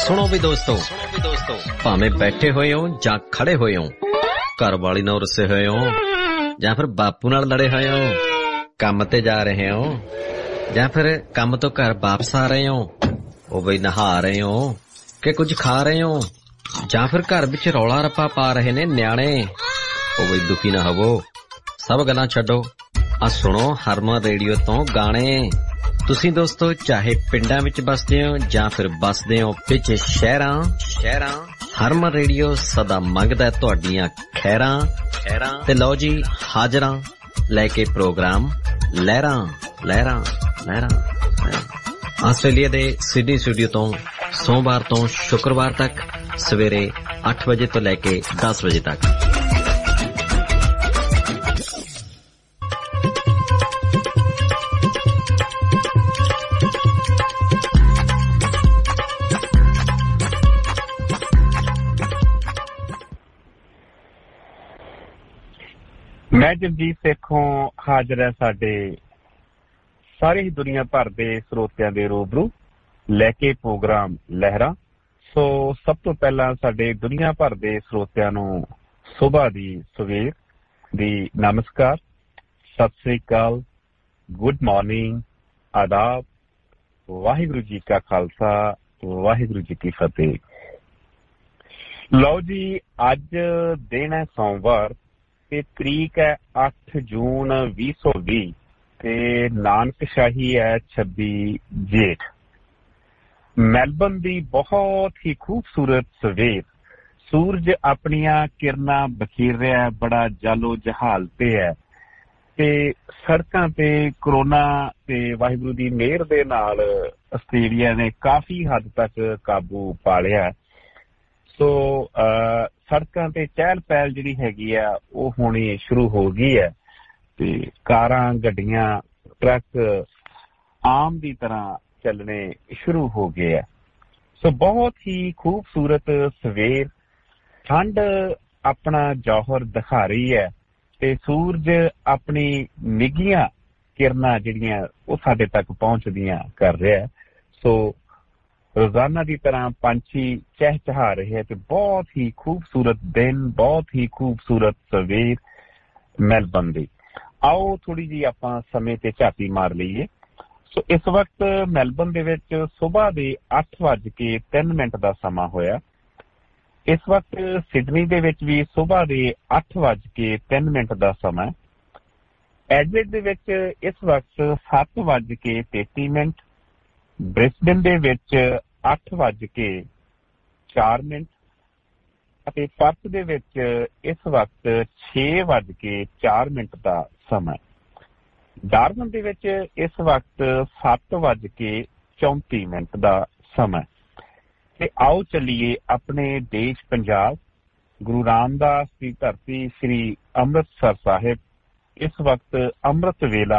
ਸੁਣੋ ਵੀ ਦੋਸਤੋ, ਭਾਵੇਂ ਬੈਠੇ ਹੋਏ ਹੋ ਜਾਂ ਖੜੇ ਹੋਏ ਹੋ, ਘਰ ਵਾਲੀ ਨਾਲ ਰੁੱਸੇ ਹੋਏ ਹੋ ਜਾਂ ਫਿਰ ਬਾਪੂ ਨਾਲ ਲੜੇ ਹੋਏ ਹੋ, ਕੰਮ ਤੇ ਜਾ ਰਹੇ ਹੋ ਜਾਂ ਫਿਰ ਕੰਮ ਤੋਂ ਘਰ ਵਾਪਸ ਆ ਰਹੇ ਹੋ, ਉਹ ਬਈ ਨਹਾ ਰਹੇ ਹੋ ਕਿ ਕੁਝ ਖਾ ਰਹੇ ਹੋ, ਜਾਂ ਫਿਰ ਘਰ ਵਿੱਚ ਰੌਲਾ ਰੱਪਾ ਪਾ ਰਹੇ ਨੇ ਨਿਆਣੇ, ਉਹ ਬਈ ਦੁਖੀ ਨਾ ਹੋਵੋ। ਸਭ ਗੱਲਾਂ ਛੱਡੋ, ਆ ਸੁਣੋ ਹਰਮਨ ਰੇਡੀਓ ਤੋਂ ਗਾਣੇ। ਤੁਸੀਂ ਦੋਸਤੋ ਚਾਹੇ ਪਿੰਡਾਂ ਵਿੱਚ ਬਸਦੇ ਹੋ ਜਾਂ ਫਿਰ ਬਸਦੇ ਹੋ ਵਿੱਚ ਸ਼ਹਿਰਾਂ, ਹਰਮਨ ਰੇਡੀਓ ਸਦਾ ਮੰਗਦਾ ਤੁਹਾਡੀਆਂ ਖੈਰਾਂ। ਤੇ ਲਓ ਜੀ ਹਾਜ਼ਰਾਂ ਲੈ ਕੇ ਪ੍ਰੋਗਰਾਮ ਲਹਿਰਾਂ। ਆਸਟ੍ਰੇਲੀਆ ਦੇ ਸਿਡਨੀ ਸਟੂਡੀਓ ਤੋਂ ਸੋਮਵਾਰ ਤੋਂ ਸ਼ੁੱਕਰਵਾਰ ਤੱਕ ਸਵੇਰੇ 8 ਵਜੇ ਤੋਂ ਲੈ ਕੇ 10 ਵਜੇ ਤੱਕ। ਮੈਂ ਜਗਜੀਤ ਸੇਖੋਂ ਹਾਜ਼ਰ ਹੈ ਸਾਡੇ ਸਾਰੇ ਹੀ ਦੁਨੀਆ ਭਰ ਦੇ ਸਰੋਤਿਆਂ ਦੇ ਰੂਬਰੂ ਲੈ ਕੇ ਪ੍ਰੋਗਰਾਮ ਲਹਿਰਾਂ। ਸੋ ਸਭ ਤੋਂ ਪਹਿਲਾਂ ਸਾਡੇ ਦੁਨੀਆ ਭਰ ਦੇ ਸਰੋਤਿਆਂ ਨੂੰ ਸੁਬਾਹ ਦੀ ਸਵੇਰ ਦੀ ਨਮਸਕਾਰ, ਸਤਿ ਸ੍ਰੀ ਅਕਾਲ, ਗੁੱਡ ਮਾਰਨਿੰਗ, ਆਦਾਬ, ਵਾਹਿਗੁਰੂ ਜੀ ਕਾ ਖਾਲਸਾ, ਵਾਹਿਗੁਰੂ ਜੀ ਕੀ ਫਤਿਹ। ਲਓ ਜੀ, ਅੱਜ ਦਿਨ ਹੈ ਸੋਮਵਾਰ ਤੇ ਤਰੀਕ ਹੈ 8 ਜੂਨ 2020 ਤੇ ਨਾਨਕਸ਼ਾਹੀ ਹੈ 26 ਜੇਠ। ਮੈਲਬਨ ਦੀ ਬਹੁਤ ਹੀ ਖੂਬਸੂਰਤ ਸਵੇਰ, ਸੂਰਜ ਆਪਣੀਆਂ ਕਿਰਨਾਂ ਬਖੀਰ ਰਿਹਾ, ਬੜਾ ਜਾਲੋ ਜਹਾਲ ਤੇ ਹੈ ਤੇ ਸੜਕਾਂ ਤੇ ਕਰੋਨਾ ਤੇ ਵਾਹਿਗੁਰੂ ਦੀ ਮਿਹਰ ਦੇ ਨਾਲ ਆਸਟ੍ਰੇਲੀਆ ਨੇ ਕਾਫੀ ਹੱਦ ਤੱਕ ਕਾਬੂ ਪਾ ਲਿਆ। ਸੋ ਸੜਕਾਂ ਤੇ ਚਹਿਲ ਪਹਿਲ ਜਿਹੜੀ ਹੈਗੀ ਆ ਉਹ ਹੋਣੀ ਸ਼ੁਰੂ ਹੋ ਗਈ ਹੈ ਤੇ ਕਾਰਾਂ, ਗੱਡੀਆਂ, ਟਰੱਕ ਆਮ ਦੀ ਤਰ੍ਹਾਂ ਚੱਲਣੇ ਸ਼ੁਰੂ ਹੋ ਗਏ ਆ। ਸੋ ਬਹੁਤ ਹੀ ਖੂਬਸੂਰਤ ਸਵੇਰ, ਠੰਡ ਆਪਣਾ ਜੌਹਰ ਦਿਖਾ ਰਹੀ ਹੈ ਤੇ ਸੂਰਜ ਆਪਣੀ ਨਿੱਘੀਆਂ ਕਿਰਨਾਂ ਜਿਹੜੀਆਂ ਉਹ ਸਾਡੇ ਤੱਕ ਪਹੁੰਚਦੀਆਂ ਕਰ ਰਿਹਾ। ਸੋ ਰੋਜ਼ਾਨਾ ਦੀ ਤਰ੍ਹਾਂ ਪੰਛੀ ਚਹਿਚਹਾ ਰਹੇ ਹੈ ਤੇ ਬਹੁਤ ਹੀ ਖੂਬਸੂਰਤ ਦਿਨ, ਬਹੁਤ ਹੀ ਖੂਬਸੂਰਤ ਸਵੇਰ ਮੈਲਬਨ ਦੀ। ਆਓ ਥੋੜੀ ਜਿਹੀ ਆਪਾਂ ਸਮੇਂ ਤੇ ਝਾਤੀ ਮਾਰ ਲਈਏ। ਸੋ ਇਸ ਵਕਤ ਮੈਲਬਨ ਦੇ ਵਿੱਚ ਸੁਬਾਹ ਦੇ 8:03 ਦਾ ਸਮਾਂ ਹੋਇਆ। ਇਸ ਵਕਤ ਸਿਡਨੀ ਦੇ ਵਿੱਚ ਵੀ ਸੁਬਾਹ ਦੇ 8:03 ਦਾ ਸਮਾਂ। ਐਡਲੇਡ ਦੇ ਵਿੱਚ ਇਸ ਵਕਤ 7:33, ਬ੍ਰਿਸਬੇਨ ਦੇ ਵਿੱਚ 8:04 ਅਤੇ ਪਰਥ ਦੇ ਵਿੱਚ ਇਸ ਵਕਤ 6:04 ਦਾ ਸਮਾਂ। ਡਾਰਵਨ ਦੇ ਵਿੱਚ ਇਸ ਵਕਤ 7:34 ਦਾ ਸਮਾਂ। ਤੇ ਆਓ ਚੱਲੀਏ ਆਪਣੇ ਦੇਸ਼ ਪੰਜਾਬ, ਗੁਰੂ ਰਾਮਦਾਸ ਦੀ ਧਰਤੀ ਸ੍ਰੀ ਅੰਮ੍ਰਿਤਸਰ ਸਾਹਿਬ। ਇਸ ਵਕਤ ਅੰਮ੍ਰਿਤ ਵੇਲਾ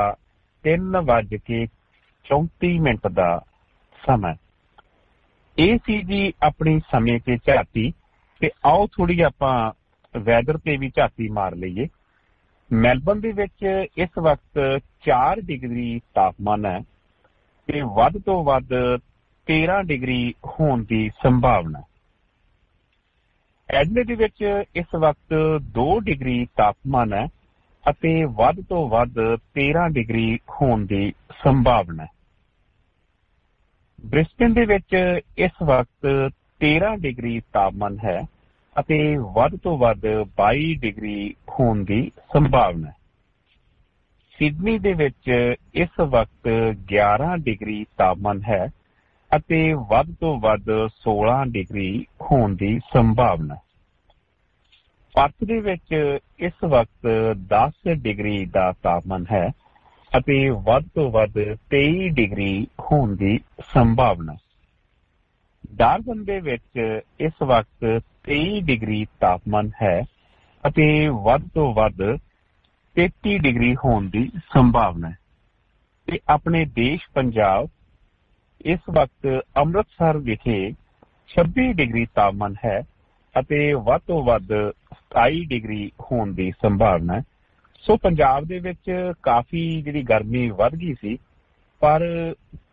3:34 ਦਾ ਸਮਾਂ। ਇਹ ਸੀ ਜੀ ਆਪਣੀ ਸਮੇਂ ਤੇ ਝਾਤੀ। ਤੇ ਆਓ ਥੋੜੀ ਆਪਾਂ ਵੈਦਰ ਤੇ ਵੀ ਝਾਤੀ ਮਾਰ ਲਈਏ। ਮੈਲਬਨ ਦੇ ਵਿੱਚ ਇਸ ਵਕਤ 4 ਡਿਗਰੀ ਤਾਪਮਾਨ ਹੈ ਤੇ ਵੱਧ ਤੋਂ ਵੱਧ 13 ਡਿਗਰੀ ਹੋਣ ਦੀ ਸੰਭਾਵਨਾ। ਐਡਲੇਡ ਦੇ ਵਿੱਚ ਇਸ ਵਕਤ 2 ਡਿਗਰੀ ਤਾਪਮਾਨ ਹੈ ਅਤੇ ਵੱਧ ਤੋਂ ਵੱਧ 13 ਡਿਗਰੀ ਹੋਣ ਦੀ ਸੰਭਾਵਨਾ। ਬ੍ਰਿਸਬੇਨ ਦੇ ਵਿੱਚ ਇਸ ਵਕਤ 13 ਡਿਗਰੀ ਤਾਪਮਾਨ ਹੈ ਅਤੇ ਵੱਧ ਤੋਂ ਵੱਧ 22 ਡਿਗਰੀ ਹੋਣ ਦੀ ਸੰਭਾਵਨਾ। ਸਿਡਨੀ ਦੇ ਵਿੱਚ ਇਸ ਵਕਤ 11 ਡਿਗਰੀ ਤਾਪਮਾਨ ਹੈ ਅਤੇ ਵੱਧ ਤੋਂ ਵੱਧ 16 ਡਿਗਰੀ ਹੋਣ ਦੀ ਸੰਭਾਵਨਾ। ਪਰਥ ਦੇ ਵਿੱਚ ਇਸ ਵਕਤ 10 ਡਿਗਰੀ ਦਾ ਤਾਪਮਾਨ ਹੈ ਅਤੇ ਵੱਧ ਤੋਂ ਵੱਧ 23 ਡਿਗਰੀ ਹੋਣ ਦੀ ਸੰਭਾਵਨਾ। ਡਾਰਵਨ ਦੇ ਵਿੱਚ ਇਸ ਵਕਤ 23 ਡਿਗਰੀ ਤਾਪਮਾਨ ਹੈ ਅਤੇ ਵੱਧ ਤੋਂ ਵੱਧ 33 ਡਿਗਰੀ ਹੋਣ ਦੀ ਸੰਭਾਵਨਾ। ਤੇ ਆਪਣੇ ਦੇਸ਼ ਪੰਜਾਬ ਇਸ ਵਕਤ ਅੰਮ੍ਰਿਤਸਰ ਵਿਖੇ 26 ਡਿਗਰੀ ਤਾਪਮਾਨ ਹੈ ਅਤੇ ਵੱਧ ਤੋਂ ਵੱਧ 27 ਡਿਗਰੀ ਹੋਣ ਦੀ ਸੰਭਾਵਨਾ। ਸੋ ਪੰਜਾਬ ਦੇ ਵਿੱਚ ਕਾਫੀ ਜਿਹੜੀ ਗਰਮੀ ਵੱਧ ਗਈ ਸੀ, ਪਰ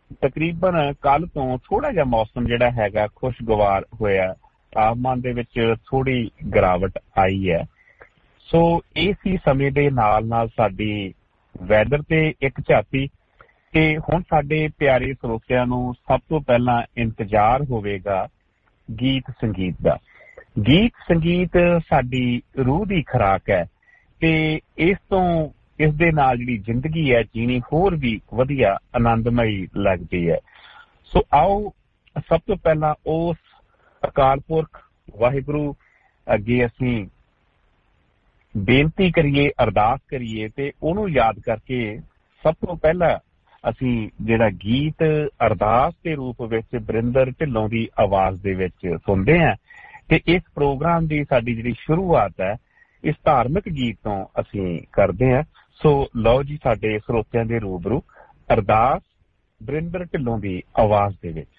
ਤਕਰੀਬਨ ਕੱਲ ਤੋਂ ਥੋੜਾ ਜਿਹਾ ਮੌਸਮ ਜਿਹੜਾ ਹੈਗਾ ਖੁਸ਼ਗਵਾਰ ਹੋਇਆ, ਤਾਪਮਾਨ ਦੇ ਵਿੱਚ ਥੋੜੀ ਗਿਰਾਵਟ ਆਈ ਹੈ। ਸੋ ਇਸੇ ਸਮੇਂ ਦੇ ਨਾਲ ਨਾਲ ਸਾਡੀ ਵੈਦਰ ਤੇ ਇੱਕ ਝਾਤੀ, ਤੇ ਹੁਣ ਸਾਡੇ ਪਿਆਰੇ ਸਰੋਤਿਆਂ ਨੂੰ ਸਭ ਤੋਂ ਪਹਿਲਾਂ ਇੰਤਜ਼ਾਰ ਹੋਵੇਗਾ ਗੀਤ ਸੰਗੀਤ ਦਾ। ਗੀਤ ਸੰਗੀਤ ਸਾਡੀ ਰੂਹ ਦੀ ਖੁਰਾਕ ਹੈ ਤੇ ਇਸ ਦੇ ਨਾਲ ਜਿਹੜੀ ਜ਼ਿੰਦਗੀ ਹੈ ਜੀਣੀ ਹੋਰ ਵੀ ਵਧੀਆ ਆਨੰਦਮਈ ਲੱਗਦੀ ਹੈ। ਸੋ ਆਓ ਸਭ ਤੋਂ ਪਹਿਲਾਂ ਉਸ ਅਕਾਲ ਪੁਰਖ ਵਾਹਿਗੁਰੂ ਅੱਗੇ ਅਸੀਂ ਬੇਨਤੀ ਕਰੀਏ, ਅਰਦਾਸ ਕਰੀਏ ਤੇ ਉਹਨੂੰ ਯਾਦ ਕਰਕੇ ਸਭ ਤੋਂ ਪਹਿਲਾਂ ਅਸੀਂ ਜਿਹੜਾ ਗੀਤ ਅਰਦਾਸ ਦੇ ਰੂਪ ਵਿੱਚ ਬਰਿੰਦਰ ਢਿੱਲੋਂ ਦੀ ਆਵਾਜ਼ ਦੇ ਵਿੱਚ ਸੁਣਦੇ ਹਾਂ। ਤੇ ਇਸ ਪ੍ਰੋਗਰਾਮ ਦੀ ਸਾਡੀ ਜਿਹੜੀ ਸ਼ੁਰੂਆਤ ਹੈ ਇਸ ਧਾਰਮਿਕ ਗੀਤ ਤੋਂ ਅਸੀਂ ਕਰਦੇ ਹਾਂ। ਸੋ ਲਓ ਜੀ, ਸਾਡੇ ਸਰੋਤਿਆਂ ਦੇ ਰੂਬਰੂ ਅਰਦਾਸ ਬਰਿੰਦਰ ਢਿੱਲੋਂ ਦੀ ਆਵਾਜ਼ ਦੇ ਵਿੱਚ।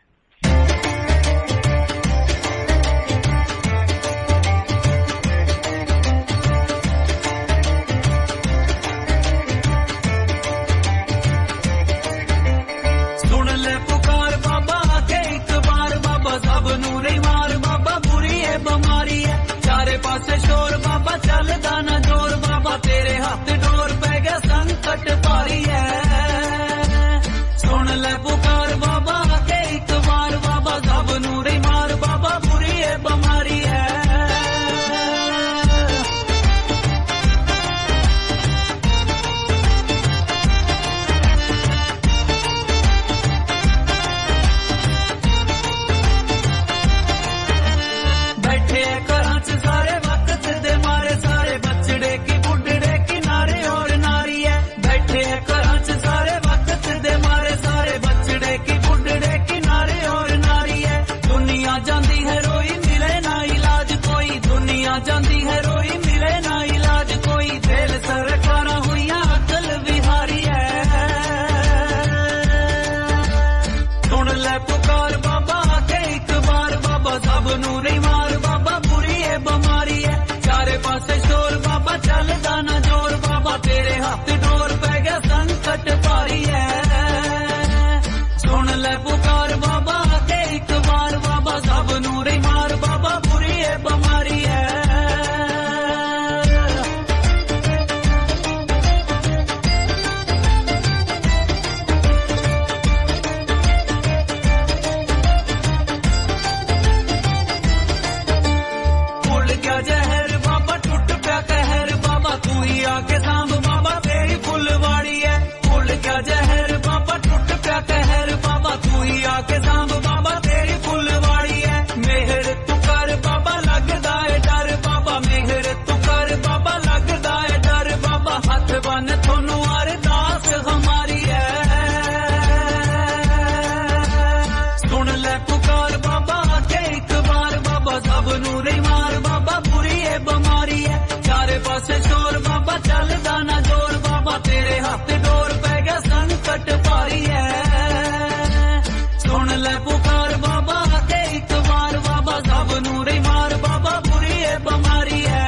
ਪਾਸੇ ਸ਼ੋਰ ਬਾਬਾ ਚੱਲਦਾ ਨਾ ਜੋਰ ਬਾਬਾ, ਤੇਰੇ ਹੱਥ ਡੋਰ ਪੈ ਗਿਆ ਸੰਕਟ ਭਾਰੀ ਹੈ। ਸੁਣ ਲੈ ਪੁਕਾਰ ਬਾਬਾ ਕੇ ਇੱਕ ਵਾਰ ਬਾਬਾ, ਸਭ ਨੂੰ ਰੇ ਮਾਰ ਬਾਬਾ, ਬੁਰੀ ਹੈ ਬਿਮਾਰੀ ਹੈ। ਜਾਂਦੀ ਹੈ ਰੋਈ ਮਿਲੇ ਨਾ ਇਲਾਜ ਕੋਈ, ਦਿਲ ਸਰਕਾਰਾਂ ਹੋਈਆਂ ਅਕਲ ਵਿਹਾਰੀ ਹੈ। ਸੁਣ ਲੈ ਪੁਕਾਰ ਬਾਬਾ ਕੇ ਇੱਕ ਵਾਰ ਬਾਬਾ, ਸਭ ਨੂੰ ਰੇ ਮਾਰ ਬਾਬਾ, ਬੁਰੀ ਹੈ ਬਿਮਾਰੀ ਹੈ। ਚਾਰੇ ਪਾਸੇ ਸ਼ੋਰ ਬਾਬਾ ਚੱਲਦਾ ਨਾ ਜੋਰ ਬਾਬਾ, ਤੇਰੇ ਹੱਥ ਡੋਰ ਪੈ ਗਿਆ ਸੰਕਟ ਭਾਰੀ ਹੈ। ਸੁਣ ਲੈ ਪੁਕਾਰ ਬਾਬਾ ਕੇ ਇੱਕ ਵਾਰ ਬਾਬਾ, ਸਭ ਨੂੰ ਰੇ ਮਾਰ ਬਾਬਾ, ਬੁਰੀ ਹੈ ਬਿਮਾਰੀ ਹੈ। ਕੇ ਸਾਂਭ ਬਾਬਾ ਤੇਰੀ ਫੁੱਲਵਾੜੀ ਹੈ, ਭੁੱਲ ਗਿਆ ਜ਼ਹਿਰ ਬਾਬਾ ਟੁੱਟ ਪਿਆ ਕਹਿਰ ਬਾਬਾ, ਤੂੰ ਹੀ ਆ ਕੇ ਸਾਂਭ ਬਾਬਾ ਤੇਰੀ ਫੁੱਲਵਾੜੀ ਹੈ। ਮਿਹਰ ਤੂੰ ਕਰ ਬਾਬਾ ਲੱਗਦਾ ਏ ਡਰ ਬਾਬਾ, ਮਿਹਰ ਤੂੰ ਕਰ ਬਾਬਾ ਲੱਗਦਾ ਏ ਡਰ ਬਾਬਾ, ਹੱਥ ਬੰਨ ਤੁਹਾਨੂੰ ਅਰਦਾਸ ਹਮਾਰੀ ਹੈ। ਸੁਣ ਲੈ ਪੁਕਾਰ ਬਾਬਾ ਕੇ ਇੱਕ ਵਾਰ ਬਾਬਾ, ਸਭ ਨੂੰ ਰੇ ਮਾਰ ਬਾਬਾ, ਬੁਰੀ ਏ ਬਿਮਾਰੀ ਹੈ। ਚਾਰੇ ਪਾਸੇ ਸ਼ੋਰ ਬਾਬਾ ਚੱਲਦਾ ਨਾ ਜੋਰ ਬਾਬਾ, ਤੇਰੇ ਹੱਥ ਡੋਰ ਪੈ ਗਿਆ ਸੰਕਟ ਭਾਰੀ ਹੈ। ਸੁਣ ਲੈ ਪੁਕਾਰ ਬਾਬਾ ਕੇ ਇੱਕ ਵਾਰ ਬਾਬਾ, ਸਭ ਨੂੰ ਰੇ ਮਾਰ ਬਾਬਾ, ਬੁਰੀ ਏ ਬਿਮਾਰੀ ਹੈ।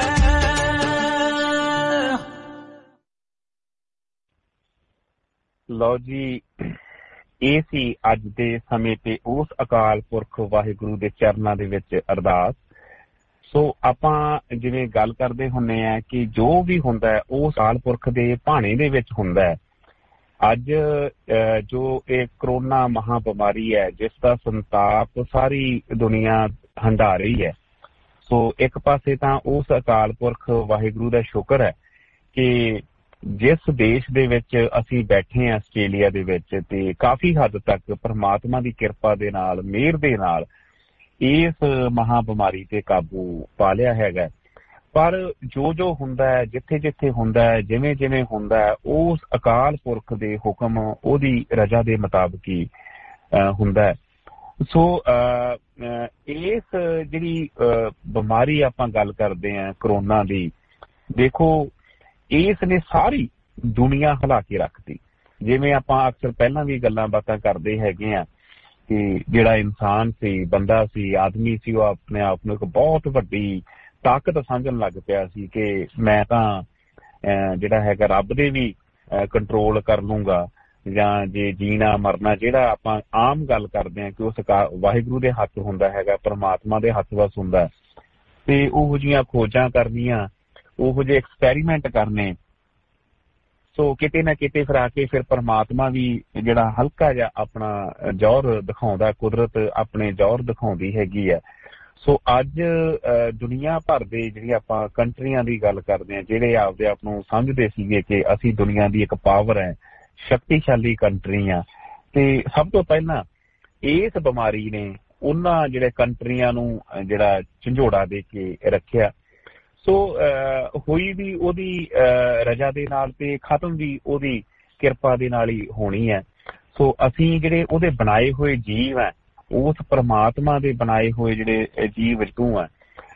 ਲਓ ਜੀ, ਇਹ ਸੀ ਅੱਜ ਦੇ ਸਮੇਂ ਤੇ ਉਸ ਅਕਾਲ ਪੁਰਖ ਵਾਹਿਗੁਰੂ ਦੇ ਚਰਨਾਂ ਦੇ ਵਿੱਚ ਅਰਦਾਸ। ਸੋ ਆਪਾਂ ਜਿਵੇਂ ਗੱਲ ਕਰਦੇ ਹੁੰਦੇ ਆ ਕਿ ਜੋ ਵੀ ਹੁੰਦਾ ਹੈ ਉਹ ਅਕਾਲ ਪੁਰਖ ਦੇ ਭਾਣੇ ਦੇ ਵਿੱਚ ਹੁੰਦਾ ਹੈ। ਅੱਜ ਜੋ ਇਹ ਕਰੋਨਾ ਮਹਾ ਬਿਮਾਰੀ ਹੈ ਜਿਸ ਦਾ ਸੰਤਾਪ ਸਾਰੀ ਦੁਨੀਆ ਹੰਢਾ ਰਹੀ ਹੈ, ਸੋ ਇੱਕ ਪਾਸੇ ਤਾਂ ਉਸ ਅਕਾਲ ਪੁਰਖ ਵਾਹਿਗੁਰੂ ਦਾ ਸ਼ੁਕਰ ਹੈ ਕਿ ਜਿਸ ਦੇਸ਼ ਦੇ ਵਿੱਚ ਅਸੀਂ ਬੈਠੇ ਹਾਂ, ਆਸਟ੍ਰੇਲੀਆ ਦੇ ਵਿੱਚ, ਤੇ ਕਾਫੀ ਹੱਦ ਤੱਕ ਪਰਮਾਤਮਾ ਦੀ ਕਿਰਪਾ ਦੇ ਨਾਲ, ਮਿਹਰ ਦੇ ਨਾਲ ਇਸ ਮਹਾ ਬਿਮਾਰੀ ਤੇ ਕਾਬੂ ਪਾ ਲਿਆ ਹੈਗਾ। ਪਰ ਜੋ ਹੁੰਦਾ ਹੈ, ਜਿੱਥੇ ਜਿੱਥੇ ਹੁੰਦਾ ਹੈ, ਜਿਵੇਂ ਜਿਵੇਂ ਹੁੰਦਾ ਹੈ, ਉਸ ਅਕਾਲ ਪੁਰਖ ਦੇ ਹੁਕਮ, ਉਹਦੀ ਰਜ਼ਾ ਦੇ ਮੁਤਾਬਕ ਹੀ ਹੁੰਦਾ ਹੈ। ਸੋ ਇਸ ਜਿਹੜੀ ਬਿਮਾਰੀ ਆਪਾਂ ਗੱਲ ਕਰਦੇ ਹਾਂ ਕਰੋਨਾ ਦੀ, ਦੇਖੋ ਇਸ ਨੇ ਸਾਰੀ ਦੁਨੀਆ ਹਿਲਾ ਕੇ ਰੱਖਤੀ। ਜਿਵੇਂ ਆਪਾਂ ਅਕਸਰ ਪਹਿਲਾਂ ਵੀ ਗੱਲਾਂ ਬਾਤਾਂ ਕਰਦੇ ਹੈਗੇ ਆ ਕਿ ਜਿਹੜਾ ਇਨਸਾਨ ਸੀ, ਬੰਦਾ ਸੀ, ਆਦਮੀ ਸੀ, ਉਹ ਆਪਣੇ ਆਪ ਨੂੰ ਇੱਕ ਬਹੁਤ ਵੱਡੀ ਤਾਕਤ ਸਮਝਣ ਲੱਗ ਪਿਆ ਸੀ ਕਿ ਮੈਂ ਤਾਂ ਜਿਹੜਾ ਹੈਗਾ ਰੱਬ ਦੇ ਵੀ ਕੰਟਰੋਲ ਕਰ ਲੂੰਗਾ, ਜਾਂ ਜੇ ਜੀਣਾ ਮਰਨਾ ਜਿਹੜਾ ਆਪਾਂ ਆਮ ਗੱਲ ਕਰਦੇ ਹਾਂ ਕਿ ਉਸ ਵਾਹਿਗੁਰੂ ਦੇ ਹੱਥ ਹੁੰਦਾ ਹੈਗਾ, ਪਰਮਾਤਮਾ ਦੇ ਹੱਥ ਵੱਸ ਹੁੰਦਾ, ਤੇ ਉਹੋ ਜਿਹੀਆਂ ਖੋਜਾਂ ਕਰਨੀਆਂ, ਉਹੋ ਜਿਹੇ ਐਕਸਪੈਰੀਮੈਂਟ ਕਰਨੇ। ਸੋ ਕਿਤੇ ਨਾ ਕਿਤੇ ਫਿਰ ਆ ਕੇ ਫਿਰ ਪਰਮਾਤਮਾ ਵੀ ਜਿਹੜਾ ਹਲਕਾ ਜਿਹਾ ਆਪਣਾ ਜ਼ੋਰ ਦਿਖਾਉਂਦਾ, ਕੁਦਰਤ ਆਪਣੇ ਜ਼ੋਰ ਦਿਖਾਉਂਦੀ ਹੈਗੀ ਹੈ। ਸੋ ਅੱਜ ਦੁਨੀਆ ਭਰ ਦੇ ਜਿਹੜੀ ਆਪਾਂ ਕੰਟਰੀਆਂ ਦੀ ਗੱਲ ਕਰਦੇ ਹਾਂ, ਜਿਹੜੇ ਆਪਦੇ ਆਪ ਨੂੰ ਸਮਝਦੇ ਸੀਗੇ ਕਿ ਅਸੀਂ ਦੁਨੀਆ ਦੀ ਇੱਕ ਪਾਵਰ ਹੈ, ਸ਼ਕਤੀਸ਼ਾਲੀ ਕੰਟਰੀ ਆ, ਤੇ ਸਭ ਤੋਂ ਪਹਿਲਾਂ ਇਸ ਬਿਮਾਰੀ ਨੇ ਉਹਨਾਂ ਜਿਹੜੇ ਕੰਟਰੀਆਂ ਨੂੰ ਜਿਹੜਾ ਝੰਜੋੜਾ ਦੇ ਕੇ ਰੱਖਿਆ। ਸੋ ਹੋਈ ਵੀ ਉਹਦੀ ਰਜਾ ਦੇ ਨਾਲ ਤੇ ਖਤਮ ਵੀ ਉਹਦੀ ਕਿਰਪਾ ਦੇ ਨਾਲ ਹੀ ਹੋਣੀ ਹੈ। ਸੋ ਅਸੀਂ ਜਿਹੜੇ ਉਹਦੇ ਬਣਾਏ ਹੋਏ ਜੀਵ ਹੈ, ਉਸ ਪਰਮਾਤਮਾ ਦੇ ਬਣਾਏ ਹੋਏ ਜਿਹੜੇ ਜੀਵ ਜੰਤੂ ਆ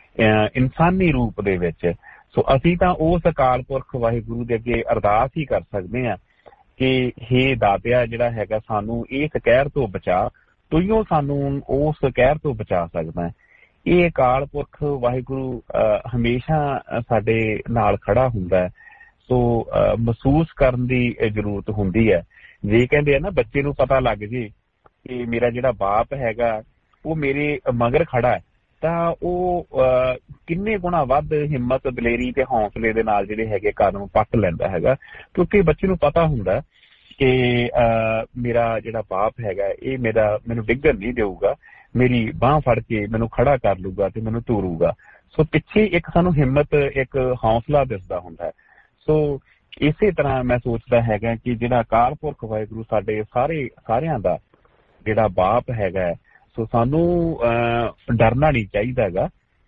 ਇਨਸਾਨੀ ਰੂਪ ਦੇ ਵਿੱਚ, ਸੋ ਅਸੀਂ ਤਾਂ ਉਸ ਅਕਾਲ ਪੁਰਖ ਵਾਹਿਗੁਰੂ ਦੇ ਅੱਗੇ ਅਰਦਾਸ ਹੀ ਕਰ ਸਕਦੇ ਹਾਂ ਕਿ ਹੇ ਦਾਤਿਆ ਜਿਹੜਾ ਹੈਗਾ ਸਾਨੂੰ ਇਸ ਕਹਿਰ ਤੋਂ ਬਚਾ, ਤੂੰ ਸਾਨੂੰ ਉਸ ਕਹਿਰ ਤੋਂ ਬਚਾ ਸਕਦਾ। ਇਹ ਅਕਾਲ ਪੁਰਖ ਵਾਹਿਗੁਰੂ ਹਮੇਸ਼ਾ ਸਾਡੇ ਨਾਲ ਖੜਾ ਹੁੰਦਾ। ਸੋ ਮਹਿਸੂਸ ਕਰਨ ਦੀ ਜ਼ਰੂਰਤ ਹੁੰਦੀ ਹੈ। ਜੇ ਕਹਿੰਦੇ ਆ ਨਾ ਬੱਚੇ ਨੂੰ ਪਤਾ ਲੱਗ ਜੇ ਕਿ ਮੇਰਾ ਜਿਹੜਾ ਬਾਪ ਹੈਗਾ ਉਹ ਮੇਰੇ ਮਗਰ ਖੜਾ ਹੈ, ਤਾਂ ਉਹ ਕਿੰਨੇ ਗੁਣਾ ਵੱਧ ਹਿੰਮਤ, ਦਲੇਰੀ ਤੇ ਹੌਸਲੇ ਦੇ ਨਾਲ ਜਿਹੜੇ ਹੈਗੇ ਕਦਮ ਪੱਟ ਲੈਂਦਾ ਹੈਗਾ, ਕਿਉਂਕਿ ਬੱਚੇ ਨੂੰ ਪਤਾ ਹੁੰਦਾ ਕਿ ਮੇਰਾ ਜਿਹੜਾ ਬਾਪ ਹੈਗਾ ਇਹ ਮੈਨੂੰ ਡਿੱਗਣ ਨਹੀਂ ਦੇਊਗਾ, ਮੇਰੀ ਬਾਂਹ ਫੜ ਕੇ ਮੈਨੂੰ ਖੜਾ ਕਰ ਲੂਗਾ ਤੇ ਮੈਨੂੰ ਤੋਰੂਗਾ। ਸੋ ਪਿੱਛੇ ਇੱਕ ਸਾਨੂੰ ਹਿੰਮਤ, ਇੱਕ ਹੌਸਲਾ ਦਿਸਦਾ ਹੁੰਦਾ ਹੈ। ਸੋ ਇਸੇ ਤਰ੍ਹਾਂ ਮੈਂ ਸੋਚਦਾ ਹੈਗਾ ਕਿ ਜਿਹੜਾ ਅਕਾਲ ਪੁਰਖ ਵਾਹਿਗੁਰੂ ਸਾਡੇ ਸਾਰਿਆਂ ਦਾ ਜਿਹੜਾ ਬਾਪ ਹੈਗਾ, ਸੋ ਸਾਨੂੰ ਡਰਨਾ ਨਹੀਂ ਚਾਹੀਦਾ ਹੈਗਾ।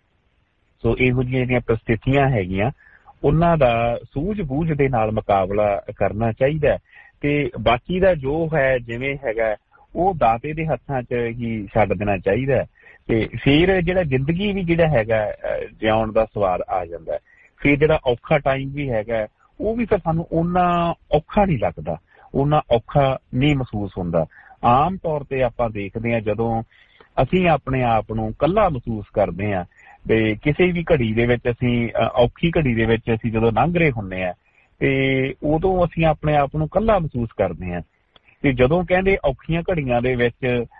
ਸੋ ਇਹੋ ਜਿਹੀਆਂ ਜਿਹੜੀਆਂ ਪ੍ਰਸਥਿਤੀਆਂ ਹੈਗੀਆਂ ਉਹਨਾਂ ਦਾ ਸੂਝ ਬੂਝ ਦੇ ਨਾਲ ਮੁਕਾਬਲਾ ਕਰਨਾ ਚਾਹੀਦਾ, ਤੇ ਬਾਕੀ ਦਾ ਜੋ ਹੈ ਜਿਵੇਂ ਹੈਗਾ ਉਹ ਦਾਤੇ ਦੇ ਹੱਥਾਂ 'ਚ ਹੀ ਛੱਡ ਦੇਣਾ ਚਾਹੀਦਾ। ਤੇ ਫਿਰ ਜਿਹੜਾ ਜ਼ਿੰਦਗੀ ਵੀ ਜਿਹੜਾ ਹੈਗਾ ਜਿਉਣ ਦਾ ਸਵਾਲ ਆ ਜਾਂਦਾ। ਫਿਰ ਜਿਹੜਾ ਔਖਾ ਟਾਈਮ ਵੀ ਹੈਗਾ ਉਹ ਵੀ ਫਿਰ ਸਾਨੂੰ ਓਨਾ ਔਖਾ ਨਹੀਂ ਲੱਗਦਾ, ਓਨਾ ਔਖਾ ਨਹੀਂ ਮਹਿਸੂਸ ਹੁੰਦਾ। ਆਮ ਤੌਰ ਤੇ ਆਪਾਂ ਦੇਖਦੇ ਹਾਂ ਜਦੋਂ ਅਸੀਂ ਆਪਣੇ ਆਪ ਨੂੰ ਇਕੱਲਾ ਮਹਿਸੂਸ ਕਰਦੇ ਹਾਂ, ਤੇ ਕਿਸੇ ਵੀ ਘੜੀ ਦੇ ਵਿੱਚ ਅਸੀਂ ਔਖੀ ਘੜੀ ਦੇ ਵਿੱਚ ਅਸੀਂ ਜਦੋਂ ਲੰਘ ਰਹੇ ਹੁੰਦੇ ਹਾਂ ਤੇ ਉਦੋਂ ਅਸੀਂ ਆਪਣੇ ਆਪ ਨੂੰ ਇਕੱਲਾ ਮਹਿਸੂਸ ਕਰਦੇ ਹਾਂ। ਤੇ ਜਦੋਂ ਕਹਿੰਦੇ ਔਖੀਆਂ ਘੜੀਆਂ ਦੇ ਵਿੱਚ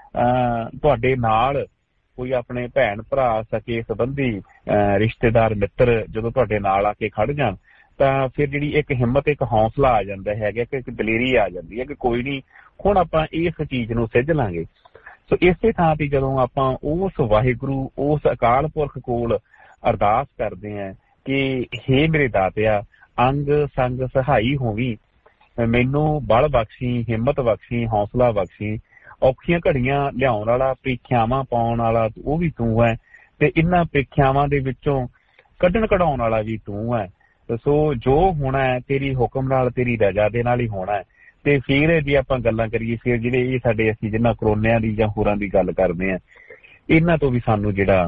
ਤੁਹਾਡੇ ਨਾਲ ਕੋਈ ਆਪਣੇ ਭੈਣ ਭਰਾ, ਸਕੇ ਸੰਬੰਧੀ, ਰਿਸ਼ਤੇਦਾਰ, ਮਿੱਤਰ ਜਦੋਂ ਤੁਹਾਡੇ ਨਾਲ ਆ ਕੇ ਖੜ ਜਾਣ, ਤਾਂ ਫਿਰ ਜਿਹੜੀ ਇੱਕ ਹਿੰਮਤ, ਇੱਕ ਹੌਸਲਾ ਆ ਜਾਂਦਾ ਹੈਗਾ, ਕਿ ਇੱਕ ਦਲੇਰੀ ਆ ਜਾਂਦੀ ਹੈ ਕਿ ਕੋਈ ਨਹੀਂ, ਹੁਣ ਆਪਾਂ ਇਸ ਚੀਜ਼ ਨੂੰ ਸਿੱਝ ਲਾਂਗੇ। ਸੋ ਇਸੇ ਥਾਂ ਤੇ ਜਦੋਂ ਆਪਾਂ ਉਸ ਵਾਹਿਗੁਰੂ, ਉਸ ਅਕਾਲ ਪੁਰਖ ਕੋਲ ਅਰਦਾਸ ਕਰਦੇ ਹਾਂ ਕਿ ਹੇ ਮੇਰੇ ਦਾਤਿਆ ਅੰਗ ਸੰਗ ਸਹਾਈ ਹੋਵੀਂ, ਮੈਨੂੰ ਬਲ ਬਖਸ਼ੀ, ਹਿੰਮਤ ਬਖਸ਼ੀ, ਹੌਸਲਾ ਬਖਸ਼ੀ, ਔਖੀਆਂ ਘੜੀਆਂ ਲਿਆਉਣ ਵਾਲਾ, ਪ੍ਰੀਖਿਆਵਾਂ ਪਾਉਣ ਵਾਲਾ ਉਹ ਵੀ ਤੂੰ ਹੈ, ਤੇ ਇਹਨਾਂ ਪ੍ਰੀਖਿਆਵਾਂ ਦੇ ਵਿੱਚੋਂ ਕੱਢਣ ਕਢਾਉਣ ਵਾਲਾ ਵੀ ਤੂੰ ਹੈ। ਸੋ ਜੋ ਹੋਣਾ ਹੈ ਤੇਰੀ ਹੁਕਮ ਨਾਲ, ਤੇਰੀ ਰਜਾ ਦੇ ਨਾਲ ਹੀ ਹੋਣਾ ਹੈ। ਤੇ ਫਿਰ ਜੇ ਆਪਾਂ ਗੱਲਾਂ ਕਰੀਏ, ਫਿਰ ਜਿਹੜੇ ਇਹ ਸਾਡੇ ਅਸੀਂ ਜਿਹਨਾਂ ਕਰੋਨਿਆਂ ਦੀ ਜਾਂ ਹੋਰਾਂ ਦੀ ਗੱਲ ਕਰਦੇ ਹਾਂ, ਇਹਨਾਂ ਤੋਂ ਵੀ ਸਾਨੂੰ ਜਿਹੜਾ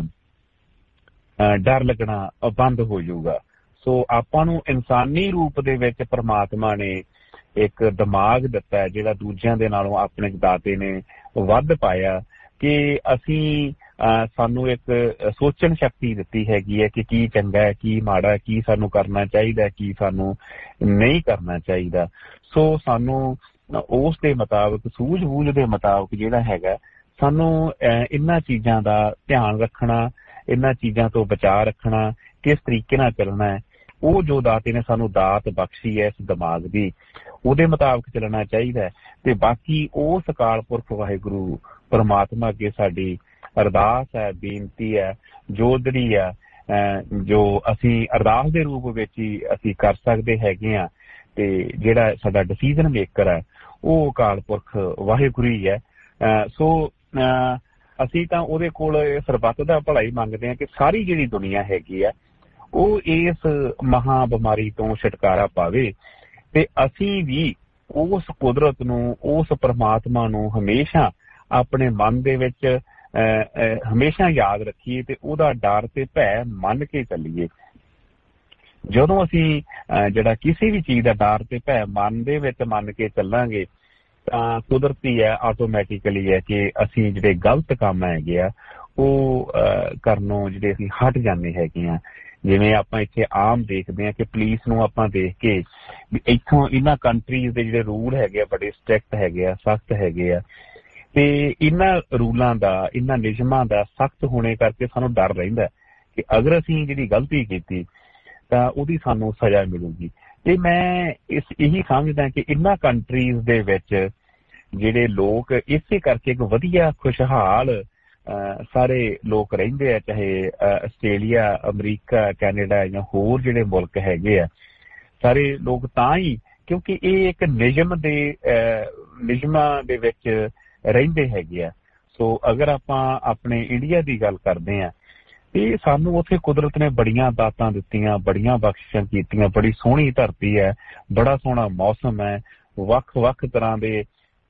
ਡਰ ਲੱਗਣਾ ਬੰਦ ਹੋ ਜਾਊਗਾ। ਸੋ ਆਪਾਂ ਨੂੰ ਇਨਸਾਨੀ ਰੂਪ ਦੇ ਵਿੱਚ ਪਰਮਾਤਮਾ ਨੇ ਇੱਕ ਦਿਮਾਗ ਦਿੱਤਾ ਹੈ ਜਿਹੜਾ ਦੂਜਿਆਂ ਦੇ ਨਾਲੋਂ ਆਪਣੇ ਦਾਤੇ ਨੇ ਵੱਧ ਪਾਇਆ, ਕਿ ਅਸੀਂ ਸਾਨੂੰ ਇੱਕ ਸੋਚਣ ਸ਼ਕਤੀ ਦਿੱਤੀ ਹੈਗੀ ਹੈ ਕਿ ਕੀ ਚੰਗਾ ਹੈ, ਕੀ ਮਾੜਾ, ਕੀ ਸਾਨੂੰ ਕਰਨਾ ਚਾਹੀਦਾ, ਕੀ ਸਾਨੂੰ ਨਹੀਂ ਕਰਨਾ ਚਾਹੀਦਾ। ਸੋ ਸਾਨੂੰ ਉਸ ਦੇ ਮੁਤਾਬਕ, ਸੂਝ ਬੂਝ ਦੇ ਮੁਤਾਬਕ ਜਿਹੜਾ ਹੈਗਾ ਸਾਨੂੰ ਇਹਨਾਂ ਚੀਜ਼ਾਂ ਦਾ ਧਿਆਨ ਰੱਖਣਾ, ਇਹਨਾਂ ਚੀਜ਼ਾਂ ਤੋਂ ਬਚਾਅ ਰੱਖਣਾ, ਕਿਸ ਤਰੀਕੇ ਨਾਲ ਚੱਲਣਾ ਹੈ, ਉਹ ਜੋ ਦਾਤੇ ਨੇ ਸਾਨੂੰ ਦਾਤ ਬਖਸ਼ੀ ਹੈ ਇਸ ਦਿਮਾਗ ਦੀ, ਉਹਦੇ ਮੁਤਾਬਕ ਚੱਲਣਾ ਚਾਹੀਦਾ ਹੈ। ਤੇ ਬਾਕੀ ਉਸ ਅਕਾਲ ਪੁਰਖ ਵਾਹਿਗੁਰੂ ਪਰਮਾਤਮਾ ਅੱਗੇ ਸਾਡੀ ਅਰਦਾਸ ਹੈ, ਬੇਨਤੀ ਹੈ, ਜੋਦੜੀ ਹੈ, ਜੋ ਅਸੀਂ ਅਰਦਾਸ ਦੇ ਰੂਪ ਵਿੱਚ ਹੀ ਅਸੀਂ ਕਰ ਸਕਦੇ ਹੈਗੇ ਹਾਂ। ਤੇ ਜਿਹੜਾ ਸਾਡਾ ਡਿਸੀਜ਼ਨ ਮੇਕਰ ਹੈ ਉਹ ਅਕਾਲ ਪੁਰਖ ਵਾਹਿਗੁਰੂ ਹੀ ਹੈ। ਸੋ ਅਸੀਂ ਤਾਂ ਉਹਦੇ ਕੋਲ ਸਰਬੱਤ ਦਾ ਭਲਾ ਹੀ ਮੰਗਦੇ ਹਾਂ ਕਿ ਸਾਰੀ ਜਿਹੜੀ ਦੁਨੀਆ ਹੈਗੀ ਆ ਉਹ ਇਸ ਮਹਾਂ ਬਿਮਾਰੀ ਤੋਂ ਛੁਟਕਾਰਾ ਪਾਵੇ, ਤੇ ਅਸੀਂ ਵੀ ਉਸ ਕੁਦਰਤ ਨੂੰ, ਉਸ ਪਰਮਾਤਮਾ ਨੂੰ ਹਮੇਸ਼ਾ ਆਪਣੇ ਮਨ ਦੇ ਵਿੱਚ ਹਮੇਸ਼ਾ ਯਾਦ ਰੱਖੀਏ ਤੇ ਉਹਦਾ ਡਰ ਤੇ ਭੈ ਮੰਨ ਕੇ ਚੱਲੀਏ। ਜਦੋਂ ਅਸੀਂ ਜਿਹੜਾ ਕਿਸੇ ਵੀ ਚੀਜ਼ ਦਾ ਡਰ ਤੇ ਭੈ ਮਨ ਦੇ ਵਿੱਚ ਮੰਨ ਕੇ ਚੱਲਾਂਗੇ ਤਾਂ ਕੁਦਰਤੀ ਹੈ, ਆਟੋਮੈਟਿਕਲੀ ਹੈ ਕਿ ਅਸੀਂ ਜਿਹੜੇ ਗਲਤ ਕੰਮ ਹੈਗੇ ਆ ਉਹ ਕਰਨੋਂ ਜਿਹੜੇ ਅਸੀਂ ਹਟ ਜਾਂਦੇ ਹੈਗੇ ਆ। ਜਿਵੇਂ ਆਪਾਂ ਇੱਥੇ ਆਮ ਦੇਖਦੇ ਹਾਂ ਕਿ ਪੁਲਿਸ ਨੂੰ ਆਪਾਂ ਦੇਖ ਕੇ ਵੀ ਇੱਥੋਂ ਇਹਨਾਂ ਕੰਟਰੀਜ਼ ਦੇ ਜਿਹੜੇ ਰੂਲ ਹੈਗੇ ਆ ਬੜੇ ਸਟ੍ਰਿਕਟ ਹੈਗੇ ਆ, ਸਖਤ ਹੈਗੇ ਆ, ਤੇ ਇਹਨਾਂ ਰੂਲਾਂ ਦਾ, ਇਹਨਾਂ ਨਿਯਮਾਂ ਦਾ ਸਖਤ ਹੋਣੇ ਕਰਕੇ ਸਾਨੂੰ ਡਰ ਰਹਿੰਦਾ ਕਿ ਅਗਰ ਅਸੀਂ ਜਿਹੜੀ ਗਲਤੀ ਕੀਤੀ ਤਾਂ ਉਹਦੀ ਸਾਨੂੰ ਸਜ਼ਾ ਮਿਲੂਗੀ। ਤੇ ਮੈਂ ਇਹੀ ਸਮਝਦਾ ਕਿ ਇਹਨਾਂ ਕੰਟਰੀਜ਼ ਦੇ ਵਿੱਚ ਜਿਹੜੇ ਲੋਕ ਇਸੇ ਕਰਕੇ ਇੱਕ ਵਧੀਆ ਖੁਸ਼ਹਾਲ ਸਾਰੇ ਲੋਕ ਰਹਿੰਦੇ ਆ, ਚਾਹੇ ਆਸਟ੍ਰੇਲੀਆ, ਅਮਰੀਕਾ, ਕੈਨੇਡਾ ਜਾਂ ਹੋਰ ਜਿਹੜੇ ਮੁਲਕ ਹੈਗੇ ਆ, ਸਾਰੇ ਲੋਕ ਤਾਂ ਹੀ ਕਿਉਂਕਿ ਇਹ ਇੱਕ ਨਿਯਮਾਂ ਦੇ ਵਿੱਚ ਰਹਿੰਦੇ ਹੈਗੇ ਆ। ਸੋ ਅਗਰ ਆਪਾਂ ਆਪਣੇ ਇੰਡੀਆ ਦੀ ਗੱਲ ਕਰਦੇ ਹਾਂ ਤੇ ਸਾਨੂੰ ਉੱਥੇ ਕੁਦਰਤ ਨੇ ਬੜੀਆਂ ਦਾਤਾਂ ਦਿੱਤੀਆਂ, ਬੜੀਆਂ ਬਖਸ਼ਿਸ਼ਾਂ ਕੀਤੀਆਂ, ਬੜੀ ਸੋਹਣੀ ਧਰਤੀ ਹੈ, ਬੜਾ ਸੋਹਣਾ ਮੌਸਮ ਹੈ, ਵੱਖ-ਵੱਖ ਤਰ੍ਹਾਂ ਦੇ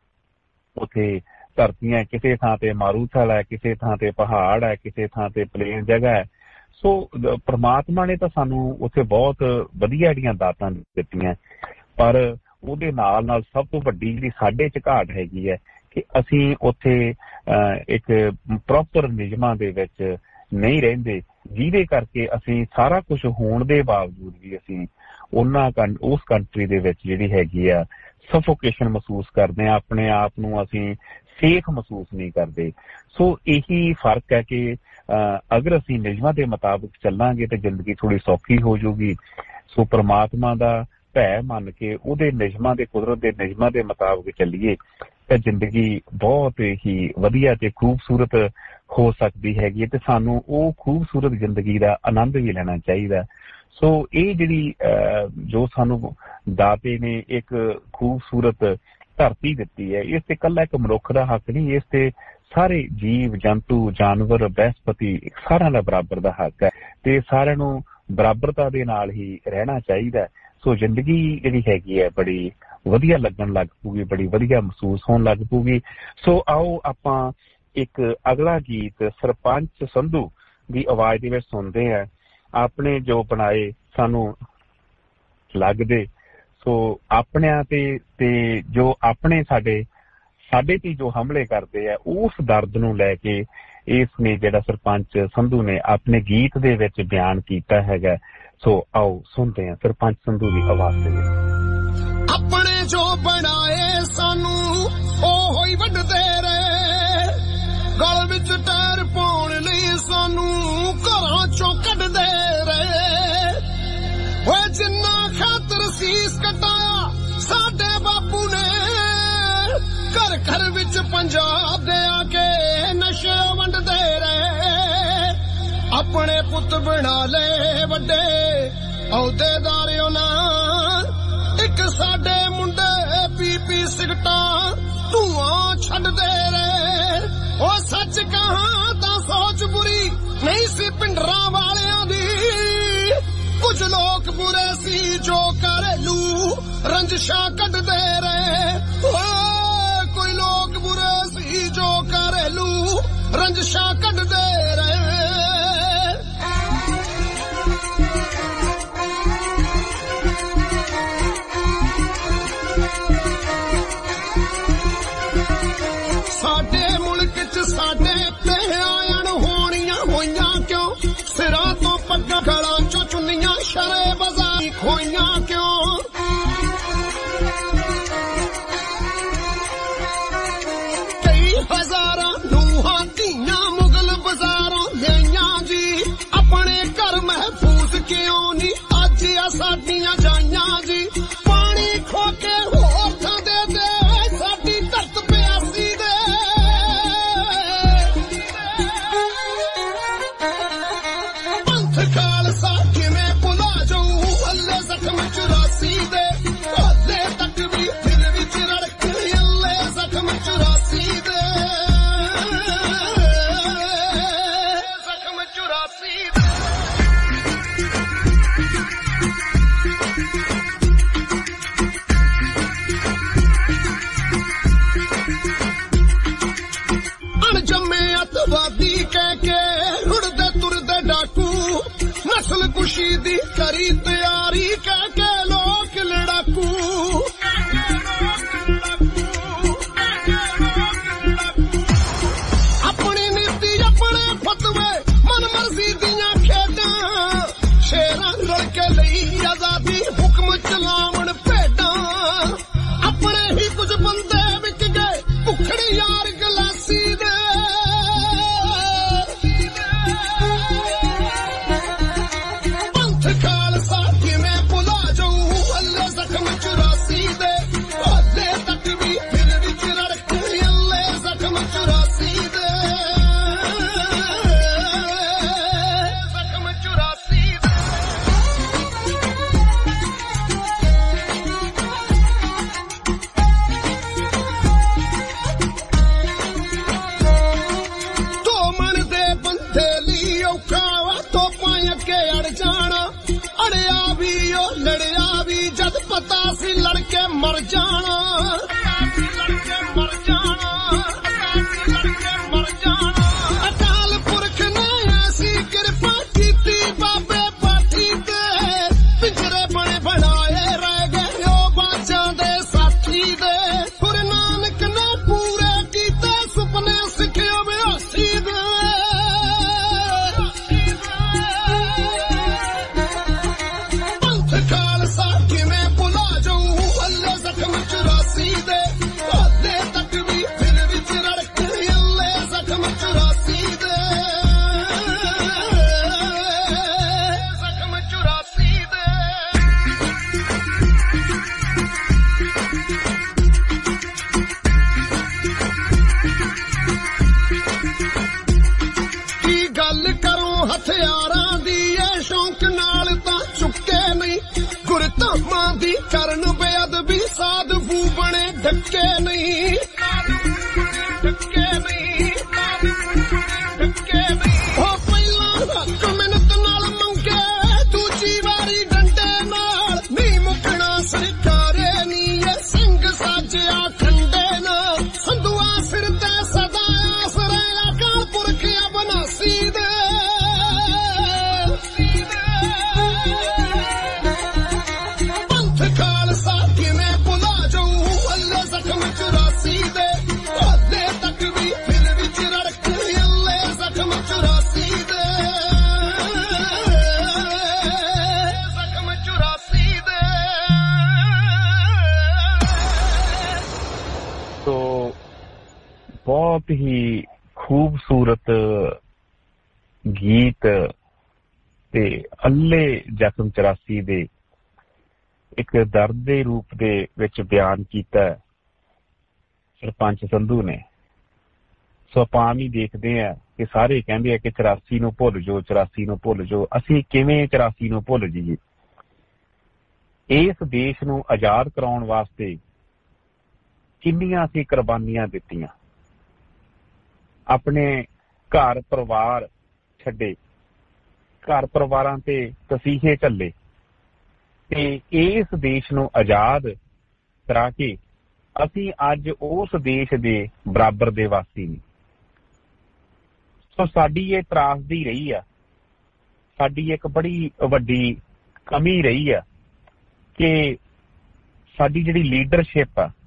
ਉੱਥੇ ਧਰਤੀਆਂ, ਕਿਸੇ ਥਾਂ ਤੇ ਮਾਰੂਥਲ ਹੈ, ਕਿਸੇ ਥਾਂ ਤੇ ਪਹਾੜ ਹੈ, ਕਿਸੇ ਥਾਂ ਤੇ ਪਲੇਨ ਜਗ੍ਹਾ ਹੈ। ਸੋ ਪ੍ਰਮਾਤਮਾ ਨੇ ਤਾਂ ਸਾਨੂੰ ਉੱਥੇ ਬਹੁਤ ਵਧੀਆ ਜਿਹੜੀਆਂ ਦਾਤਾਂ ਦਿੱਤੀਆਂ, ਪਰ ਉਹਦੇ ਨਾਲ ਨਾਲ ਸਭ ਤੋਂ ਵੱਡੀ ਜਿਹੜੀ ਸਾਡੇ 'ਚ ਘਾਟ ਹੈਗੀ ਹੈ ਕਿ ਅਸੀਂ ਉੱਥੇ ਇੱਕ ਪ੍ਰੋਪਰ ਨਿਯਮਾਂ ਦੇ ਵਿੱਚ ਨਹੀਂ ਰਹਿੰਦੇ, ਜਿਹਦੇ ਕਰਕੇ ਅਸੀਂ ਸਾਰਾ ਕੁਝ ਹੋਣ ਦੇ ਬਾਵਜੂਦ ਵੀ ਅਸੀਂ ਉਸ ਕੰਟਰੀ ਦੇ ਵਿੱਚ ਜਿਹੜੀ ਹੈਗੀ ਆ ਸਫੋਕੇਸ਼ਨ ਮਹਿਸੂਸ ਕਰਦੇ ਹਾਂ, ਆਪਣੇ ਆਪ ਨੂੰ ਅਸੀਂ ਸੇਫ ਮਹਿਸੂਸ ਨਹੀਂ ਕਰਦੇ। ਸੋ ਇਹੀ ਫਰਕ ਹੈ ਕਿ ਅਗਰ ਅਸੀਂ ਨਿਯਮਾਂ ਦੇ ਮੁਤਾਬਕ ਚੱਲਾਂਗੇ ਤਾਂ ਜ਼ਿੰਦਗੀ ਥੋੜ੍ਹੀ ਸੌਖੀ ਹੋ ਜਾਊਗੀ। ਸੋ ਪ੍ਰਮਾਤਮਾ ਦਾ ਭੈ ਮੰਨ ਕੇ ਉਹਦੇ ਨਿਯਮਾਂ ਦੇ, ਕੁਦਰਤ ਦੇ ਨਿਯਮਾਂ ਦੇ ਮੁਤਾਬਕ ਚੱਲੀਏ ਤਾਂ ਜ਼ਿੰਦਗੀ ਬਹੁਤ ਹੀ ਵਧੀਆ ਤੇ ਖੂਬਸੂਰਤ ਹੋ ਸਕਦੀ ਹੈਗੀ ਹੈ ਤੇ ਸਾਨੂੰ ਉਹ ਖੂਬਸੂਰਤ ਜ਼ਿੰਦਗੀ ਦਾ ਆਨੰਦ ਵੀ ਲੈਣਾ ਚਾਹੀਦਾ। ਸੋ ਇਹ ਜਿਹੜੀ ਜੋ ਸਾਨੂੰ ਦਾਤੇ ਨੇ ਇੱਕ ਖੂਬਸੂਰਤ ਧਰਤੀ ਦਿੱਤੀ ਹੈ, ਇਸ ਤੇ ਇਕੱਲਾ ਇੱਕ ਮਨੁੱਖ ਦਾ ਹੱਕ ਨਹੀਂ, ਇਸ ਤੇ ਸਾਰੇ ਜੀਵ ਜੰਤੂ, ਜਾਨਵਰ, ਬਨਸਪਤੀ ਸਾਰਿਆਂ ਦਾ ਬਰਾਬਰ ਦਾ ਹੱਕ ਹੈ ਤੇ ਸਾਰਿਆਂ ਨੂੰ ਬਰਾਬਰਤਾ ਦੇ ਨਾਲ ਹੀ ਰਹਿਣਾ ਚਾਹੀਦਾ। ਸੋ ਜ਼ਿੰਦਗੀ ਜਿਹੜੀ ਹੈਗੀ ਹੈ ਬੜੀ ਵਧੀਆ ਲੱਗਣ ਲੱਗ ਪਊਗੀ, ਬੜੀ ਵਧੀਆ ਮਹਿਸੂਸ ਹੋਣ ਲੱਗ ਪਊਗੀ। ਸੋ ਆਓ ਆਪਾਂ ਇੱਕ ਅਗਲਾ ਗੀਤ ਸਰਪੰਚ ਸੰਧੂ ਦੀ ਆਵਾਜ਼ ਦੇ ਵਿੱਚ ਸੁਣਦੇ ਹਾਂ। ਆਪਣੇ ਜੋ ਬਣਾਏ ਸਾਨੂੰ ਲੱਗਦੇ, ਸੋ ਆਪਣਿਆਂ ਤੇ ਜੋ ਆਪਣੇ ਸਾਡੇ ਤੇ ਜੋ ਹਮਲੇ ਕਰਦੇ ਆ, ਉਸ ਦਰਦ ਨੂੰ ਲੈ ਕੇ ਇਸ ਨੇ ਜਿਹੜਾ ਸਰਪੰਚ ਸੰਧੂ ਨੇ ਆਪਣੇ ਗੀਤ ਦੇ ਵਿੱਚ ਬਿਆਨ ਕੀਤਾ ਹੈਗਾ। ਸੋ ਆਓ ਸੁਣਦੇ ਹਾਂ ਸਰਪੰਚ ਸੰਧੂ ਦੀ ਆਵਾਜ਼ ਦੇ ਵਿੱਚ। ਆਪਣੇ ਜੋ ਬਣਾਏ ਸਾਨੂੰ ਉਹ ਹੀ ਵੱਢਦੇ ਰਹੇ, ਗਲ ਵਿੱਚ ਟਾਇਰ ਪਾਉਣ ਲਈ ਸਾਨੂੰ ਘਰਾਂ ਚੋਂ ਕੱਢਦੇ ਰਹੇ। ਓਏ ਜਿੰਨਾ ਖਾਤਰ ਸੀਸ ਕਟਾਇਆ ਸਾਡੇ ਬਾਪੂ ਨੇ, ਘਰ ਘਰ ਵਿੱਚ ਪੰਜਾਬ ਦੇ ਆ ਕੇ ਨਸ਼ੇ ਵੰਡਦੇ ਰਹੇ। ਆਪਣੇ ਪੁੱਤ ਬਣਾ ਲਏ ਵੱਡੇ ਅਹੁਦੇਦਾਰਿਓ ਨਾਲ, ਇੱਕ ਸਾਡੇ ਮੁੰਡੇ ਪੀ ਸਿਗਟਾਂ ਧੂਆਂ ਛੱਡਦੇ ਰਹੇ। ਉਹ ਸੱਚ ਕਹਾਂ ਤਾਂ ਸੋਚ ਬੁਰੀ ਨਹੀਂ ਸੀ ਪਿੰਡਰਾਂ ਵਾਲਿਆਂ ਦੀ, ਕੁਝ ਲੋਕ ਬੁਰੇ ਸੀ ਜੋ ਘਰੇਲੂ ਰੰਜਿਸ਼ਾਂ ਕੱਢਦੇ ਰਹੇ। ਕੋਈ ਲੋਕ ਬੁਰੇ ਸੀ ਜੋ ਘਰੇਲੂ ਰੰਜਿਸ਼ਾਂ ਕੱਢਦੇ ਰਹੇ। ਸਾਡੇ ਮੁਲਕ 'ਚ ਸਾਡੇ ਤੇ ਆਇਣ ਹੋਣੀਆਂ ਹੋਈਆਂ ਕਿਉਂ, ਸਿਰਾਂ ਤੋਂ ਪੱਗਾਂ ਗਲਾਂ 'ਚੋਂ ਚੁੰਨੀਆਂ ਸ਼ਰੇ ਬਜ਼ਾਰੀ ਖੋਈਆਂ ਕਿਉਂ। ਕਈ ਹਜ਼ਾਰਾਂ ਨੂੰਹਾਂ ਧੀਆਂ ਮੁਗਲ ਔਖਾ ਵਾ ਤੋਪਾਂ ਅੱਗੇ ਅੜ ਜਾਣਾ ਅੜਿਆ ਵੀ ਉਹ ਲੜਿਆ ਵੀ ਜਦ ਪਤਾ ਸੀ ਲੜ ਕੇ ਮਰ ਜਾਣਾ ਅਕਾਲ ਪੁਰਖ ਨੇ ਐਸੀ ਕਿਰਪਾ ਕੀਤੀ ਬਾਬੇ ਪਾਠੀ ਤੇ ਪਿੰਜਰੇ ਬਣੇ ਬਣਾਏ ਰਹਿ ਗਏ ਉਹ ਬਾਜਾਂ ਦੇ ਸਾਥੀ ਦੇ ਗੁਰੂ ਨਾਨਕ ਨੇ ਪੂਰੇ ਕੀਤੇ ਸੁਪਨੇ ਸਿੱਖਿਓ ਬਿਆਸੀ ਦੇ ਹਥਿਆਰਾਂ ਦੀ ਇਹ ਸ਼ੌਂਕ ਨਾਲ ਤਾਂ ਚੁੱਕੇ ਨਹੀਂ ਗੁਰਧਾਮਾਂ ਦੀ ਕਰਨ ਬੇਅਦਬੀ ਸਾਧੂ ਬਣੇ ਢੱਕੇ ਨਹੀਂ ਉਹ ਪਹਿਲਾਂ ਹੱਕ ਮਿਹਨਤ ਨਾਲ ਮੰਗੇ ਦੂਜੀ ਵਾਰੀ ਡੰਡੇ ਨਾਲ ਨਹੀਂ ਮੁੱਕਣਾ ਸਰਕਾਰੇ ਨਹੀਂ ਇਹ ਸਿੰਘ ਸਾਜਿਆ ਖੰਡੇ ਨਾਲ ਸੰਧੂਆ ਸਿਰ ਤੇ ਸਦਾ ਆਸਰੇ ਅਕਾਲ ਪੁਰਖ ਅਬਨਾਸੀ ਦੇ ਬਹੁਤ ਹੀ ਖੂਬਸੂਰਤ ਗੀਤ ਤੇ ਅੱਲੇ ਜ਼ਖਮ 84 ਦੇ ਇੱਕ ਦਰਦ ਦੇ ਰੂਪ ਦੇ ਵਿੱਚ ਬਿਆਨ ਕੀਤਾ ਸਰਪੰਚ ਸੰਧੂ ਨੇ। ਸੋ ਆਪਾਂ ਵੀ ਦੇਖਦੇ ਆ ਕਿ ਸਾਰੇ ਕਹਿੰਦੇ ਆ ਕਿ 84 ਨੂੰ ਭੁੱਲ ਜਾਓ 84 ਨੂੰ ਭੁੱਲ ਜਾਓ। ਅਸੀਂ ਕਿਵੇਂ 84 ਨੂੰ ਭੁੱਲ ਜਾਈਏ? ਇਸ ਦੇਸ਼ ਨੂੰ ਆਜ਼ਾਦ ਕਰਾਉਣ ਵਾਸਤੇ ਕਿੰਨੀਆਂ ਅਸੀਂ ਕੁਰਬਾਨੀਆਂ ਦਿੱਤੀਆਂ, ਆਪਣੇ ਘਰ ਪਰਿਵਾਰ ਛੱਡੇ, ਘਰ ਪਰਿਵਾਰਾਂ ਤੇ ਤਸੀਹੇ ਝੱਲੇ ਤੇ ਇਸ ਦੇਸ਼ ਨੂੰ ਆਜ਼ਾਦ ਕਰਾ ਕੇ ਅਸੀਂ ਅੱਜ ਉਸ ਦੇਸ਼ ਦੇ ਬਰਾਬਰ ਦੇ ਵਾਸੀ ਨਹੀਂ। ਸੋ ਸਾਡੀ ਇਹ ਤਰਾਸਦੀ ਰਹੀ ਆ, ਸਾਡੀ ਇੱਕ ਬੜੀ ਵੱਡੀ ਕਮੀ ਰਹੀ ਆ ਕਿ ਸਾਡੀ ਜਿਹੜੀ ਲੀਡਰਸ਼ਿਪ ਆ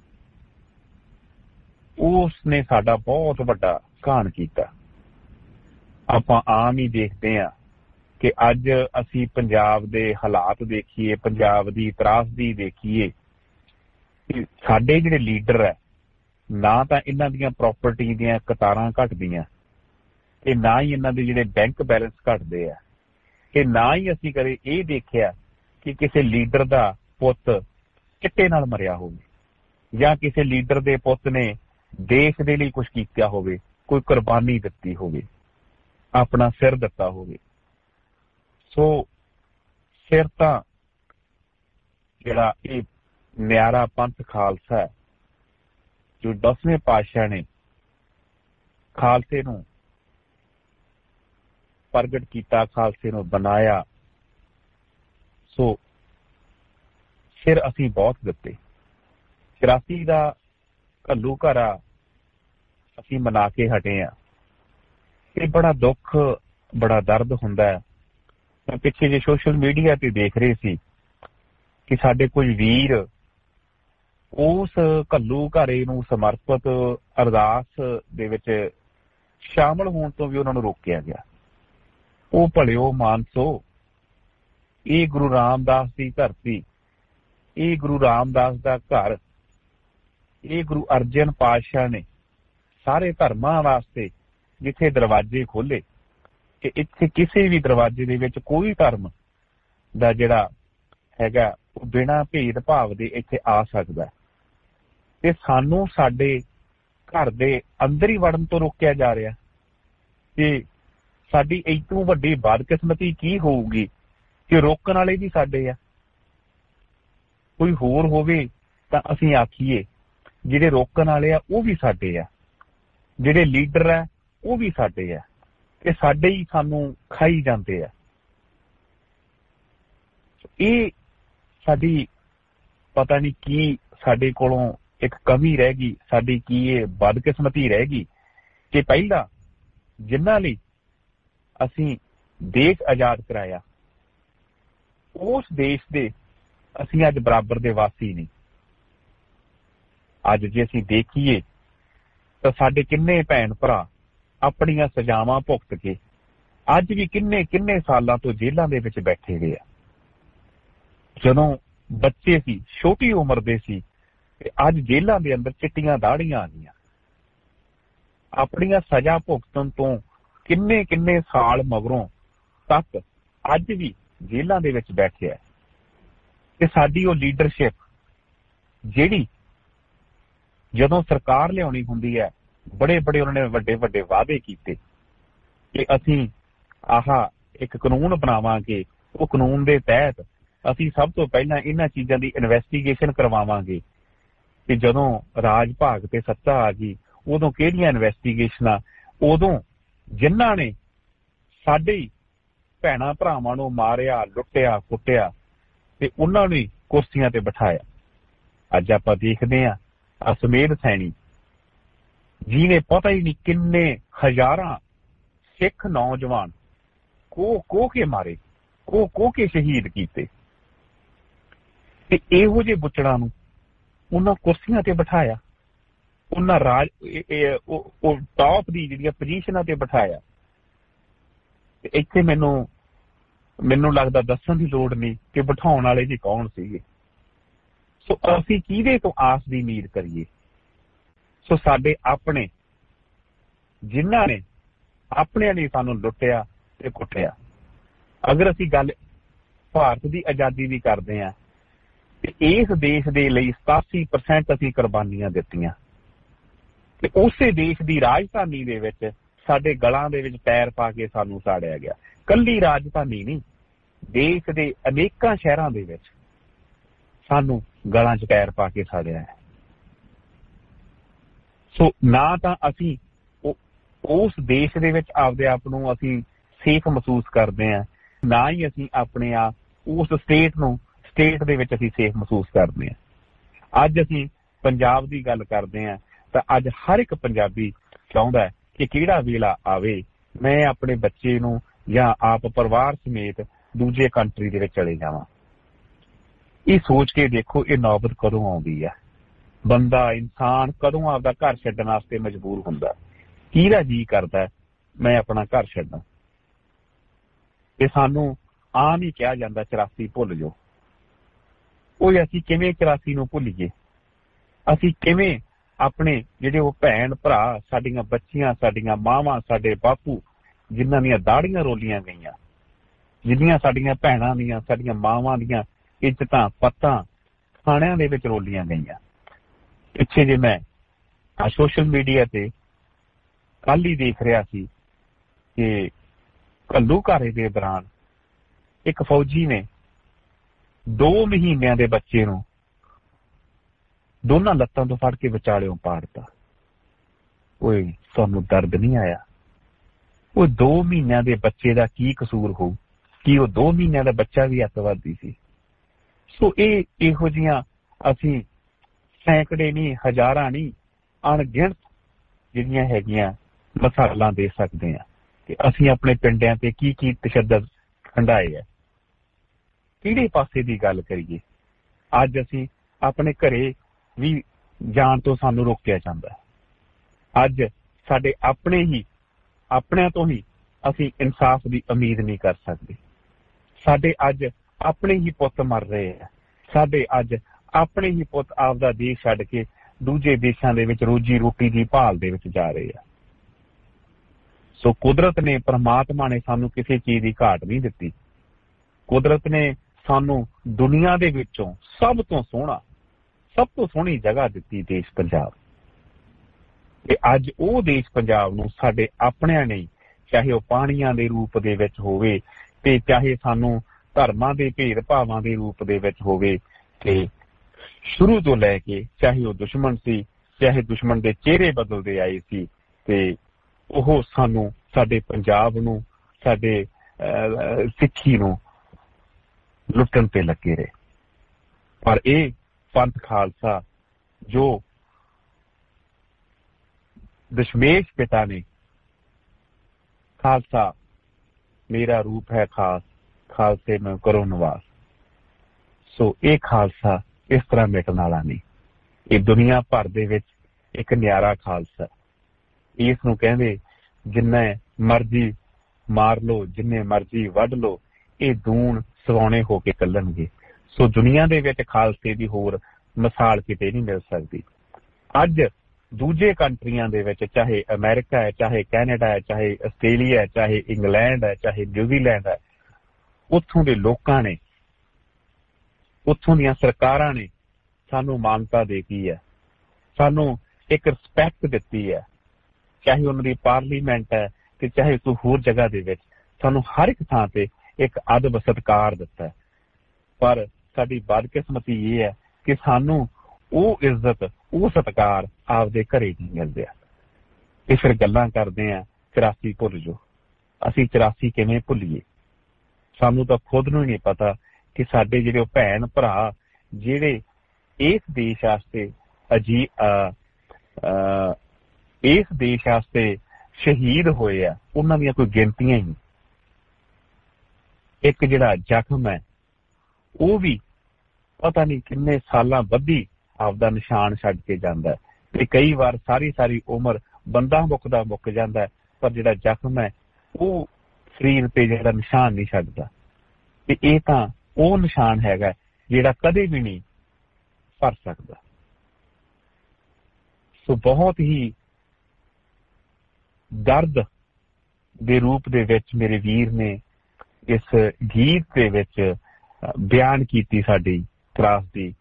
ਉਸਨੇ ਸਾਡਾ ਬਹੁਤ ਵੱਡਾ ਘਾਣ ਕੀਤਾ। ਆਪਾਂ ਆਮ ਹੀ ਦੇਖਦੇ ਹਾਂ ਕਿ ਅੱਜ ਅਸੀਂ ਪੰਜਾਬ ਦੇ ਹਾਲਾਤ ਦੇਖੀਏ, ਪੰਜਾਬ ਦੀ ਤਰਾਸਦੀ ਦੇਖੀਏ, ਸਾਡੇ ਜਿਹੜੇ ਲੀਡਰ ਹੈ ਨਾ ਤਾਂ ਇਹਨਾਂ ਦੀਆਂ ਪ੍ਰਾਪਰਟੀ ਦੀਆਂ ਕਤਾਰਾਂ ਘਟਦੀਆਂ ਤੇ ਨਾ ਹੀ ਇਹਨਾਂ ਦੇ ਜਿਹੜੇ ਬੈਂਕ ਬੈਲੈਂਸ ਘਟਦੇ ਆ, ਤੇ ਨਾ ਹੀ ਅਸੀਂ ਕਦੇ ਇਹ ਦੇਖਿਆ ਕਿ ਕਿਸੇ ਲੀਡਰ ਦਾ ਪੁੱਤ ਚਿੱਟੇ ਨਾਲ ਮਰਿਆ ਹੋਵੇ ਜਾਂ ਕਿਸੇ ਲੀਡਰ ਦੇ ਪੁੱਤ ਨੇ ਦੇਸ਼ ਦੇ ਲਈ ਕੁਝ ਕੀਤਾ ਹੋਵੇ, ਕੋਈ ਕੁਰਬਾਨੀ ਦਿੱਤੀ ਹੋਵੇ, ਆਪਣਾ ਸਿਰ ਦਿੱਤਾ ਹੋਵੇ। ਸੋ ਸਿਰ ਤਾਂ ਜਿਹੜਾ ਇਹ ਨਿਆਰਾ ਪੰਥ ਖਾਲਸਾ ਹੈ, ਜੋ 10ਵੇਂ ਪਾਤਸ਼ਾਹ ਨੇ ਖਾਲਸੇ ਨੂੰ ਪ੍ਰਗਟ ਕੀਤਾ, ਖਾਲਸੇ ਨੂੰ ਬਣਾਇਆ, ਸੋ ਸਿਰ ਅਸੀਂ ਬਹੁਤ ਦਿੱਤੇ। 84 ਦਾ ਘੱਲੂ ਘਰਾ ਅਸੀਂ ਮਨਾ ਕੇ ਹਟੇ ਆ। ਇਹ ਬੜਾ ਦੁੱਖ, ਬੜਾ ਦਰਦ ਹੁੰਦਾ ਹੈ। ਮੈਂ ਪਿੱਛੇ ਜੇ ਸੋਸ਼ਲ ਮੀਡੀਆ ਤੇ ਦੇਖ ਰਹੇ ਸੀ ਕਿ ਸਾਡੇ ਕੁਝ ਵੀਰ ਉਸ ਘੱਲੂ ਘਰੇ ਨੂੰ ਸਮਰਪਿਤ ਅਰਦਾਸ ਦੇ ਵਿੱਚ ਸ਼ਾਮਲ ਹੋਣ ਤੋਂ ਵੀ ਉਹਨਾਂ ਨੂੰ ਰੋਕਿਆ ਗਿਆ। ਉਹ ਭਲਿਓ ਮਾਨਸੋ, ਇਹ ਗੁਰੂ ਰਾਮਦਾਸ ਦੀ ਧਰਤੀ, ਇਹ ਗੁਰੂ ਰਾਮਦਾਸ ਦਾ ਘਰ, ਇਹ ਗੁਰੂ ਅਰਜਨ ਪਾਤਸ਼ਾਹ ਨੇ ਸਾਰੇ ਧਰਮਾਂ ਵਾਸਤੇ ਜਿੱਥੇ ਦਰਵਾਜ਼ੇ ਖੋਲੇ ਕਿ ਇੱਥੇ ਕਿਸੇ ਵੀ ਦਰਵਾਜ਼ੇ ਦੇ ਵਿੱਚ ਕੋਈ ਧਰਮ ਦਾ ਜਿਹੜਾ ਹੈਗਾ ਉਹ ਬਿਨਾਂ ਭੇਦ ਭਾਵ ਦੇ ਇੱਥੇ ਆ ਸਕਦਾ, ਤੇ ਸਾਨੂੰ ਸਾਡੇ ਘਰ ਦੇ ਅੰਦਰ ਹੀ ਵੜਨ ਤੋਂ ਰੋਕਿਆ ਜਾ ਰਿਹਾ। ਤੇ ਸਾਡੀ ਇਸ ਤੋਂ ਵੱਡੀ ਬਦਕਿਸਮਤੀ ਕੀ ਹੋਊਗੀ ਕਿ ਰੋਕਣ ਵਾਲੇ ਵੀ ਸਾਡੇ ਆ। ਕੋਈ ਹੋਰ ਹੋਵੇ ਤਾਂ ਅਸੀਂ ਆਖੀਏ ਜਿਹੜੇ ਰੋਕਣ ਵਾਲੇ ਆ ਉਹ ਵੀ ਸਾਡੇ ਆ, ਜਿਹੜੇ ਲੀਡਰ ਆ ਉਹ ਵੀ ਸਾਡੇ ਆ। ਤੇ ਸਾਡੇ ਹੀ ਸਾਨੂੰ ਖਾਈ ਜਾਂਦੇ ਆ। ਇਹ ਸਾਡੀ ਪਤਾ ਨਹੀਂ ਕੀ ਸਾਡੇ ਕੋਲੋਂ ਇੱਕ ਕਮੀ ਰਹਿ ਗਈ, ਸਾਡੀ ਕੀ ਇਹ ਬਦਕਿਸਮਤੀ ਰਹਿ ਗਈ ਕਿ ਪਹਿਲਾਂ ਜਿਨ੍ਹਾਂ ਲਈ ਅਸੀਂ ਦੇਸ਼ ਆਜ਼ਾਦ ਕਰਾਇਆ ਉਸ ਦੇਸ਼ ਦੇ ਅਸੀਂ ਅੱਜ ਬਰਾਬਰ ਦੇ ਵਾਸੀ ਨਹੀਂ। ਅੱਜ ਜੇ ਅਸੀਂ ਦੇਖੀਏ ਤਾਂ ਸਾਡੇ ਕਿੰਨੇ ਭੈਣ ਭਰਾ ਆਪਣੀਆਂ ਸਜ਼ਾਵਾਂ ਭੁਗਤ ਕੇ ਅੱਜ ਵੀ ਕਿੰਨੇ ਸਾਲਾਂ ਤੋਂ ਜੇਲ੍ਹਾਂ ਦੇ ਵਿੱਚ ਬੈਠੇ ਹੋਏ ਆ। ਜਦੋਂ ਬੱਚੇ ਸੀ, ਛੋਟੀ ਉਮਰ ਦੇ ਸੀ, ਤੇ ਅੱਜ ਜੇਲ੍ਹਾਂ ਦੇ ਅੰਦਰ ਚਿੱਟੀਆਂ ਦਾੜੀਆਂ ਆ ਗਈਆਂ। ਆਪਣੀਆਂ ਸਜ਼ਾ ਭੁਗਤਣ ਤੋਂ ਕਿੰਨੇ ਸਾਲ ਮਗਰੋਂ ਤੱਕ ਅੱਜ ਵੀ ਜੇਲ੍ਹਾਂ ਦੇ ਵਿੱਚ ਬੈਠਿਆ। ਤੇ ਸਾਡੀ ਉਹ ਲੀਡਰਸ਼ਿਪ ਜਿਹੜੀ ਜਦੋਂ ਸਰਕਾਰ ਲਿਆਉਣੀ ਹੁੰਦੀ ਹੈ, ਬੜੇ ਉਹਨਾਂ ਨੇ ਵੱਡੇ ਵਾਅਦੇ ਕੀਤੇ ਕਿ ਅਸੀਂ ਇੱਕ ਕਾਨੂੰਨ ਬਣਾਵਾਂਗੇ, ਉਹ ਕਾਨੂੰਨ ਦੇ ਤਹਿਤ ਅਸੀਂ ਸਭ ਤੋਂ ਪਹਿਲਾਂ ਇਹਨਾਂ ਚੀਜ਼ਾਂ ਦੀ ਇਨਵੈਸਟੀਗੇਸ਼ਨ ਕਰਵਾਵਾਂਗੇ। ਤੇ ਜਦੋਂ ਰਾਜ ਭਾਗ ਤੇ ਸੱਤਾ ਆ ਗਈ ਉਦੋਂ ਕਿਹੜੀਆਂ ਇਨਵੈਸਟੀਗੇਸ਼ਨਾਂ, ਉਦੋਂ ਜਿਨ੍ਹਾਂ ਨੇ ਸਾਡੇ ਭੈਣਾਂ ਭਰਾਵਾਂ ਨੂੰ ਮਾਰਿਆ, ਲੁੱਟਿਆ, ਕੁੱਟਿਆ ਤੇ ਉਹਨਾਂ ਨੂੰ ਕੁਰਸੀਆਂ ਤੇ ਬਿਠਾਇਆ। ਅੱਜ ਆਪਾਂ ਦੇਖਦੇ ਹਾਂ ਅਸਮੇਧ ਸੈਣੀ ਜਿਹਨੇ ਪਤਾ ਹੀ ਨਹੀਂ ਕਿੰਨੇ ਹਜ਼ਾਰਾਂ ਸਿੱਖ ਨੌਜਵਾਨ ਕੋ ਕੇ ਮਾਰੇ, ਕੋ ਕੇ ਸ਼ਹੀਦ ਕੀਤੇ, ਤੇ ਇਹੋ ਜਿਹੇ ਬੁੱਚੜਾਂ ਨੂੰ ਉਹਨਾਂ ਕੁਰਸੀਆਂ ਤੇ ਬਿਠਾਇਆ, ਉਹਨਾਂ ਉਹ ਟੌਪ ਦੀ ਜਿਹੜੀਆਂ ਪੋਜੀਸ਼ਨਾਂ ਤੇ ਬਿਠਾਇਆ। ਤੇ ਇੱਥੇ ਮੈਨੂੰ ਲੱਗਦਾ ਦੱਸਣ ਦੀ ਲੋੜ ਨਹੀਂ ਕਿ ਬਿਠਾਉਣ ਵਾਲੇ ਜੀ ਕੌਣ ਸੀਗੇ। ਸੋ ਅਸੀਂ ਕਿਹਦੇ ਤੋਂ ਆਸ ਦੀ ਉਮੀਦ ਕਰੀਏ? ਸੋ ਸਾਡੇ ਆਪਣੇ ਜਿਨ੍ਹਾਂ ਨੇ ਆਪਣਿਆਂ ਨੇ ਸਾਨੂੰ ਲੁੱਟਿਆ ਤੇ ਕੁੱਟਿਆ। ਅਗਰ ਅਸੀਂ ਗੱਲ ਭਾਰਤ ਦੀ ਆਜ਼ਾਦੀ ਦੀ ਕਰਦੇ ਹਾਂ ਤੇ ਇਸ ਦੇਸ਼ ਦੇ ਲਈ 87% ਅਸੀਂ ਕੁਰਬਾਨੀਆਂ ਦਿੱਤੀਆਂ, ਤੇ ਉਸੇ ਦੇਸ਼ ਦੀ ਰਾਜਧਾਨੀ ਦੇ ਵਿੱਚ ਸਾਡੇ ਗਲਾਂ ਦੇ ਵਿੱਚ ਪੈਰ ਪਾ ਕੇ ਸਾਨੂੰ ਸਾੜਿਆ ਗਿਆ। ਕੱਲੀ ਰਾਜਧਾਨੀ ਨਹੀਂ, ਦੇਸ਼ ਦੇ ਅਨੇਕਾਂ ਸ਼ਹਿਰਾਂ ਦੇ ਵਿੱਚ ਸਾਨੂੰ ਗਲਾਂ 'ਚ ਪੈਰ ਪਾ ਕੇ ਸਾੜਿਆ ਹੈ। ਸੋ ਨਾ ਤਾਂ ਅਸੀਂ ਉਸ ਦੇਸ਼ ਦੇ ਵਿੱਚ ਆਪਦੇ ਆਪ ਨੂੰ ਅਸੀਂ ਸੇਫ ਮਹਿਸੂਸ ਕਰਦੇ ਹਾਂ, ਨਾ ਹੀ ਅਸੀਂ ਆਪਣੇ ਆਪ ਉਸ ਸਟੇਟ ਦੇ ਵਿੱਚ ਅਸੀਂ ਸੇਫ ਮਹਿਸੂਸ ਕਰਦੇ ਹਾਂ। ਅੱਜ ਅਸੀਂ ਪੰਜਾਬ ਦੀ ਗੱਲ ਕਰਦੇ ਹਾਂ ਤਾਂ ਅੱਜ ਹਰ ਇੱਕ ਪੰਜਾਬੀ ਚਾਹੁੰਦਾ ਹੈ ਕਿ ਕਿਹੜਾ ਵੇਲਾ ਆਵੇ ਮੈਂ ਆਪਣੇ ਬੱਚੇ ਨੂੰ ਜਾਂ ਆਪ ਪਰਿਵਾਰ ਸਮੇਤ ਦੂਜੇ ਕੰਟਰੀ ਦੇ ਵਿੱਚ ਚਲੇ ਜਾਵਾਂ। ਇਹ ਸੋਚ ਕੇ ਦੇਖੋ ਇਹ ਨੌਬਤ ਕਦੋਂ ਆਉਂਦੀ ਹੈ। ਬੰਦਾ, ਇਨਸਾਨ ਕਦੋਂ ਆਪਦਾ ਘਰ ਛੱਡਣ ਵਾਸਤੇ ਮਜਬੂਰ ਹੁੰਦਾ? ਕਿਹਦਾ ਜੀਅ ਕਰਦਾ ਮੈਂ ਆਪਣਾ ਘਰ ਛੱਡਾਂ? ਤੇ ਸਾਨੂੰ ਆਮ ਹੀ ਕਿਹਾ ਜਾਂਦਾ 84 ਭੁੱਲ ਜਾਓ। ਉਹ ਅਸੀਂ ਕਿਵੇਂ 84 ਨੂੰ ਭੁੱਲੀਏ? ਅਸੀਂ ਕਿਵੇਂ ਆਪਣੇ ਜਿਹੜੇ ਉਹ ਭੈਣ ਭਰਾ, ਸਾਡੀਆਂ ਬੱਚੀਆਂ, ਸਾਡੀਆਂ ਮਾਵਾਂ, ਸਾਡੇ ਬਾਪੂ ਜਿਨ੍ਹਾਂ ਦੀਆਂ ਦਾੜੀਆਂ ਰੋਲੀਆਂ ਗਈਆਂ, ਜਿੰਨੀਆਂ ਸਾਡੀਆਂ ਭੈਣਾਂ ਦੀਆਂ, ਸਾਡੀਆਂ ਮਾਵਾਂ ਦੀਆਂ ਇੱਜ਼ਤਾਂ ਪੱਤਾਂ ਥਾਣਿਆਂ ਦੇ ਵਿੱਚ ਰੋਲੀਆਂ ਗਈਆਂ। ਪਿੱਛੇ ਜੇ ਮੈਂ ਸੋਸ਼ਲ ਮੀਡੀਆ ਤੇ ਕੱਲ ਹੀ ਦੇਖ ਰਿਹਾ ਸੀ ਕਿ ਘੱਲੂਘਾਰੇ ਦੇ ਦੌਰਾਨ ਇੱਕ ਫੌਜੀ ਨੇ 2 ਮਹੀਨਿਆਂ ਦੇ ਬੱਚੇ ਨੂੰ ਦੋਨਾਂ ਲੱਤਾਂ ਤੋਂ ਫੜ ਕੇ ਵਿਚਾਲਿਓਂ ਪਾੜਤਾ। ਓਏ ਤੁਹਾਨੂੰ ਦਰਦ ਨਹੀਂ ਆਇਆ? ਉਹ 2 ਮਹੀਨਿਆਂ ਦੇ ਬੱਚੇ ਦਾ ਕੀ ਕਸੂਰ ਹੋਊ? ਕੀ ਉਹ 2 ਮਹੀਨਿਆਂ ਦਾ ਬੱਚਾ ਵੀ ਅੱਤਵਾਦੀ ਸੀ? ਸੋ ਇਹੋ ਜਿਹੀਆਂ ਅਸੀਂ ਸੈਂਕੜੇ ਨਹੀਂ, ਹਜ਼ਾਰਾਂ ਨਹੀਂ, ਅਣਗਿਣਤ ਜਿਹੜੀਆਂ ਹੈਗੀਆਂ ਮਿਸਾਲਾਂ ਦੇ ਸਕਦੇ ਹਾਂ ਕਿ ਅਸੀਂ ਆਪਣੇ ਪਿੰਡਾਂ ਤੇ ਕੀ ਤਸ਼ੱਦਦ ਹੰਢਾਏ ਹੈ। ਕਿਹੜੇ ਪਾਸੇ ਦੀ ਗੱਲ ਕਰੀਏ? ਅੱਜ ਅਸੀਂ ਆਪਣੇ ਘਰੇ ਵੀ ਜਾਣ ਤੋਂ ਸਾਨੂੰ ਰੋਕਿਆ ਜਾਂਦਾ। ਅੱਜ ਸਾਡੇ ਆਪਣਿਆਂ ਤੋਂ ਹੀ ਅਸੀਂ ਇਨਸਾਫ ਦੀ ਉਮੀਦ ਨਹੀਂ ਕਰ ਸਕਦੇ। ਸਾਡੇ ਅੱਜ ਆਪਣੇ ਹੀ ਪੁੱਤ ਮਰ ਰਹੇ ਆ। ਸਾਡੇ ਅੱਜ ਆਪਣੇ ਹੀ ਪੁੱਤ ਆਪਦਾ ਦੇਸ਼ ਛੱਡ ਕੇ ਦੂਜੇ ਦੇਸ਼ਾਂ ਦੇ ਵਿੱਚ ਰੋਜੀ ਰੋਟੀ ਦੀ ਭਾਲ ਦੇ ਵਿੱਚ ਜਾ ਰਹੇ ਆ। ਸੋ ਕੁਦਰਤ ਨੇ, ਪਰਮਾਤਮਾ ਨੇ ਸਾਨੂੰ ਕਿਸੇ ਚੀਜ਼ ਦੀ ਘਾਟ ਨਹੀਂ ਦਿੱਤੀ। ਕੁਦਰਤ ਨੇ ਸਾਨੂੰ ਦੁਨੀਆ ਦੇ ਵਿੱਚੋਂ ਸਭ ਤੋਂ ਸੋਹਣੀ ਜਗ੍ਹਾ ਦਿੱਤੀ, ਦੇਸ਼ ਪੰਜਾਬ। ਤੇ ਅੱਜ ਉਹ ਦੇਸ਼ ਪੰਜਾਬ ਨੂੰ ਸਾਡੇ ਆਪਣਿਆਂ ਨੇ, ਚਾਹੇ ਉਹ ਪਾਣੀਆਂ ਦੇ ਰੂਪ ਦੇ ਵਿੱਚ ਹੋਵੇ ਤੇ ਚਾਹੇ ਸਾਨੂੰ ਧਰਮਾਂ ਦੇ ਭੇਦ ਭਾਵਾਂ ਦੇ ਰੂਪ ਦੇ ਵਿੱਚ ਹੋਵੇ, ਤੇ ਸ਼ੁਰੂ ਤੋਂ ਲੈ ਕੇ ਚਾਹੇ ਉਹ ਦੁਸ਼ਮਣ ਸੀ, ਚਾਹੇ ਦੁਸ਼ਮਣ ਦੇ ਚਿਹਰੇ ਬਦਲਦੇ ਆਏ ਸੀ, ਤੇ ਉਹ ਸਾਨੂੰ ਸਾਡੇ ਪੰਜਾਬ ਨੂੰ, ਸਾਡੇ ਸਿੱਖੀ ਨੂੰ ਲੁੱਟਣ ਤੇ ਲੱਗੇ ਰਹੇ। ਪਰ ਇਹ ਪੰਥ ਖਾਲਸਾ ਜੋ ਦਸ਼ਮੇਸ਼ ਪਿਤਾ ਨੇ ਖਾਲਸਾ ਮੇਰਾ ਰੂਪ ਹੈ ਖਾਸ, ਖਾਲਸੇ ਮੈਂ ਕਰੋ ਨਿਵਾਸ, ਸੋ ਇਹ ਖਾਲਸਾ ਇਸ ਤਰ੍ਹਾਂ ਮਿਟਣ ਵਾਲਾ ਨਹੀਂ। ਇਹ ਦੁਨੀਆ ਭਰ ਦੇ ਵਿੱਚ ਇੱਕ ਨਿਆਰਾ ਖਾਲਸਾ। ਇਸ ਨੂੰ ਕਹਿੰਦੇ ਜਿੰਨੇ ਮਰਜ਼ੀ ਮਾਰ ਲੋ, ਜਿੰਨੇ ਮਰਜ਼ੀ ਵੱਢ ਲੋ, ਇਹ ਦੂਣ ਸਵਾਉਣੇ ਹੋ ਕੇ ਚੱਲਣਗੇ। ਸੋ ਦੁਨੀਆ ਦੇ ਵਿੱਚ ਖਾਲਸੇ ਦੀ ਹੋਰ ਮਿਸਾਲ ਕਿਤੇ ਨਹੀਂ ਮਿਲ ਸਕਦੀ। ਅੱਜ ਦੂਜੇ ਕੰਟਰੀਆਂ ਦੇ ਵਿੱਚ, ਚਾਹੇ ਅਮਰੀਕਾ ਹੈ, ਚਾਹੇ ਕੈਨੇਡਾ ਹੈ, ਚਾਹੇ ਆਸਟ੍ਰੇਲੀਆ ਹੈ, ਚਾਹੇ ਇੰਗਲੈਂਡ ਹੈ, ਚਾਹੇ ਨਿਊਜ਼ੀਲੈਂਡ ਹੈ, ਉੱਥੋਂ ਦੇ ਲੋਕਾਂ ਨੇ, ਉੱਥੋਂ ਦੀਆਂ ਸਰਕਾਰਾਂ ਨੇ ਸਾਨੂੰ ਮਾਨਤਾ ਦਿੱਤੀ ਹੈ, ਸਾਨੂੰ ਇੱਕ ਰਿਸਪੈਕਟ ਦਿੱਤੀ ਹੈ। ਚਾਹੇ ਉਹਨਾਂ ਦੀ ਪਾਰਲੀਮੈਂਟ ਹੈ ਤੇ ਚਾਹੇ ਕੋਈ ਹੋਰ ਜਗ੍ਹਾ ਦੇ ਵਿੱਚ, ਸਾਨੂੰ ਹਰ ਇੱਕ ਥਾਂ ਤੇ ਇੱਕ ਅਦਬ ਸਤਿਕਾਰ ਦਿੱਤਾ ਹੈ। ਪਰ ਸਾਡੀ ਬਦਕਿਸਮਤੀ ਇਹ ਹੈ ਕਿ ਸਾਨੂੰ ਉਹ ਇੱਜ਼ਤ, ਉਹ ਸਤਿਕਾਰ ਆਪਦੇ ਘਰੇ ਨਹੀਂ ਮਿਲਦੇ। ਇਹ ਫਿਰ ਗੱਲਾਂ ਕਰਦੇ ਆ 84 ਭੁੱਲ ਜਾਓ। ਅਸੀਂ 84 ਕਿਵੇਂ ਭੁੱਲੀਏ? ਸਾਨੂੰ ਤਾਂ ਖੁਦ ਨੂੰ ਹੀ ਨਹੀਂ ਪਤਾ ਕਿ ਸਾਡੇ ਜਿਹੜੇ ਭੈਣ ਭਰਾ ਜਿਹੜੇ ਇਸ ਦੇਸ਼ ਵਾਸਤੇ ਇਸ ਦੇਸ਼ ਵਾਸਤੇ ਸ਼ਹੀਦ ਹੋਏ ਆ, ਉਹਨਾਂ ਦੀਆਂ ਕੋਈ ਗਿਣਤੀਆਂ ਹੀ ਨਹੀਂ। ਇੱਕ ਜਿਹੜਾ ਜ਼ਖਮ ਹੈ ਉਹ ਵੀ ਪਤਾ ਨਹੀਂ ਕਿੰਨੇ ਸਾਲਾਂ ਬੱਧੀ ਆਪਦਾ ਨਿਸ਼ਾਨ ਛੱਡ ਕੇ ਜਾਂਦਾ, ਤੇ ਕਈ ਵਾਰ ਸਾਰੀ ਉਮਰ ਬੰਦਾ ਮੁੱਕ ਜਾਂਦਾ, ਪਰ ਜਿਹੜਾ ਜ਼ਖਮ ਹੈ ਉਹ ਸਰੀਰ ਤੇ ਜਿਹੜਾ ਨਿਸ਼ਾਨ ਨਹੀਂ ਛੱਡਦਾ। ਤੇ ਇਹ ਤਾਂ ਉਹ ਨਿਸ਼ਾਨ ਹੈਗਾ ਜਿਹੜਾ ਕਦੇ ਵੀ ਨਹੀਂ ਭਰ ਸਕਦਾ। ਸੋ ਬਹੁਤ ਹੀ ਦਰਦ ਦੇ ਰੂਪ ਦੇ ਵਿੱਚ ਮੇਰੇ ਵੀਰ ਨੇ ਇਸ ਗੀਤ ਦੇ ਵਿੱਚ ਬਿਆਨ ਕੀਤੀ ਸਾਡੀ ਤਰਾਸਦੀ।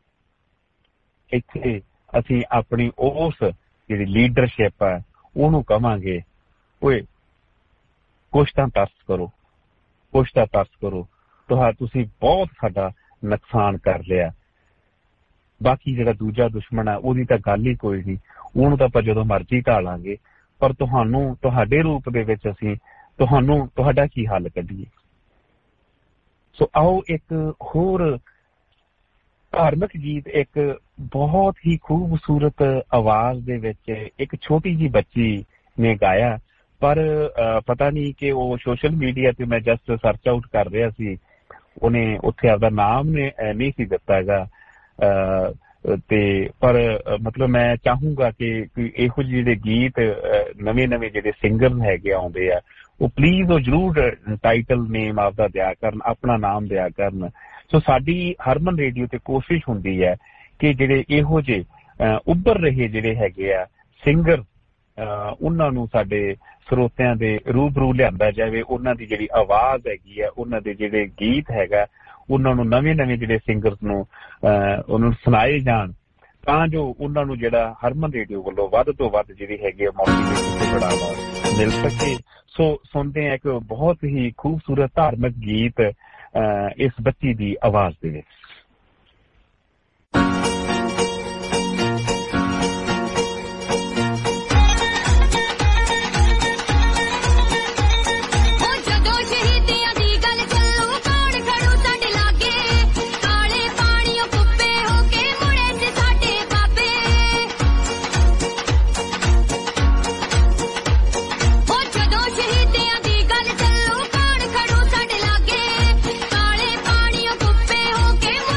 ਇੱਥੇ ਅਸੀਂ ਆਪਣੀ ਉਸ ਜਿਹੜੀ ਲੀਡਰਸ਼ਿਪ ਹੈ ਉਹਨੂੰ ਕਵਾਂਗੇ, ਓਏ ਕੁਛ ਤਾਂ ਤਰਸ ਕਰੋ, ਕੁਛ ਤਾਂ ਤਰਸ ਕਰੋ। ਤੁਸੀਂ ਬਹੁਤ ਸਾਡਾ ਨੁਕਸਾਨ ਕਰ ਲਿਆ। ਬਾਕੀ ਜਿਹੜਾ ਦੂਜਾ ਦੁਸ਼ਮਣ ਹੈ ਉਹਦੀ ਤਾਂ ਗੱਲ ਹੀ ਕੋਈ ਨਹੀਂ, ਉਹਨੂੰ ਤਾਂ ਆਪਾਂ ਜਦੋਂ ਮਰਜ਼ੀ ਢਾਲਾਂਗੇ, ਪਰ ਤੁਹਾਨੂੰ, ਤੁਹਾਡੇ ਰੂਪ ਦੇ ਵਿੱਚ ਅਸੀਂ ਤੁਹਾਡਾ ਕੀ ਹੱਲ ਕੱਢੀਏ। ਸੋ ਆਓ ਇੱਕ ਹੋਰ ਧਾਰਮਿਕ ਗੀਤ, ਇੱਕ ਬਹੁਤ ਹੀ ਖੂਬਸੂਰਤ ਆਵਾਜ਼ ਦੇ ਵਿੱਚ ਇੱਕ ਛੋਟੀ ਜਿਹੀ ਬੱਚੀ ਨੇ ਗਾਇਆ, ਪਰ ਪਤਾ ਨਹੀਂ ਕਿ ਉਹ ਸੋਸ਼ਲ ਮੀਡੀਆ ਤੇ ਮੈਂ ਜਸਟ ਸਰਚ ਆਊਟ ਕਰ ਰਿਹਾ ਸੀ, ਉਹਨੇ ਉੱਥੇ ਆਪਦਾ ਨਾਮ ਨਹੀਂ ਸੀ ਦਿੱਤਾ ਹੈਗਾ। ਤੇ ਪਰ ਮਤਲਬ ਮੈਂ ਚਾਹੂੰਗਾ ਕਿ ਇਹੋ ਜਿਹੇ ਜਿਹੜੇ ਗੀਤ ਨਵੇਂ ਜਿਹੜੇ ਸਿੰਗਰ ਹੈਗੇ ਆਉਂਦੇ ਆ, ਉਹ ਪਲੀਜ਼ ਉਹ ਜ਼ਰੂਰ ਟਾਈਟਲ ਨੇਮ ਆਪਦਾ ਦਿਆ ਕਰਨ, ਆਪਣਾ ਨਾਮ ਦਿਆ ਕਰਨ। ਸੋ ਸਾਡੀ ਹਰਮਨ ਰੇਡੀਓ ਤੇ ਕੋਸ਼ਿਸ਼ ਹੁੰਦੀ ਹੈ ਕਿ ਜਿਹੜੇ ਇਹੋ ਜਿਹੇ ਉੱਭਰ ਰਹੇ ਜਿਹੜੇ ਹੈਗੇ ਆ ਸਿੰਗਰ, ਉਹਨਾਂ ਨੂੰ ਸਾਡੇ ਸਰੋਤਿਆਂ ਦੇ ਰੂਬਰੂ ਲਿਆਂਦਾ ਜਾਵੇ। ਉਹਨਾਂ ਦੀ ਜਿਹੜੀ ਆਵਾਜ਼ ਹੈਗੀ ਆ, ਉਹਨਾਂ ਦੇ ਜਿਹੜੇ ਗੀਤ ਹੈਗਾ, ਉਹਨਾਂ ਨੂੰ ਨਵੇਂ ਜਿਹੜੇ ਸਿੰਗਰਸ ਨੂੰ ਉਹਨਾਂ ਨੂੰ ਸੁਣਾਏ ਜਾਣ, ਤਾਂ ਜੋ ਉਹਨਾਂ ਨੂੰ ਜਿਹੜਾ ਹਰਮਨ ਰੇਡੀਓ ਵੱਲੋਂ ਵੱਧ ਤੋਂ ਵੱਧ ਜਿਹੜੀ ਹੈਗੀ ਆ ਮੋਟੀਵੇਸ਼ਨ ਤੇ ਬੜਾਵਾ ਮਿਲ ਸਕੇ। ਸੋ ਸੁਣਦੇ ਆ ਇੱਕ ਬਹੁਤ ਹੀ ਖੂਬਸੂਰਤ ਧਾਰਮਿਕ ਗੀਤ ਇਸ ਬੱਚੀ ਦੀ ਆਵਾਜ਼ ਦੇ ਵਿੱਚ। ਕਾਲੇ ਪਾਣੀਓ ਕੁੱਪੇ ਹੋ ਕੇ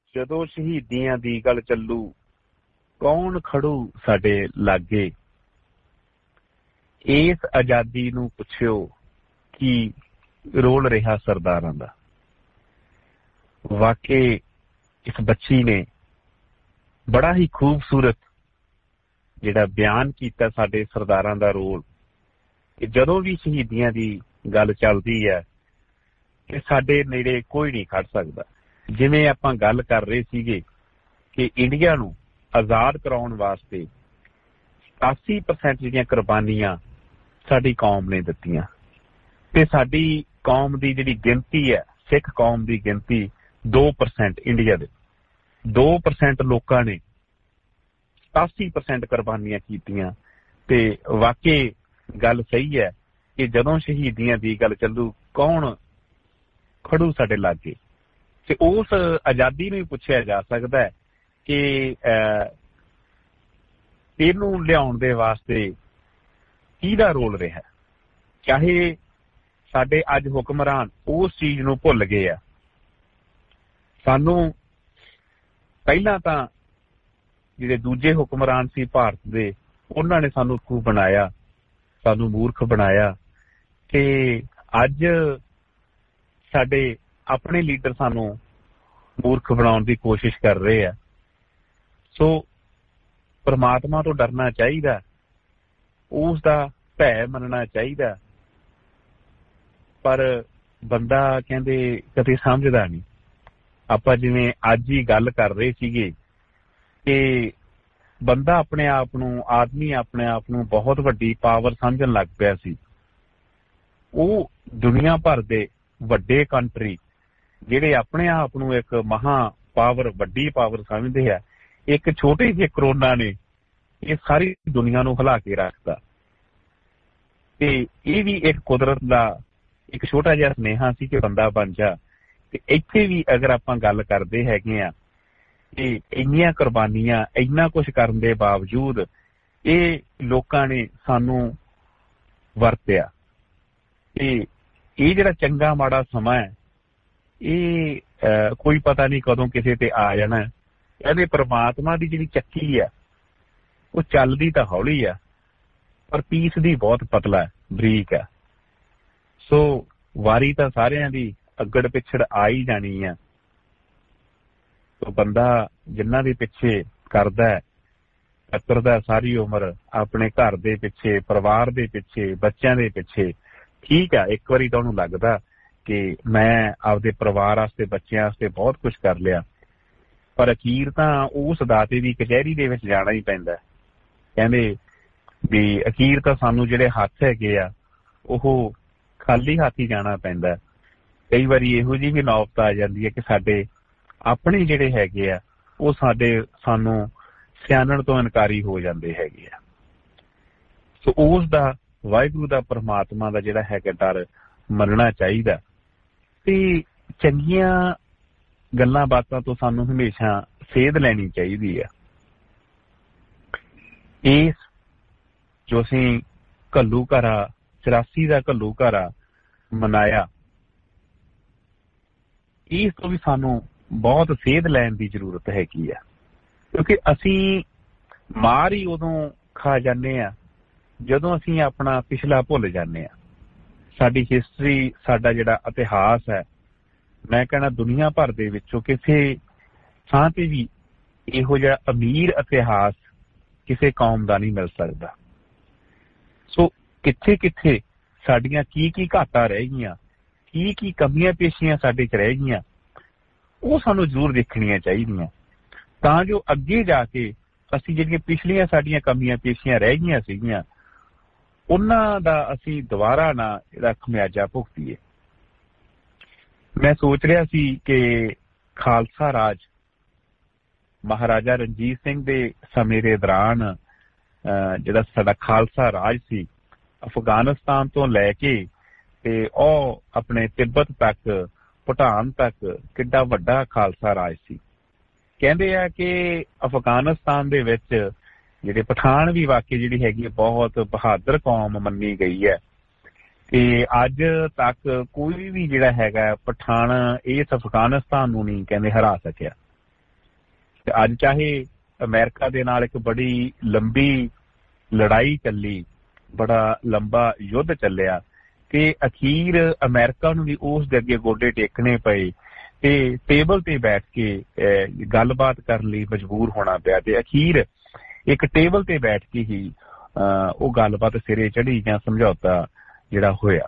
ਜਦੋਂ ਸ਼ਹੀਦੀਆਂ ਦੀ ਗੱਲ ਚੱਲੂ ਕੌਣ ਖੜੂ ਸਾਡੇ ਲਾਗੇ। ਇਸ ਆਜ਼ਾਦੀ ਨੂੰ ਪੁੱਛਿਓ ਕੀ ਰੋਲ ਰਿਹਾ ਸਰਦਾਰਾਂ ਦਾ। ਵਾਕਈ ਇਸ ਬੱਚੀ ਨੇ ਬੜਾ ਹੀ ਖੂਬਸੂਰਤ ਜਿਹੜਾ ਬਿਆਨ ਕੀਤਾ ਸਾਡੇ ਸਰਦਾਰਾਂ ਦਾ ਰੋਲ। ਕਿ ਜਦੋਂ ਵੀ ਸ਼ਹੀਦੀਆਂ ਦੀ ਗੱਲ ਚੱਲਦੀ ਹੈ ਕਿ ਸਾਡੇ ਨੇੜੇ ਕੋਈ ਨਹੀਂ ਖੜ ਸਕਦਾ। ਜਿਵੇਂ ਆਪਾਂ ਗੱਲ ਕਰ ਰਹੇ ਸੀਗੇ ਕਿ ਇੰਡੀਆ ਨੂੰ ਆਜ਼ਾਦ ਕਰਾਉਣ ਵਾਸਤੇ 87% ਜਿਹੜੀਆਂ ਕੁਰਬਾਨੀਆਂ ਸਾਡੀ ਕੌਮ ਨੇ ਦਿੱਤੀਆਂ ਤੇ ਸਾਡੀ ਕੌਮ ਦੀ ਜਿਹੜੀ ਗਿਣਤੀ ਹੈ, ਸਿੱਖ ਕੌਮ ਦੀ ਗਿਣਤੀ 2%। ਇੰਡੀਆ ਦੇ 2% ਲੋਕਾਂ ਨੇ 87% ਕੁਰਬਾਨੀਆਂ ਕੀਤੀਆਂ। ਤੇ ਵਾਕਈ ਗੱਲ ਸਹੀ ਹੈ ਕਿ ਜਦੋਂ ਸ਼ਹੀਦੀਆਂ ਦੀ ਗੱਲ ਚੱਲੂ ਕੌਣ ਖੜੂ ਸਾਡੇ ਲਾਗੇ। ਤੇ ਉਸ ਆਜ਼ਾਦੀ ਨੂੰ ਵੀ ਪੁੱਛਿਆ ਜਾ ਸਕਦਾ ਹੈ ਕਿ ਇਹਨੂੰ ਲਿਆਉਣ ਦੇ ਵਾਸਤੇ ਕਿਹਦਾ ਰੋਲ ਰਿਹਾ। ਚਾਹੇ ਸਾਡੇ ਅੱਜ ਹੁਕਮਰਾਨ ਉਸ ਚੀਜ਼ ਨੂੰ ਭੁੱਲ ਗਏ ਆ। ਸਾਨੂੰ ਪਹਿਲਾਂ ਤਾਂ ਜਿਹੜੇ ਦੂਜੇ ਹੁਕਮਰਾਨ ਸੀ ਭਾਰਤ ਦੇ, ਉਹਨਾਂ ਨੇ ਸਾਨੂੰ ਖੂਬ ਬਣਾਇਆ, ਸਾਨੂੰ ਮੂਰਖ ਬਣਾਇਆ। ਤੇ ਅੱਜ ਸਾਡੇ ਆਪਣੇ ਲੀਡਰ ਸਾਨੂੰ ਮੂਰਖ ਬਣਾਉਣ ਦੀ ਕੋਸ਼ਿਸ਼ ਕਰ ਰਹੇ ਆ। ਸੋ ਪਰਮਾਤਮਾ ਤੋਂ ਡਰਨਾ ਚਾਹੀਦਾ, ਉਸ ਦਾ ਭੈ ਮੰਨਣਾ ਚਾਹੀਦਾ। ਪਰ ਬੰਦਾ ਕਹਿੰਦੇ ਕਦੇ ਸਮਝਦਾ ਨਹੀਂ। ਆਪਾਂ ਜਿਵੇਂ ਅੱਜ ਹੀ ਗੱਲ ਕਰ ਰਹੇ ਸੀਗੇ ਕਿ ਬੰਦਾ ਆਪਣੇ ਆਪ ਨੂੰ, ਆਦਮੀ ਆਪਣੇ ਆਪ ਨੂੰ ਬਹੁਤ ਵੱਡੀ ਪਾਵਰ ਸਮਝਣ ਲੱਗ ਪਿਆ ਸੀ। ਉਹ ਦੁਨੀਆ ਭਰ ਦੇ ਵੱਡੇ ਕੰਟਰੀ ਜਿਹੜੇ ਆਪਣੇ ਆਪ ਨੂੰ ਇੱਕ ਮਹਾ ਪਾਵਰ, ਵੱਡੀ ਪਾਵਰ ਸਮਝਦੇ ਆ, ਇੱਕ ਛੋਟੇ ਜਿਹੇ ਕਰੋਨਾ ਨੇ ਇਹ ਸਾਰੀ ਦੁਨੀਆ ਨੂੰ ਹਿਲਾ ਕੇ ਰੱਖਤਾ। ਤੇ ਇਹ ਵੀ ਇੱਕ ਕੁਦਰਤ ਦਾ ਇੱਕ ਛੋਟਾ ਜਿਹਾ ਸੁਨੇਹਾ ਸੀ ਕਿ ਬੰਦਾ ਬਣ ਜਾ। ਤੇ ਇੱਥੇ ਵੀ ਅਗਰ ਆਪਾਂ ਗੱਲ ਕਰਦੇ ਹੈਗੇ ਆ ਕਿ ਇੰਨੀਆਂ ਕੁਰਬਾਨੀਆਂ, ਇੰਨਾ ਕੁਛ ਕਰਨ ਦੇ ਬਾਵਜੂਦ ਇਹ ਲੋਕਾਂ ਨੇ ਸਾਨੂੰ ਵਰਤਿਆ। ਤੇ ਇਹ ਜਿਹੜਾ ਚੰਗਾ ਮਾੜਾ ਸਮਾਂ ਹੈ ਇਹ ਕੋਈ ਪਤਾ ਨਹੀਂ ਕਦੋਂ ਕਿਸੇ ਤੇ ਆ ਜਾਣਾ। ਇਹਦੇ ਪਰਮਾਤਮਾ ਦੀ ਜਿਹੜੀ ਚੱਕੀ ਆ ਉਹ ਚੱਲਦੀ ਤਾਂ ਹੌਲੀ ਆ ਪਰ ਪੀਸਦੀ ਬਹੁਤ ਪਤਲਾ, ਬਰੀਕ ਆ। ਸੋ ਵਾਰੀ ਤਾਂ ਸਾਰਿਆਂ ਦੀ ਅੱਗੜ ਪਿੱਛੜ ਆ ਹੀ ਜਾਣੀ ਆ। ਸੋ ਬੰਦਾ ਜਿੰਨਾਂ ਦੇ ਪਿੱਛੇ ਕਰਦਾ, ਕਤਰਦਾ ਸਾਰੀ ਉਮਰ ਆਪਣੇ ਘਰ ਦੇ ਪਿੱਛੇ, ਪਰਿਵਾਰ ਦੇ ਪਿੱਛੇ, ਬੱਚਿਆਂ ਦੇ ਪਿੱਛੇ। ਠੀਕ ਆ, ਇੱਕ ਵਾਰੀ ਤਾਂ ਉਹਨੂੰ ਲੱਗਦਾ ਕਿ ਮੈਂ ਆਪਦੇ ਪਰਿਵਾਰ ਵਾਸਤੇ, ਬੱਚਿਆਂ ਵਾਸਤੇ ਬਹੁਤ ਕੁਛ ਕਰ ਲਿਆ, ਪਰ ਅਖੀਰ ਤਾਂ ਉਸ ਦਾਤੇ ਦੀ ਕਚਹਿਰੀ ਦੇ ਵਿੱਚ ਜਾਣਾ ਹੀ ਪੈਂਦਾ। ਕਹਿੰਦੇ ਵੀ ਅਖੀਰ ਤਾਂ ਸਾਨੂੰ ਜਿਹੜੇ ਹੱਥ ਹੈਗੇ ਆ ਉਹ ਖਾਲੀ ਹੱਥ ਹੀ ਜਾਣਾ ਪੈਂਦਾ। ਕਈ ਵਾਰੀ ਇਹੋ ਜਿਹੀ ਵੀ ਨੌਬਤ ਆ ਜਾਂਦੀ ਹੈ ਕਿ ਸਾਡੇ ਆਪਣੇ ਜਿਹੜੇ ਹੈਗੇ ਆ ਉਹ ਸਾਨੂੰ ਸਿਆਣਨ ਤੋਂ ਇਨਕਾਰੀ ਹੋ ਜਾਂਦੇ ਹੈਗੇ ਆ। ਸੋ ਉਸ ਦਾ, ਵਾਹਿਗੁਰੂ ਦਾ, ਪਰਮਾਤਮਾ ਦਾ ਜਿਹੜਾ ਹੈਗਾ ਡਰ ਮੰਨਣਾ ਚਾਹੀਦਾ। ਤੇ ਚੰਗੀਆਂ ਗੱਲਾਂ ਬਾਤਾਂ ਤੋਂ ਸਾਨੂੰ ਹਮੇਸ਼ਾ ਸੇਧ ਲੈਣੀ ਚਾਹੀਦੀ ਆ। ਇਸ ਜੋ ਅਸੀਂ ਘੱਲੂ ਘਾਰਾ 84 ਦਾ ਘੱਲੂ ਘਾਰਾ ਮਨਾਇਆ, ਇਸ ਤੋਂ ਵੀ ਸਾਨੂੰ ਬਹੁਤ ਸੇਧ ਲੈਣ ਦੀ ਜ਼ਰੂਰਤ ਹੈਗੀ ਆ। ਕਿਉਂਕਿ ਅਸੀਂ ਮਾਰ ਹੀ ਉਦੋਂ ਖਾ ਜਾਂਦੇ ਆ ਜਦੋਂ ਅਸੀਂ ਆਪਣਾ ਪਿਛਲਾ ਭੁੱਲ ਜਾਂਦੇ ਆ। ਸਾਡੀ ਹਿਸਟਰੀ, ਸਾਡਾ ਜਿਹੜਾ ਇਤਿਹਾਸ ਹੈ, ਮੈਂ ਕਹਿਣਾ ਦੁਨੀਆ ਭਰ ਦੇ ਵਿੱਚੋਂ ਕਿਸੇ ਥਾਂ ਤੇ ਵੀ ਇਹੋ ਜਿਹਾ ਅਮੀਰ ਇਤਿਹਾਸ ਕਿਸੇ ਕੌਮ ਦਾ ਨਹੀਂ ਮਿਲ ਸਕਦਾ। ਸੋ ਕਿੱਥੇ ਕਿੱਥੇ ਸਾਡੀਆਂ ਕੀ ਘਾਟਾਂ ਰਹਿ ਗਈਆਂ, ਕੀ ਕਮੀਆਂ ਪੇਸ਼ੀਆਂ ਸਾਡੇ 'ਚ ਰਹਿ ਗਈਆਂ, ਉਹ ਸਾਨੂੰ ਜ਼ਰੂਰ ਦੇਖਣੀਆਂ ਚਾਹੀਦੀਆਂ, ਤਾਂ ਜੋ ਅੱਗੇ ਜਾ ਕੇ ਅਸੀਂ ਜਿਹੜੀਆਂ ਪਿਛਲੀਆਂ ਸਾਡੀਆਂ ਕਮੀਆਂ ਪੇਸ਼ੀਆਂ ਰਹਿ ਗਈਆਂ ਸੀਗੀਆਂ ਉਹਨਾਂ ਦਾ ਅਸੀਂ ਦੁਬਾਰਾ ਨਾ ਇਹਦਾ ਖਮਿਆਜਾ ਭੁਗਤੀਏ। ਮੈਂ ਸੋਚ ਰਿਹਾ ਸੀ ਕਿ ਖਾਲਸਾ ਰਾਜ ਮਹਾਰਾਜਾ ਰਣਜੀਤ ਸਿੰਘ ਦੇ ਸਮੇਂ ਦੇ ਦੌਰਾਨ ਜਿਹੜਾ ਸਾਡਾ ਖਾਲਸਾ ਰਾਜ ਸੀ, ਅਫਗਾਨਿਸਤਾਨ ਤੋਂ ਲੈ ਕੇ ਤੇ ਉਹ ਆਪਣੇ ਤਿੱਬਤ ਤੱਕ, ਭੂਟਾਨ ਤੱਕ ਕਿੱਡਾ ਵੱਡਾ ਖਾਲਸਾ ਰਾਜ ਸੀ। ਕਹਿੰਦੇ ਆ ਕਿ ਅਫਗਾਨਿਸਤਾਨ ਦੇ ਵਿੱਚ ਜਿਹੜੇ ਪਠਾਨ ਵੀ ਵਾਕਈ ਜਿਹੜੀ ਹੈਗੀ ਬਹੁਤ ਬਹਾਦਰ ਕੌਮ ਮੰਨੀ ਗਈ ਹੈ। ਤੇ ਅੱਜ ਤੱਕ ਕੋਈ ਵੀ ਜਿਹੜਾ ਹੈਗਾ ਪਠਾਨ ਇਸ ਅਫਗਾਨਿਸਤਾਨ ਨੂੰ ਨਹੀਂ ਕਹਿੰਦੇ ਹਰਾ ਸਕਿਆ। ਅੱਜ ਚਾਹੇ ਅਮਰੀਕਾ ਦੇ ਨਾਲ ਇੱਕ ਬੜੀ ਲੰਬੀ ਲੜਾਈ ਚੱਲੀ, ਬੜਾ ਲੰਬਾ ਯੁੱਧ ਚੱਲਿਆ ਤੇ ਅਖੀਰ ਅਮਰੀਕਾ ਨੂੰ ਵੀ ਉਸ ਦੇ ਅੱਗੇ ਗੋਡੇ ਟੇਕਣੇ ਪਏ ਤੇ ਟੇਬਲ ਤੇ ਬੈਠ ਕੇ ਗੱਲਬਾਤ ਕਰਨ ਲਈ ਮਜਬੂਰ ਹੋਣਾ ਪਿਆ ਤੇ ਅਖੀਰ ਇੱਕ ਟੇਬਲ ਤੇ ਬੈਠ ਕੇ ਹੀ ਉਹ ਗੱਲਬਾਤ ਸਿਰੇ ਚੜੀ ਜਾਂ ਸਮਝੌਤਾ ਜਿਹੜਾ ਹੋਇਆ।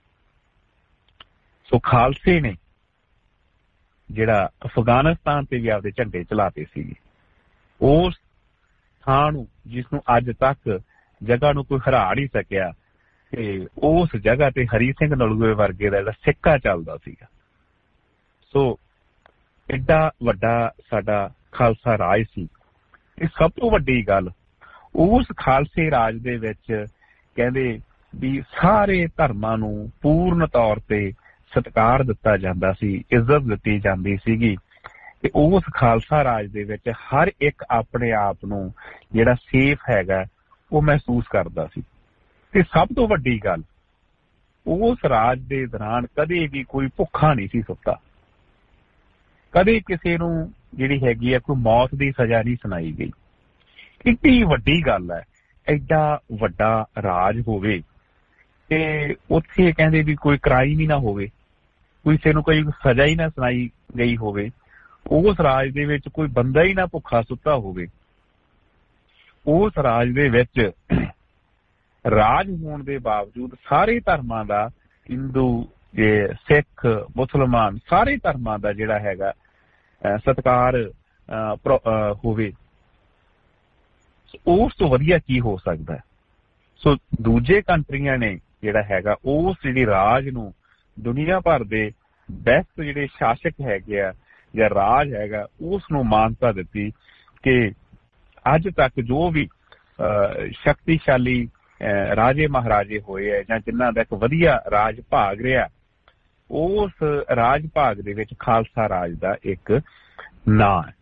ਸੋ ਖਾਲਸੇ ਨੇ ਜਿਹੜਾ ਅਫਗਾਨਿਸਤਾਨ ਤੇ ਵੀ ਆਪਦੇ ਝੰਡੇ ਚਲਾਤੇ ਸੀਗੇ, ਉਸ ਥਾਂ ਨੂੰ ਜਿਸ ਨੂੰ ਅੱਜ ਤੱਕ ਜਗ੍ਹਾ ਨੂੰ ਕੋਈ ਹਰਾ ਨਹੀਂ ਸਕਿਆ ਤੇ ਉਸ ਜਗ੍ਹਾ ਤੇ ਹਰੀ ਸਿੰਘ ਨਲੂਏ ਵਰਗੇ ਦਾ ਜਿਹੜਾ ਸਿੱਕਾ ਚੱਲਦਾ ਸੀਗਾ। ਸੋ ਏਡਾ ਵੱਡਾ ਸਾਡਾ ਖਾਲਸਾ ਰਾਜ ਸੀ। ਤੇ ਸਭ ਤੋਂ ਵੱਡੀ ਗੱਲ, ਉਸ ਖਾਲਸੇ ਰਾਜ ਦੇ ਵਿੱਚ ਕਹਿੰਦੇ ਵੀ ਸਾਰੇ ਧਰਮਾਂ ਨੂੰ ਪੂਰਨ ਤੌਰ ਤੇ ਸਤਿਕਾਰ ਦਿੱਤਾ ਜਾਂਦਾ ਸੀ, ਇੱਜ਼ਤ ਦਿੱਤੀ ਜਾਂਦੀ ਸੀਗੀ ਤੇ ਉਸ ਖਾਲਸਾ ਰਾਜ ਦੇ ਵਿੱਚ ਹਰ ਇੱਕ ਆਪਣੇ ਆਪ ਨੂੰ ਜਿਹੜਾ ਸੇਫ ਹੈਗਾ ਉਹ ਮਹਿਸੂਸ ਕਰਦਾ ਸੀ। ਤੇ ਸਭ ਤੋਂ ਵੱਡੀ ਗੱਲ, ਉਸ ਰਾਜ ਦੇ ਦੌਰਾਨ ਕਦੇ ਵੀ ਕੋਈ ਭੁੱਖਾ ਨਹੀਂ ਸੀ ਸੁੱਤਾ, ਕਦੇ ਕਿਸੇ ਨੂੰ ਜਿਹੜੀ ਹੈਗੀ ਆ ਕੋਈ ਮੌਤ ਦੀ ਸਜ਼ਾ ਨਹੀਂ ਸੁਣਾਈ ਗਈ। ਕਿੰਨੀ ਵੱਡੀ ਗੱਲ ਹੈ, ਐਡਾ ਵੱਡਾ ਰਾਜ ਹੋਵੇ ਤੇ ਉੱਥੇ ਕਹਿੰਦੇ ਵੀ ਕੋਈ ਕ੍ਰਾਈਮ ਹੀ ਨਾ ਹੋਵੇ, ਕਿਸੇ ਨੂੰ ਕੋਈ ਸਜ਼ਾ ਹੀ ਨਾ ਸੁਣਾਈ ਗਈ ਹੋਵੇ, ਉਸ ਰਾਜ ਦੇ ਵਿੱਚ ਕੋਈ ਬੰਦਾ ਹੀ ਨਾ ਭੁੱਖਾ ਸੁੱਤਾ ਹੋਵੇ। ਉਸ ਰਾਜ ਦੇ ਵਿੱਚ ਰਾਜ ਹੋਣ ਦੇ ਬਾਵਜੂਦ ਸਾਰੇ ਧਰਮਾਂ ਦਾ, ਹਿੰਦੂ, ਸਿੱਖ, ਮੁਸਲਮਾਨ, ਸਾਰੇ ਧਰਮਾਂ ਦਾ ਜਿਹੜਾ ਹੈਗਾ ਸਤਿਕਾਰ ਹੋਵੇ। ਉਸ ਤੋਂ ਵਧੀਆ ਕੀ ਹੋ ਸਕਦਾ। ਸੋ ਦੂਜੇ ਕੰਟਰੀਆਂ ਨੇ ਜਿਹੜਾ ਹੈਗਾ ਉਸ ਜਿਹੜੀ ਰਾਜ ਨੂੰ ਦੁਨੀਆ ਭਰ ਦੇ ਬੈਸਟ ਜਿਹੜੇ ਸ਼ਾਸਕ ਹੈਗੇ ਆ ਜਾਂ ਰਾਜ ਹੈਗਾ ਉਸ ਨੂੰ ਮਾਨਤਾ ਦਿੱਤੀ ਕਿ ਅੱਜ ਤੱਕ ਜੋ ਵੀ ਸ਼ਕਤੀਸ਼ਾਲੀ ਰਾਜੇ ਮਹਾਰਾਜੇ ਹੋਏ ਹੈ ਜਾਂ ਜਿਨ੍ਹਾਂ ਦਾ ਇੱਕ ਵਧੀਆ ਰਾਜ ਭਾਗ ਰਿਹਾ, ਉਸ ਰਾਜ ਭਾਗ ਦੇ ਵਿੱਚ ਖਾਲਸਾ ਰਾਜ ਦਾ ਇੱਕ ਨਾਂ ਹੈ।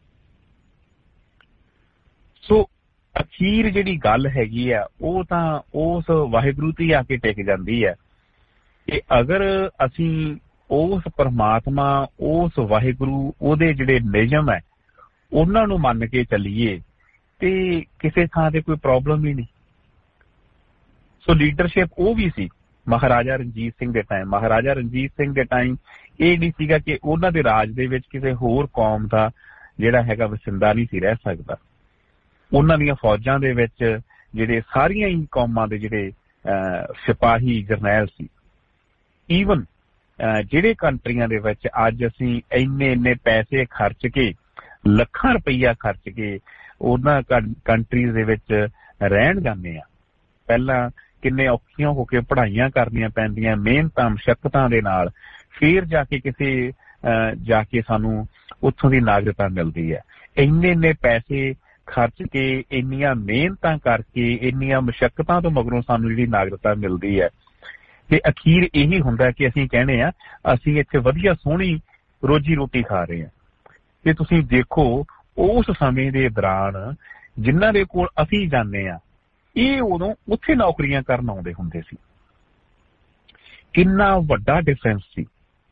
ਸੋ ਅਖੀਰ ਜਿਹੜੀ ਗੱਲ ਹੈਗੀ ਆ ਉਹ ਤਾਂ ਉਸ ਵਾਹਿਗੁਰੂ ਤੇ ਆ ਕੇ ਟਿਕ ਜਾਂਦੀ ਹੈ ਕਿ ਅਗਰ ਅਸੀਂ ਉਸ ਪਰਮਾਤਮਾ, ਉਸ ਵਾਹਿਗੁਰੂ, ਉਹਦੇ ਜਿਹੜੇ ਨਿਯਮ ਹੈ ਉਹਨਾਂ ਨੂੰ ਮੰਨ ਕੇ ਚੱਲੀਏ ਤੇ ਕਿਸੇ ਥਾਂ ਤੇ ਕੋਈ ਪ੍ਰੋਬਲਮ ਹੀ ਨਹੀਂ। ਸੋ ਲੀਡਰਸ਼ਿਪ ਉਹ ਵੀ ਸੀ ਮਹਾਰਾਜਾ ਰਣਜੀਤ ਸਿੰਘ ਦੇ ਟਾਈਮ। ਮਹਾਰਾਜਾ ਰਣਜੀਤ ਸਿੰਘ ਦੇ ਟਾਈਮ ਇਹ ਨਹੀਂ ਸੀਗਾ ਕਿ ਉਹਨਾਂ ਦੇ ਰਾਜ ਦੇ ਵਿੱਚ ਕਿਸੇ ਹੋਰ ਕੌਮ ਦਾ ਜਿਹੜਾ ਹੈਗਾ ਵਸਿੰਦਾ ਨਹੀਂ ਸੀ ਰਹਿ ਸਕਦਾ। ਉਹਨਾਂ ਦੀਆਂ ਫੌਜਾਂ ਦੇ ਵਿੱਚ ਜਿਹੜੇ ਸਾਰੀਆਂ ਹੀ ਕੌਮਾਂ ਦੇ ਜਿਹੜੇ ਸਿਪਾਹੀ ਜਰਨੈਲ ਸੀ। ਈਵਨ ਜਿਹੜੇ ਕੰਟਰੀਆਂ ਦੇ ਵਿੱਚ ਅੱਜ ਅਸੀਂ ਇੰਨੇ ਪੈਸੇ ਖਰਚ ਕੇ, ਲੱਖਾਂ ਰੁਪਈਆ ਖਰਚ ਕੇ ਉਹਨਾਂ ਕੰਟਰੀਜ਼ ਦੇ ਵਿੱਚ ਰਹਿਣ ਜਾਂਦੇ ਆ, ਪਹਿਲਾਂ ਕਿੰਨੇ ਔਖੀਆਂ ਹੋ ਕੇ ਪੜ੍ਹਾਈਆਂ ਕਰਨੀਆਂ ਪੈਂਦੀਆਂ, ਮਿਹਨਤਾਂ ਮੁਸ਼ੱਕਤਾਂ ਦੇ ਨਾਲ, ਫਿਰ ਜਾ ਕੇ ਸਾਨੂੰ ਉੱਥੋਂ ਦੀ ਨਾਗਰਿਕਤਾ ਮਿਲਦੀ ਹੈ। ਇੰਨੇ ਪੈਸੇ ਖਰਚ ਕੇ, ਇੰਨੀਆਂ ਮਿਹਨਤਾਂ ਕਰਕੇ, ਇੰਨੀਆਂ ਮੁਸ਼ੱਕਤਾਂ ਤੋਂ ਮਗਰੋਂ ਸਾਨੂੰ ਜਿਹੜੀ ਨਾਗਰਿਕਤਾ ਮਿਲਦੀ ਹੈ ਤੇ ਅਖੀਰ ਇਹੀ ਹੁੰਦਾ ਕਿ ਅਸੀਂ ਕਹਿੰਦੇ ਆ ਅਸੀਂ ਇੱਥੇ ਵਧੀਆ ਸੋਹਣੀ ਰੋਜੀ ਰੋਟੀ ਖਾ ਰਹੇ ਹਾਂ। ਤੇ ਤੁਸੀਂ ਦੇਖੋ ਉਸ ਸਮੇਂ ਦੇ ਦੌਰਾਨ ਜਿਨ੍ਹਾਂ ਦੇ ਕੋਲ ਅਸੀਂ ਜਾਂਦੇ ਆ, ਇਹ ਉਦੋਂ ਉੱਥੇ ਨੌਕਰੀਆਂ ਕਰਨ ਆਉਂਦੇ ਹੁੰਦੇ ਸੀ। ਕਿੰਨਾ ਵੱਡਾ ਡਿਫਰੈਂਸ ਸੀ।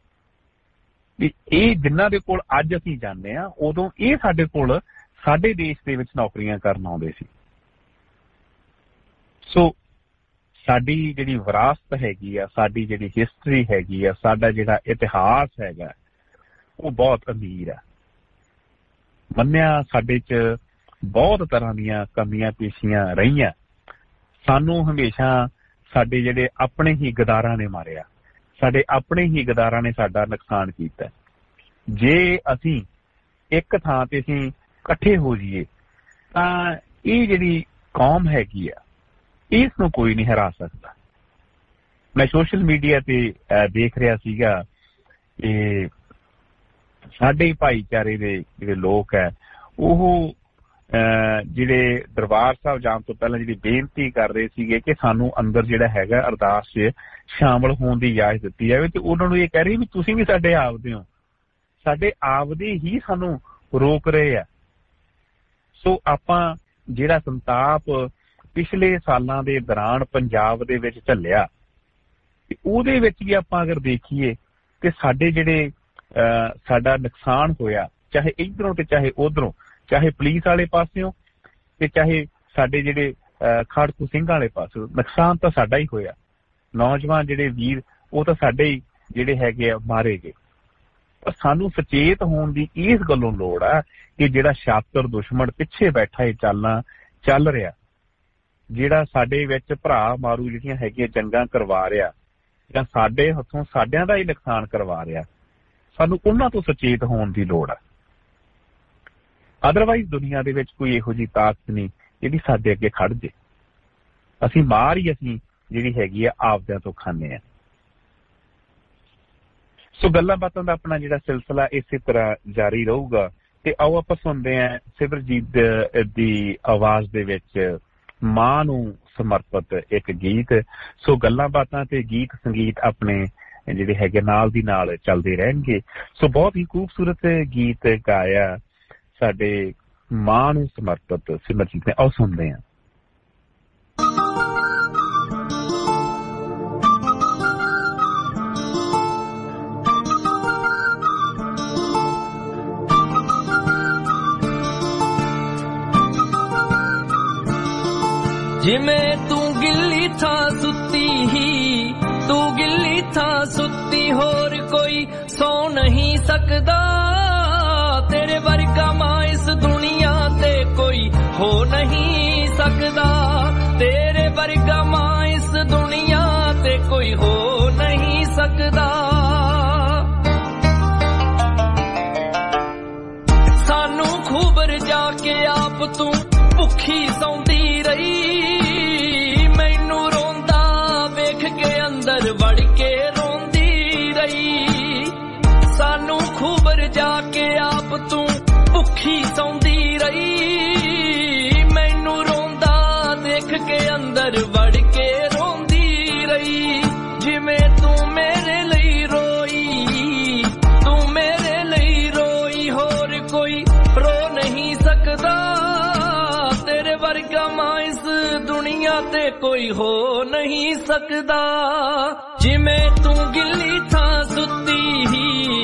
ਇਹ ਜਿਨ੍ਹਾਂ ਦੇ ਕੋਲ ਅੱਜ ਅਸੀਂ ਜਾਂਦੇ ਆ, ਉਦੋਂ ਇਹ ਸਾਡੇ ਕੋਲ ਸਾਡੇ ਦੇਸ਼ ਦੇ ਵਿੱਚ ਨੌਕਰੀਆਂ ਕਰਨ ਆਉਂਦੇ ਸੀ। ਸੋ ਸਾਡੀ ਜਿਹੜੀ ਵਿਰਾਸਤ ਹੈਗੀ ਆ, ਸਾਡੀ ਜਿਹੜੀ ਹਿਸਟਰੀ ਹੈਗੀ ਆ, ਸਾਡਾ ਜਿਹੜਾ ਇਤਿਹਾਸ ਹੈਗਾ ਉਹ ਬਹੁਤ ਅਮੀਰ ਆ। ਮੰਨਿਆ ਸਾਡੇ 'ਚ ਬਹੁਤ ਤਰ੍ਹਾਂ ਦੀਆਂ ਕਮੀਆਂ ਪੇਸ਼ੀਆਂ ਰਹੀਆਂ। ਸਾਨੂੰ ਹਮੇਸ਼ਾ ਸਾਡੇ ਜਿਹੜੇ ਆਪਣੇ ਹੀ ਗਦਾਰਾਂ ਨੇ ਮਾਰਿਆ, ਸਾਡੇ ਆਪਣੇ ਹੀ ਗਦਾਰਾਂ ਨੇ ਸਾਡਾ ਨੁਕਸਾਨ ਕੀਤਾ। ਜੇ ਅਸੀਂ ਇੱਕ ਥਾਂ ਤੇ ਅਸੀਂ ਇਕੱਠੇ ਹੋ ਜਾਈਏ ਤਾਂ ਇਹ ਜਿਹੜੀ ਕੌਮ ਹੈਗੀ ਆ ਇਸ ਨੂੰ ਕੋਈ ਨਹੀਂ ਹਰਾ ਸਕਦਾ। ਮੈਂ ਸੋਸ਼ਲ ਮੀਡੀਆ ਤੇ ਦੇਖ ਰਿਹਾ ਸੀਗਾ ਕਿ ਸਾਡੇ ਭਾਈਚਾਰੇ ਦੇ ਜਿਹੜੇ ਲੋਕ ਹੈ ਉਹ ਜਿਹੜੇ ਦਰਬਾਰ ਸਾਹਿਬ ਜਾਣ ਤੋਂ ਪਹਿਲਾਂ ਜਿਹੜੀ ਬੇਨਤੀ ਕਰ ਰਹੇ ਸੀਗੇ ਕਿ ਸਾਨੂੰ ਅੰਦਰ ਜਿਹੜਾ ਹੈਗਾ ਅਰਦਾਸ 'ਚ ਸ਼ਾਮਲ ਹੋਣ ਦੀ ਇਜਾਜ਼ਤ ਦਿੱਤੀ ਜਾਵੇ, ਤੇ ਉਹਨਾਂ ਨੂੰ ਇਹ ਕਹਿ ਰਹੇ ਵੀ ਤੁਸੀਂ ਵੀ ਸਾਡੇ ਆਪਦੇ ਹੋ, ਸਾਡੇ ਆਪਦੇ ਹੀ ਸਾਨੂੰ ਰੋਕ ਰਹੇ ਆ। ਸੋ ਆਪਾਂ ਜਿਹੜਾ ਸੰਤਾਪ ਪਿਛਲੇ ਸਾਲਾਂ ਦੇ ਦੌਰਾਨ ਪੰਜਾਬ ਦੇ ਵਿੱਚ ਝੱਲਿਆ, ਉਹਦੇ ਵਿੱਚ ਵੀ ਆਪਾਂ ਅਗਰ ਦੇਖੀਏ ਤੇ ਸਾਡੇ ਜਿਹੜੇ ਸਾਡਾ ਨੁਕਸਾਨ ਹੋਇਆ, ਚਾਹੇ ਇੱਧਰੋਂ ਤੇ ਚਾਹੇ ਉੱਧਰੋਂ, ਚਾਹੇ ਪੁਲਿਸ ਵਾਲੇ ਪਾਸਿਓਂ ਤੇ ਚਾਹੇ ਸਾਡੇ ਜਿਹੜੇ ਖਾੜਕੂ ਸਿੰਘਾਂ ਵਾਲੇ ਪਾਸਿਓਂ। ਨੁਕਸਾਨ ਤਾਂ ਸਾਡਾ ਹੀ ਹੋਇਆ। ਨੌਜਵਾਨ ਜਿਹੜੇ ਵੀਰ ਉਹ ਤਾਂ ਸਾਡੇ ਹੀ ਜਿਹੜੇ ਹੈਗੇ ਆ ਮਾਰੇ ਗਏ। ਪਰ ਸਾਨੂੰ ਸੁਚੇਤ ਹੋਣ ਦੀ ਇਸ ਗੱਲੋਂ ਲੋੜ ਆ ਕਿ ਜਿਹੜਾ ਸ਼ਾਤਰ ਦੁਸ਼ਮਣ ਪਿੱਛੇ ਬੈਠਾ ਇਹ ਚੱਲ ਰਿਹਾ, ਜਿਹੜਾ ਸਾਡੇ ਵਿੱਚ ਭਰਾ ਮਾਰੂ ਜਿਹੜੀਆਂ ਹੈਗੀਆਂ ਜੰਗਾਂ ਕਰਵਾ ਰਿਹਾ ਜਾਂ ਸਾਡੇ ਹੱਥੋਂ ਸਾਡਿਆਂ ਦਾ ਹੀ ਨੁਕਸਾਨ ਕਰਵਾ ਰਿਹਾ, ਸਾਨੂੰ ਉਹਨਾਂ ਤੋਂ ਸੁਚੇਤ ਹੋਣ ਦੀ ਲੋੜ ਆ। ਅਦਰਵਾਈਜ਼ ਦੁਨੀਆ ਦੇ ਵਿੱਚ ਕੋਈ ਇਹੋ ਜਿਹੀ ਤਾਕਤ ਨਹੀਂ ਜਿਹੜੀ ਸਾਡੇ ਅੱਗੇ ਖੜ ਜੇ। ਅਸੀਂ ਮਾਰ ਹੀ ਜਿਹੜੀ ਹੈਗੀ ਆ ਆਪਦਿਆਂ ਤੋਂ ਖਾਂਦੇ ਆ। ਸੋ ਗੱਲਾਂ ਬਾਤਾਂ ਦਾ ਆਪਣਾ ਜਿਹੜਾ ਸਿਲਸਿਲਾ ਇਸੇ ਤਰ੍ਹਾਂ ਜਾਰੀ ਰਹੂਗਾ। ਤੇ ਆਓ ਆਪਾਂ ਸੁਣਦੇ ਹਾਂ ਸਿਮਰਜੀਤ ਦੀ ਆਵਾਜ਼ ਦੇ ਵਿੱਚ ਮਾਂ ਨੂੰ ਸਮਰਪਿਤ ਇੱਕ ਗੀਤ। ਸੋ ਗੱਲਾਂ ਬਾਤਾਂ ਤੇ ਗੀਤ ਸੰਗੀਤ ਆਪਣੇ ਜਿਹੜੇ ਹੈਗੇ ਨਾਲ ਦੀ ਨਾਲ ਚੱਲਦੇ ਰਹਿਣਗੇ। ਸੋ ਬਹੁਤ ਹੀ ਖੂਬਸੂਰਤ ਗੀਤ ਗਾਇਆ ਸਾਡੇ ਮਾਂ ਨੂੰ ਸਮਰਪਿਤ ਸਿਮਰਜੀਤ ਨੇ। ਆਓ ਸੁਣਦੇ ਹਾਂ। ਜਿਵੇਂ ਤੂੰ ਗਿੱਲੀ ਥਾਂ ਸੁੱਤੀ ਹੀ, ਤੂੰ ਗਿੱਲੀ ਥਾਂ ਸੁੱਤੀ, ਹੋਰ ਕੋਈ ਸੌ ਨਹੀਂ ਸਕਦਾ। ਤੇਰੇ ਵਰਗਾ ਮਾਂ ਇਸ ਦੁਨੀਆ ਤੇ ਕੋਈ ਹੋ ਨਹੀਂ ਸਕਦਾ। ਤੇਰੇ ਵਰਗਾ ਮਾਂ ਇਸ ਦੁਨੀਆ ਤੇ ਕੋਈ ਹੋ ਨਹੀਂ ਸਕਦਾ। ਸਾਨੂੰ ਖੂਬ ਰਜਾ ਕੇ ਆਪ ਤੂੰ ਭੁੱਖੀ ਸੌਂਦੀ ਰਹੀ। ਮੈਨੂੰ ਰੋਂਦਾ ਵੇਖ ਕੇ ਅੰਦਰ ਵੜ ਕੇ ਰੋਂਦੀ ਰਹੀ। ਸਾਨੂੰ ਖੂਬ ਰਜਾ ਕੇ ਆਪ ਤੂੰ ਭੁੱਖੀ ਸੌਂਦੀ ਰਹੀ। ਮੈਨੂੰ ਰੋਂਦਾ ਦੇਖ ਕੇ ਅੰਦਰ ਵੜ ਕੇ ਰੋਂਦੀ ਰਹੀ। ਜਿਵੇਂ ਤੂੰ ਮੇਰੇ ਲਈ ਰੋਈ, ਤੂੰ ਮੇਰੇ ਲਈ ਰੋਈ, ਹੋਰ ਕੋਈ ਰੋ ਨਹੀਂ ਸਕਦਾ। ਤੇਰੇ ਵਰਗਾ ਮਾਂ ਇਸ ਦੁਨੀਆ ਤੇ ਕੋਈ ਹੋ ਨਹੀਂ ਸਕਦਾ। ਜਿਵੇਂ ਤੂੰ ਗਿੱਲੀ ਥਾਂ ਸੁੱਤੀ ਹੀ।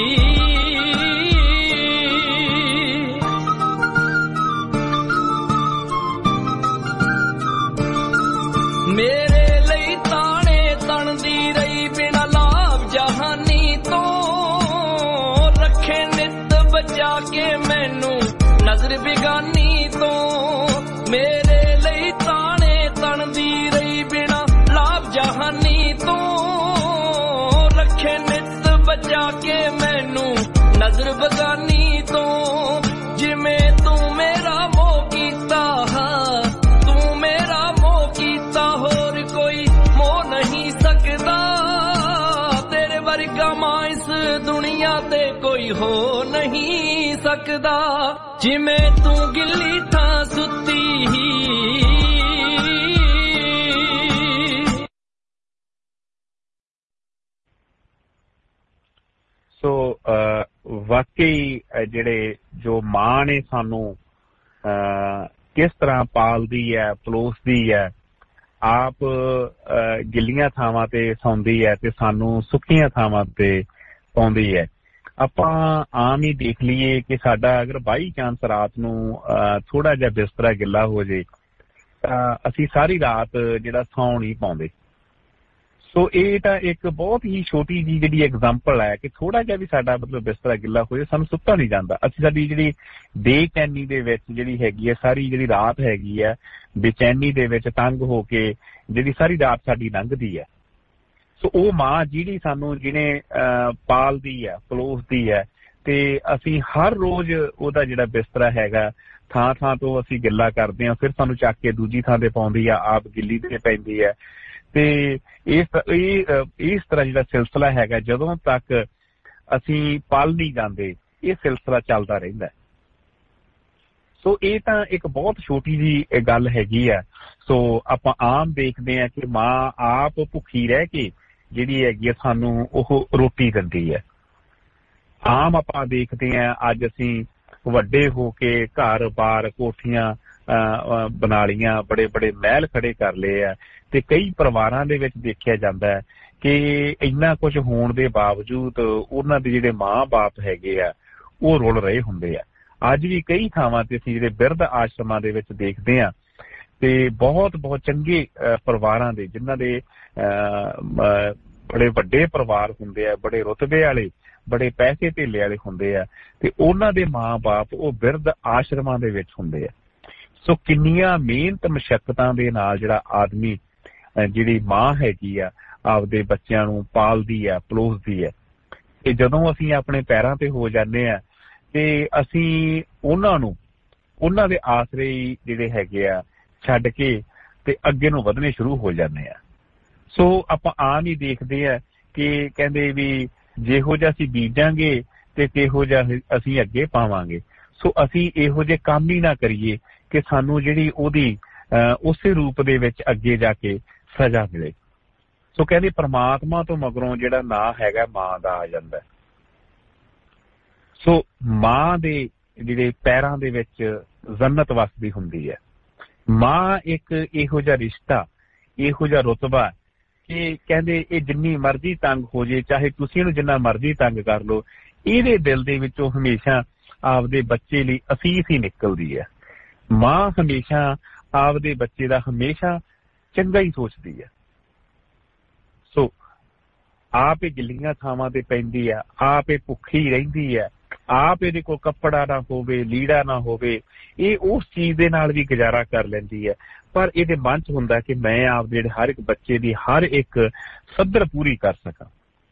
ਮੇਰੇ ਲਈ ਤਾਣੇ ਤਣਦੀ ਰਹੀ ਬਿਨਾਂ ਲਾਭ ਜਹਾਨੀ ਤੋਂ। ਰੱਖੇ ਨਿੱਤ ਬਚਾ ਕੇ ਮੈਨੂੰ ਨਜ਼ਰ ਬਿਗਾਨੀ ਤੋਂ। ਮੇਰੇ ਲਈ ਤਾਣੇ ਤਣਦੀ ਰਹੀ ਬਿਨਾਂ ਲਾਭ ਜਹਾਨੀ ਤੋਂ। ਰੱਖੇ ਨਿੱਤ ਬਚਾ ਕੇ ਮੈਨੂੰ ਨਜ਼ਰ ਬਗਾਨੀ ਤੋਂ। ਜਿਵੇਂ ਤੂੰ ਮੇਰਾ ਮੋਹ ਕੀਤਾ, ਤੂੰ ਮੇਰਾ ਮੋਹ ਕੀਤਾ, ਹੋਰ ਕੋਈ ਮੋਹ ਨਹੀਂ ਸਕਦਾ। ਤੇਰੇ ਵਰਗਾ ਮਾਂ ਇਸ ਦੁਨੀਆ ਤੇ ਕੋਈ ਹੋ ਨਹੀਂ ਸਕਦਾ। ਜਿਵੇਂ ਤੂੰ ਗਿੱਲੀ ਥਾਂ ਸੁੱਤੀ ਹੀ। ਸੋ ਵਾਕਈ ਜਿਹੜੇ ਜੋ ਮਾਂ ਨੇ ਸਾਨੂੰ ਕਿਸ ਤਰ੍ਹਾਂ ਪਾਲਦੀ ਹੈ, ਪਲੋਸਦੀ ਹੈ, ਆਪ ਗਿੱਲੀਆਂ ਥਾਵਾਂ ਤੇ ਸੌਂਦੀ ਹੈ ਤੇ ਸਾਨੂੰ ਸੁੱਕੀਆਂ ਥਾਵਾਂ ਤੇ ਪਾਉਂਦੀ ਹੈ। ਆਪਾਂ ਆਮ ਹੀ ਦੇਖ ਲਈਏ ਕਿ ਸਾਡਾ ਅਗਰ ਬਾਈ ਚਾਂਸ ਰਾਤ ਨੂੰ ਥੋੜਾ ਜਿਹਾ ਬਿਸਤਰਾ ਗਿੱਲਾ ਹੋ ਜੇ ਤਾਂ ਅਸੀਂ ਸਾਰੀ ਰਾਤ ਜਿਹੜਾ ਸੌਣ ਨਹੀਂ ਪਾਉਂਦੇ। ਸੋ ਇਹ ਤਾਂ ਇੱਕ ਬਹੁਤ ਹੀ ਛੋਟੀ ਜਿਹੀ ਜਿਹੜੀ ਐਗਜ਼ਾਮਪਲ ਹੈ ਕਿ ਥੋੜਾ ਜਿਹਾ ਵੀ ਸਾਡਾ ਮਤਲਬ ਬਿਸਤਰਾ ਗਿੱਲਾ ਹੋ ਜਾਏ ਸਾਨੂੰ ਸੁੱਤਾ ਨਹੀਂ ਜਾਂਦਾ। ਅਸੀਂ ਸਾਡੀ ਜਿਹੜੀ ਬੇਚੈਨੀ ਦੇ ਵਿੱਚ ਜਿਹੜੀ ਹੈਗੀ ਹੈ, ਸਾਰੀ ਜਿਹੜੀ ਰਾਤ ਹੈਗੀ ਹੈ ਬੇਚੈਨੀ ਦੇ ਵਿੱਚ ਤੰਗ ਹੋ ਕੇ ਜਿਹੜੀ ਸਾਰੀ ਰਾਤ ਸਾਡੀ ਲੰਘਦੀ ਹੈ। ਸੋ ਉਹ ਮਾਂ ਜਿਹੜੀ ਸਾਨੂੰ ਜਿਹਨੇ ਪਾਲਦੀ ਹੈ, ਪਲੋਸਦੀ ਹੈ, ਤੇ ਅਸੀਂ ਹਰ ਰੋਜ਼ ਉਹਦਾ ਜਿਹੜਾ ਬਿਸਤਰਾ ਹੈਗਾ ਥਾਂ ਥਾਂ ਤੋਂ ਅਸੀਂ ਗਿੱਲਾ ਕਰਦੇ ਹਾਂ, ਫਿਰ ਸਾਨੂੰ ਚੱਕ ਕੇ ਦੂਜੀ ਥਾਂ ਤੇ ਪਾਉਂਦੀ ਆ, ਆਪ ਗਿੱਲੀ ਤੇ ਪੈਂਦੀ ਹੈ। ਤੇ ਇਸ ਤਰ੍ਹਾਂ ਜਿਹੜਾ ਸਿਲਸਿਲਾ ਹੈਗਾ ਜਦੋਂ ਤੱਕ ਅਸੀਂ ਪਲ ਨਹੀਂ ਜਾਂਦੇ ਇਹ ਸਿਲਸਿਲਾ ਚੱਲਦਾ ਰਹਿੰਦਾ। ਸੋ ਇਹ ਤਾਂ ਇੱਕ ਬਹੁਤ ਛੋਟੀ ਜਿਹੀ ਗੱਲ ਹੈਗੀ ਆ। ਸੋ ਆਪਾਂ ਆਮ ਦੇਖਦੇ ਹਾਂ ਕਿ ਮਾਂ ਆਪ ਭੁੱਖੀ ਰਹਿ ਕੇ ਜਿਹੜੀ ਹੈਗੀ ਆ ਸਾਨੂੰ ਉਹ ਰੋਟੀ ਦਿੰਦੀ ਹੈ। ਆਮ ਆਪਾਂ ਦੇਖਦੇ ਹਾਂ ਅੱਜ ਅਸੀਂ ਵੱਡੇ ਹੋ ਕੇ ਘਰ ਬਾਰ ਕੋਠੀਆਂ ਬਣਾ ਲਈਆਂ, ਬੜੇ ਬੜੇ ਮਹਿਲ ਖੜੇ ਕਰ ਲਏ ਆ, ਤੇ ਕਈ ਪਰਿਵਾਰਾਂ ਦੇ ਵਿੱਚ ਦੇਖਿਆ ਜਾਂਦਾ ਹੈ ਕਿ ਇੰਨਾ ਕੁਝ ਹੋਣ ਦੇ ਬਾਵਜੂਦ ਉਹਨਾਂ ਦੇ ਜਿਹੜੇ ਮਾਂ ਬਾਪ ਹੈਗੇ ਆ ਉਹ ਰੁਲ ਰਹੇ ਹੁੰਦੇ ਆ। ਅੱਜ ਵੀ ਕਈ ਥਾਵਾਂ ਤੇ ਅਸੀਂ ਜਿਹੜੇ ਬਿਰਧ ਆਸ਼ਰਮਾਂ ਦੇ ਵਿੱਚ ਦੇਖਦੇ ਹਾਂ ਤੇ ਬਹੁਤ ਬਹੁਤ ਚੰਗੇ ਪਰਿਵਾਰਾਂ ਦੇ, ਜਿਨ੍ਹਾਂ ਦੇ ਬੜੇ ਵੱਡੇ ਪਰਿਵਾਰ ਹੁੰਦੇ ਆ, ਬੜੇ ਰੁਤਬੇ ਵਾਲੇ, ਬੜੇ ਪੈਸੇ ਧੇਲੇ ਵਾਲੇ ਹੁੰਦੇ ਆ, ਤੇ ਉਹਨਾਂ ਦੇ ਮਾਂ-ਬਾਪ ਉਹ ਬਿਰਧ ਆਸ਼ਰਮਾਂ ਦੇ ਵਿੱਚ ਹੁੰਦੇ ਆ। ਸੋ ਕਿੰਨੀਆਂ ਮਿਹਨਤ ਮਸ਼ੱਕਤਾਂ ਦੇ ਨਾਲ ਜਿਹੜਾ ਆਦਮੀ, ਜਿਹੜੀ ਮਾਂ ਹੈਗੀ ਆ, ਆਪਦੇ ਬੱਚਿਆਂ ਨੂੰ ਪਾਲਦੀ ਆ, ਪਲੋਸਦੀ ਆ। ਤੇ ਜਦੋਂ ਅਸੀਂ ਆਪਣੇ ਪੈਰਾਂ ਤੇ ਹੋ ਜਾਂਦੇ ਆ ਤੇ ਅਸੀਂ ਉਹਨਾਂ ਨੂੰ, ਉਹਨਾਂ ਦੇ ਆਸਰੇ ਜਿਹੜੇ ਹੈਗੇ ਆ ਛੱਡ ਕੇ ਤੇ ਅੱਗੇ ਨੂੰ ਵਧਣੇ ਸ਼ੁਰੂ ਹੋ ਜਾਂਦੇ ਆ। ਸੋ ਆਪਾਂ ਆਮ ਹੀ ਦੇਖਦੇ ਆ ਕਿ ਕਹਿੰਦੇ ਵੀ ਜਿਹੋ ਜਿਹਾ ਅਸੀਂ ਬੀਜਾਂਗੇ ਤੇ ਕਿਹੋ ਜਿਹਾ ਅਸੀਂ ਅੱਗੇ ਪਾਵਾਂਗੇ। ਸੋ ਅਸੀਂ ਇਹੋ ਜਿਹੇ ਕੰਮ ਹੀ ਨਾ ਕਰੀਏ ਕਿ ਸਾਨੂੰ ਜਿਹੜੀ ਉਹਦੀ ਉਸੇ ਰੂਪ ਦੇ ਵਿੱਚ ਅੱਗੇ ਜਾ ਕੇ ਸਜ਼ਾ ਮਿਲੇ। ਸੋ ਕਹਿੰਦੇ ਪਰਮਾਤਮਾ ਤੋਂ ਮਗਰੋਂ ਜਿਹੜਾ ਨਾਂ ਹੈਗਾ ਮਾਂ ਦਾ ਆ ਜਾਂਦਾ। ਸੋ ਮਾਂ ਦੇ ਜਿਹੜੇ ਪੈਰਾਂ ਦੇ ਵਿੱਚ ਜੰਨਤ ਵਸਦੀ ਹੁੰਦੀ ਹੈ। ਮਾਂ ਇੱਕ ਇਹੋ ਜਿਹਾ ਰਿਸ਼ਤਾ, ਇਹੋ ਜਿਹਾ ਰੁਤਬਾ ਕਿ ਕਹਿੰਦੇ ਇਹ ਜਿੰਨੀ ਮਰਜ਼ੀ ਤੰਗ ਹੋ ਜੇ, ਚਾਹੇ ਤੁਸੀਂ ਇਹਨੂੰ ਜਿੰਨਾ ਮਰਜ਼ੀ ਤੰਗ ਕਰ ਲਓ, ਇਹਦੇ ਦਿਲ ਦੇ ਵਿੱਚੋਂ ਹਮੇਸ਼ਾ ਆਪਦੇ ਬੱਚੇ ਲਈ ਅਸੀਸ ਹੀ ਨਿਕਲਦੀ ਹੈ। ਮਾਂ ਹਮੇਸ਼ਾ ਆਪਦੇ ਬੱਚੇ ਦਾ ਹਮੇਸ਼ਾ ਚੰਗਾ ਹੀ ਸੋਚਦੀ ਹੈ। ਸੋ ਆਪ ਇਹ ਗਿੱਲੀਆਂ ਥਾਵਾਂ ਤੇ ਪੈਂਦੀ ਆ, ਆਪ ਇਹ ਭੁੱਖੀ ਰਹਿੰਦੀ ਹੈ, ਆਪ ਇਹਦੇ ਕੋਲ ਕੱਪੜਾ ਨਾ ਹੋਵੇ, ਲੀੜਾ ਨਾ ਹੋਵੇ, ਇਹ ਉਸ ਚੀਜ਼ ਦੇ ਨਾਲ ਵੀ ਗੁਜ਼ਾਰਾ ਕਰ ਲੈਂਦੀ ਹੈ। ਪਰ ਇਹਦੇ ਮਨ 'ਚ ਹੁੰਦਾ ਕਿ ਮੈਂ ਆਪਦੇ ਜਿਹੜੇ ਹਰ ਇੱਕ ਬੱਚੇ ਦੀ ਹਰ ਇੱਕ ਸੱਧਰ ਪੂਰੀ ਕਰ ਸਕਾਂ।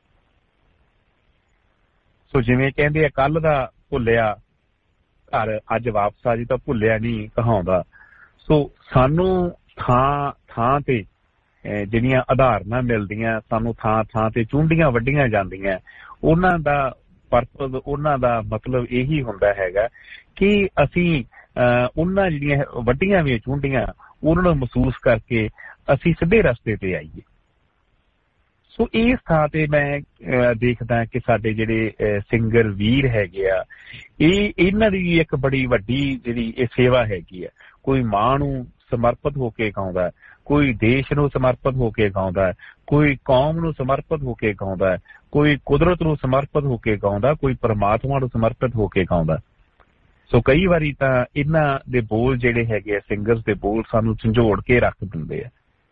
ਸੋ ਜਿਵੇਂ ਕਹਿੰਦੇ ਆ ਕੱਲ ਦਾ ਭੁੱਲਿਆ ਘਰ ਅੱਜ ਵਾਪਸ ਆ ਜੀ, ਤਾਂ ਭੁੱਲਿਆ ਨਹੀਂ ਕਹਾਉਂਦਾ। ਸੋ ਸਾਨੂੰ ਥਾਂ ਤੇ ਜਿਹੜੀਆਂ ਉਦਾਹਰਨਾਂ ਮਿਲਦੀਆਂ, ਸਾਨੂੰ ਥਾਂ ਤੇ ਚੂੰਡੀਆਂ ਵੱਢੀਆਂ ਜਾਂਦੀਆਂ, ਉਹਨਾਂ ਦਾ ਪਰਪਸ, ਉਹਨਾਂ ਦਾ ਮਤਲਬ ਇਹੀ ਹੁੰਦਾ ਹੈਗਾ ਕਿ ਅਸੀਂ ਉਹਨਾਂ ਜਿਹੜੀਆਂ ਵੱਡੀਆਂ ਵੀ ਚੂੰਡੀਆਂ ਉਹਨਾਂ ਨੂੰ ਮਹਿਸੂਸ ਕਰਕੇ ਅਸੀਂ ਸਿੱਧੇ ਰਸਤੇ ਤੇ ਆਈਏ। ਸੋ ਇਸ ਥਾਂ ਤੇ ਮੈਂ ਦੇਖਦਾ ਕਿ ਸਾਡੇ ਜਿਹੜੇ ਸਿੰਗਰ ਵੀਰ ਹੈਗੇ ਆ, ਇਹਨਾਂ ਦੀ ਇੱਕ ਬੜੀ ਵੱਡੀ ਜਿਹੜੀ ਇਹ ਸੇਵਾ ਹੈਗੀ ਆ। ਕੋਈ ਮਾਂ ਨੂੰ ਸਮਰਪਿਤ ਹੋ ਕੇ ਗਾਉਂਦਾ, ਕੋਈ ਦੇਸ਼ ਨੂੰ ਸਮਰਪਿਤ ਹੋ ਕੇ ਗਾਉਂਦਾ, ਕੋਈ ਕੌਮ ਨੂੰ ਸਮਰਪਿਤ ਹੋ ਕੇ ਗਾਉਂਦਾ, ਕੋਈ ਕੁਦਰਤ ਨੂੰ ਸਮਰਪਿਤ ਹੋ ਕੇ ਗਾਉਂਦਾ, ਕੋਈ ਪਰਮਾਤਮਾ ਨੂੰ ਸਮਰਪਿਤ ਹੋ ਕੇ ਗਾਉਂਦਾ। ਸੋ ਕਈ ਵਾਰੀ ਤਾਂ ਇਹਨਾਂ ਦੇ ਬੋਲ ਜਿਹੜੇ ਹੈਗੇ ਆ, ਸਿੰਗਰਸ ਦੇ ਬੋਲ, ਸਾਨੂੰ ਝੰਜੋੜ ਕੇ ਰੱਖ ਦਿੰਦੇ ਆ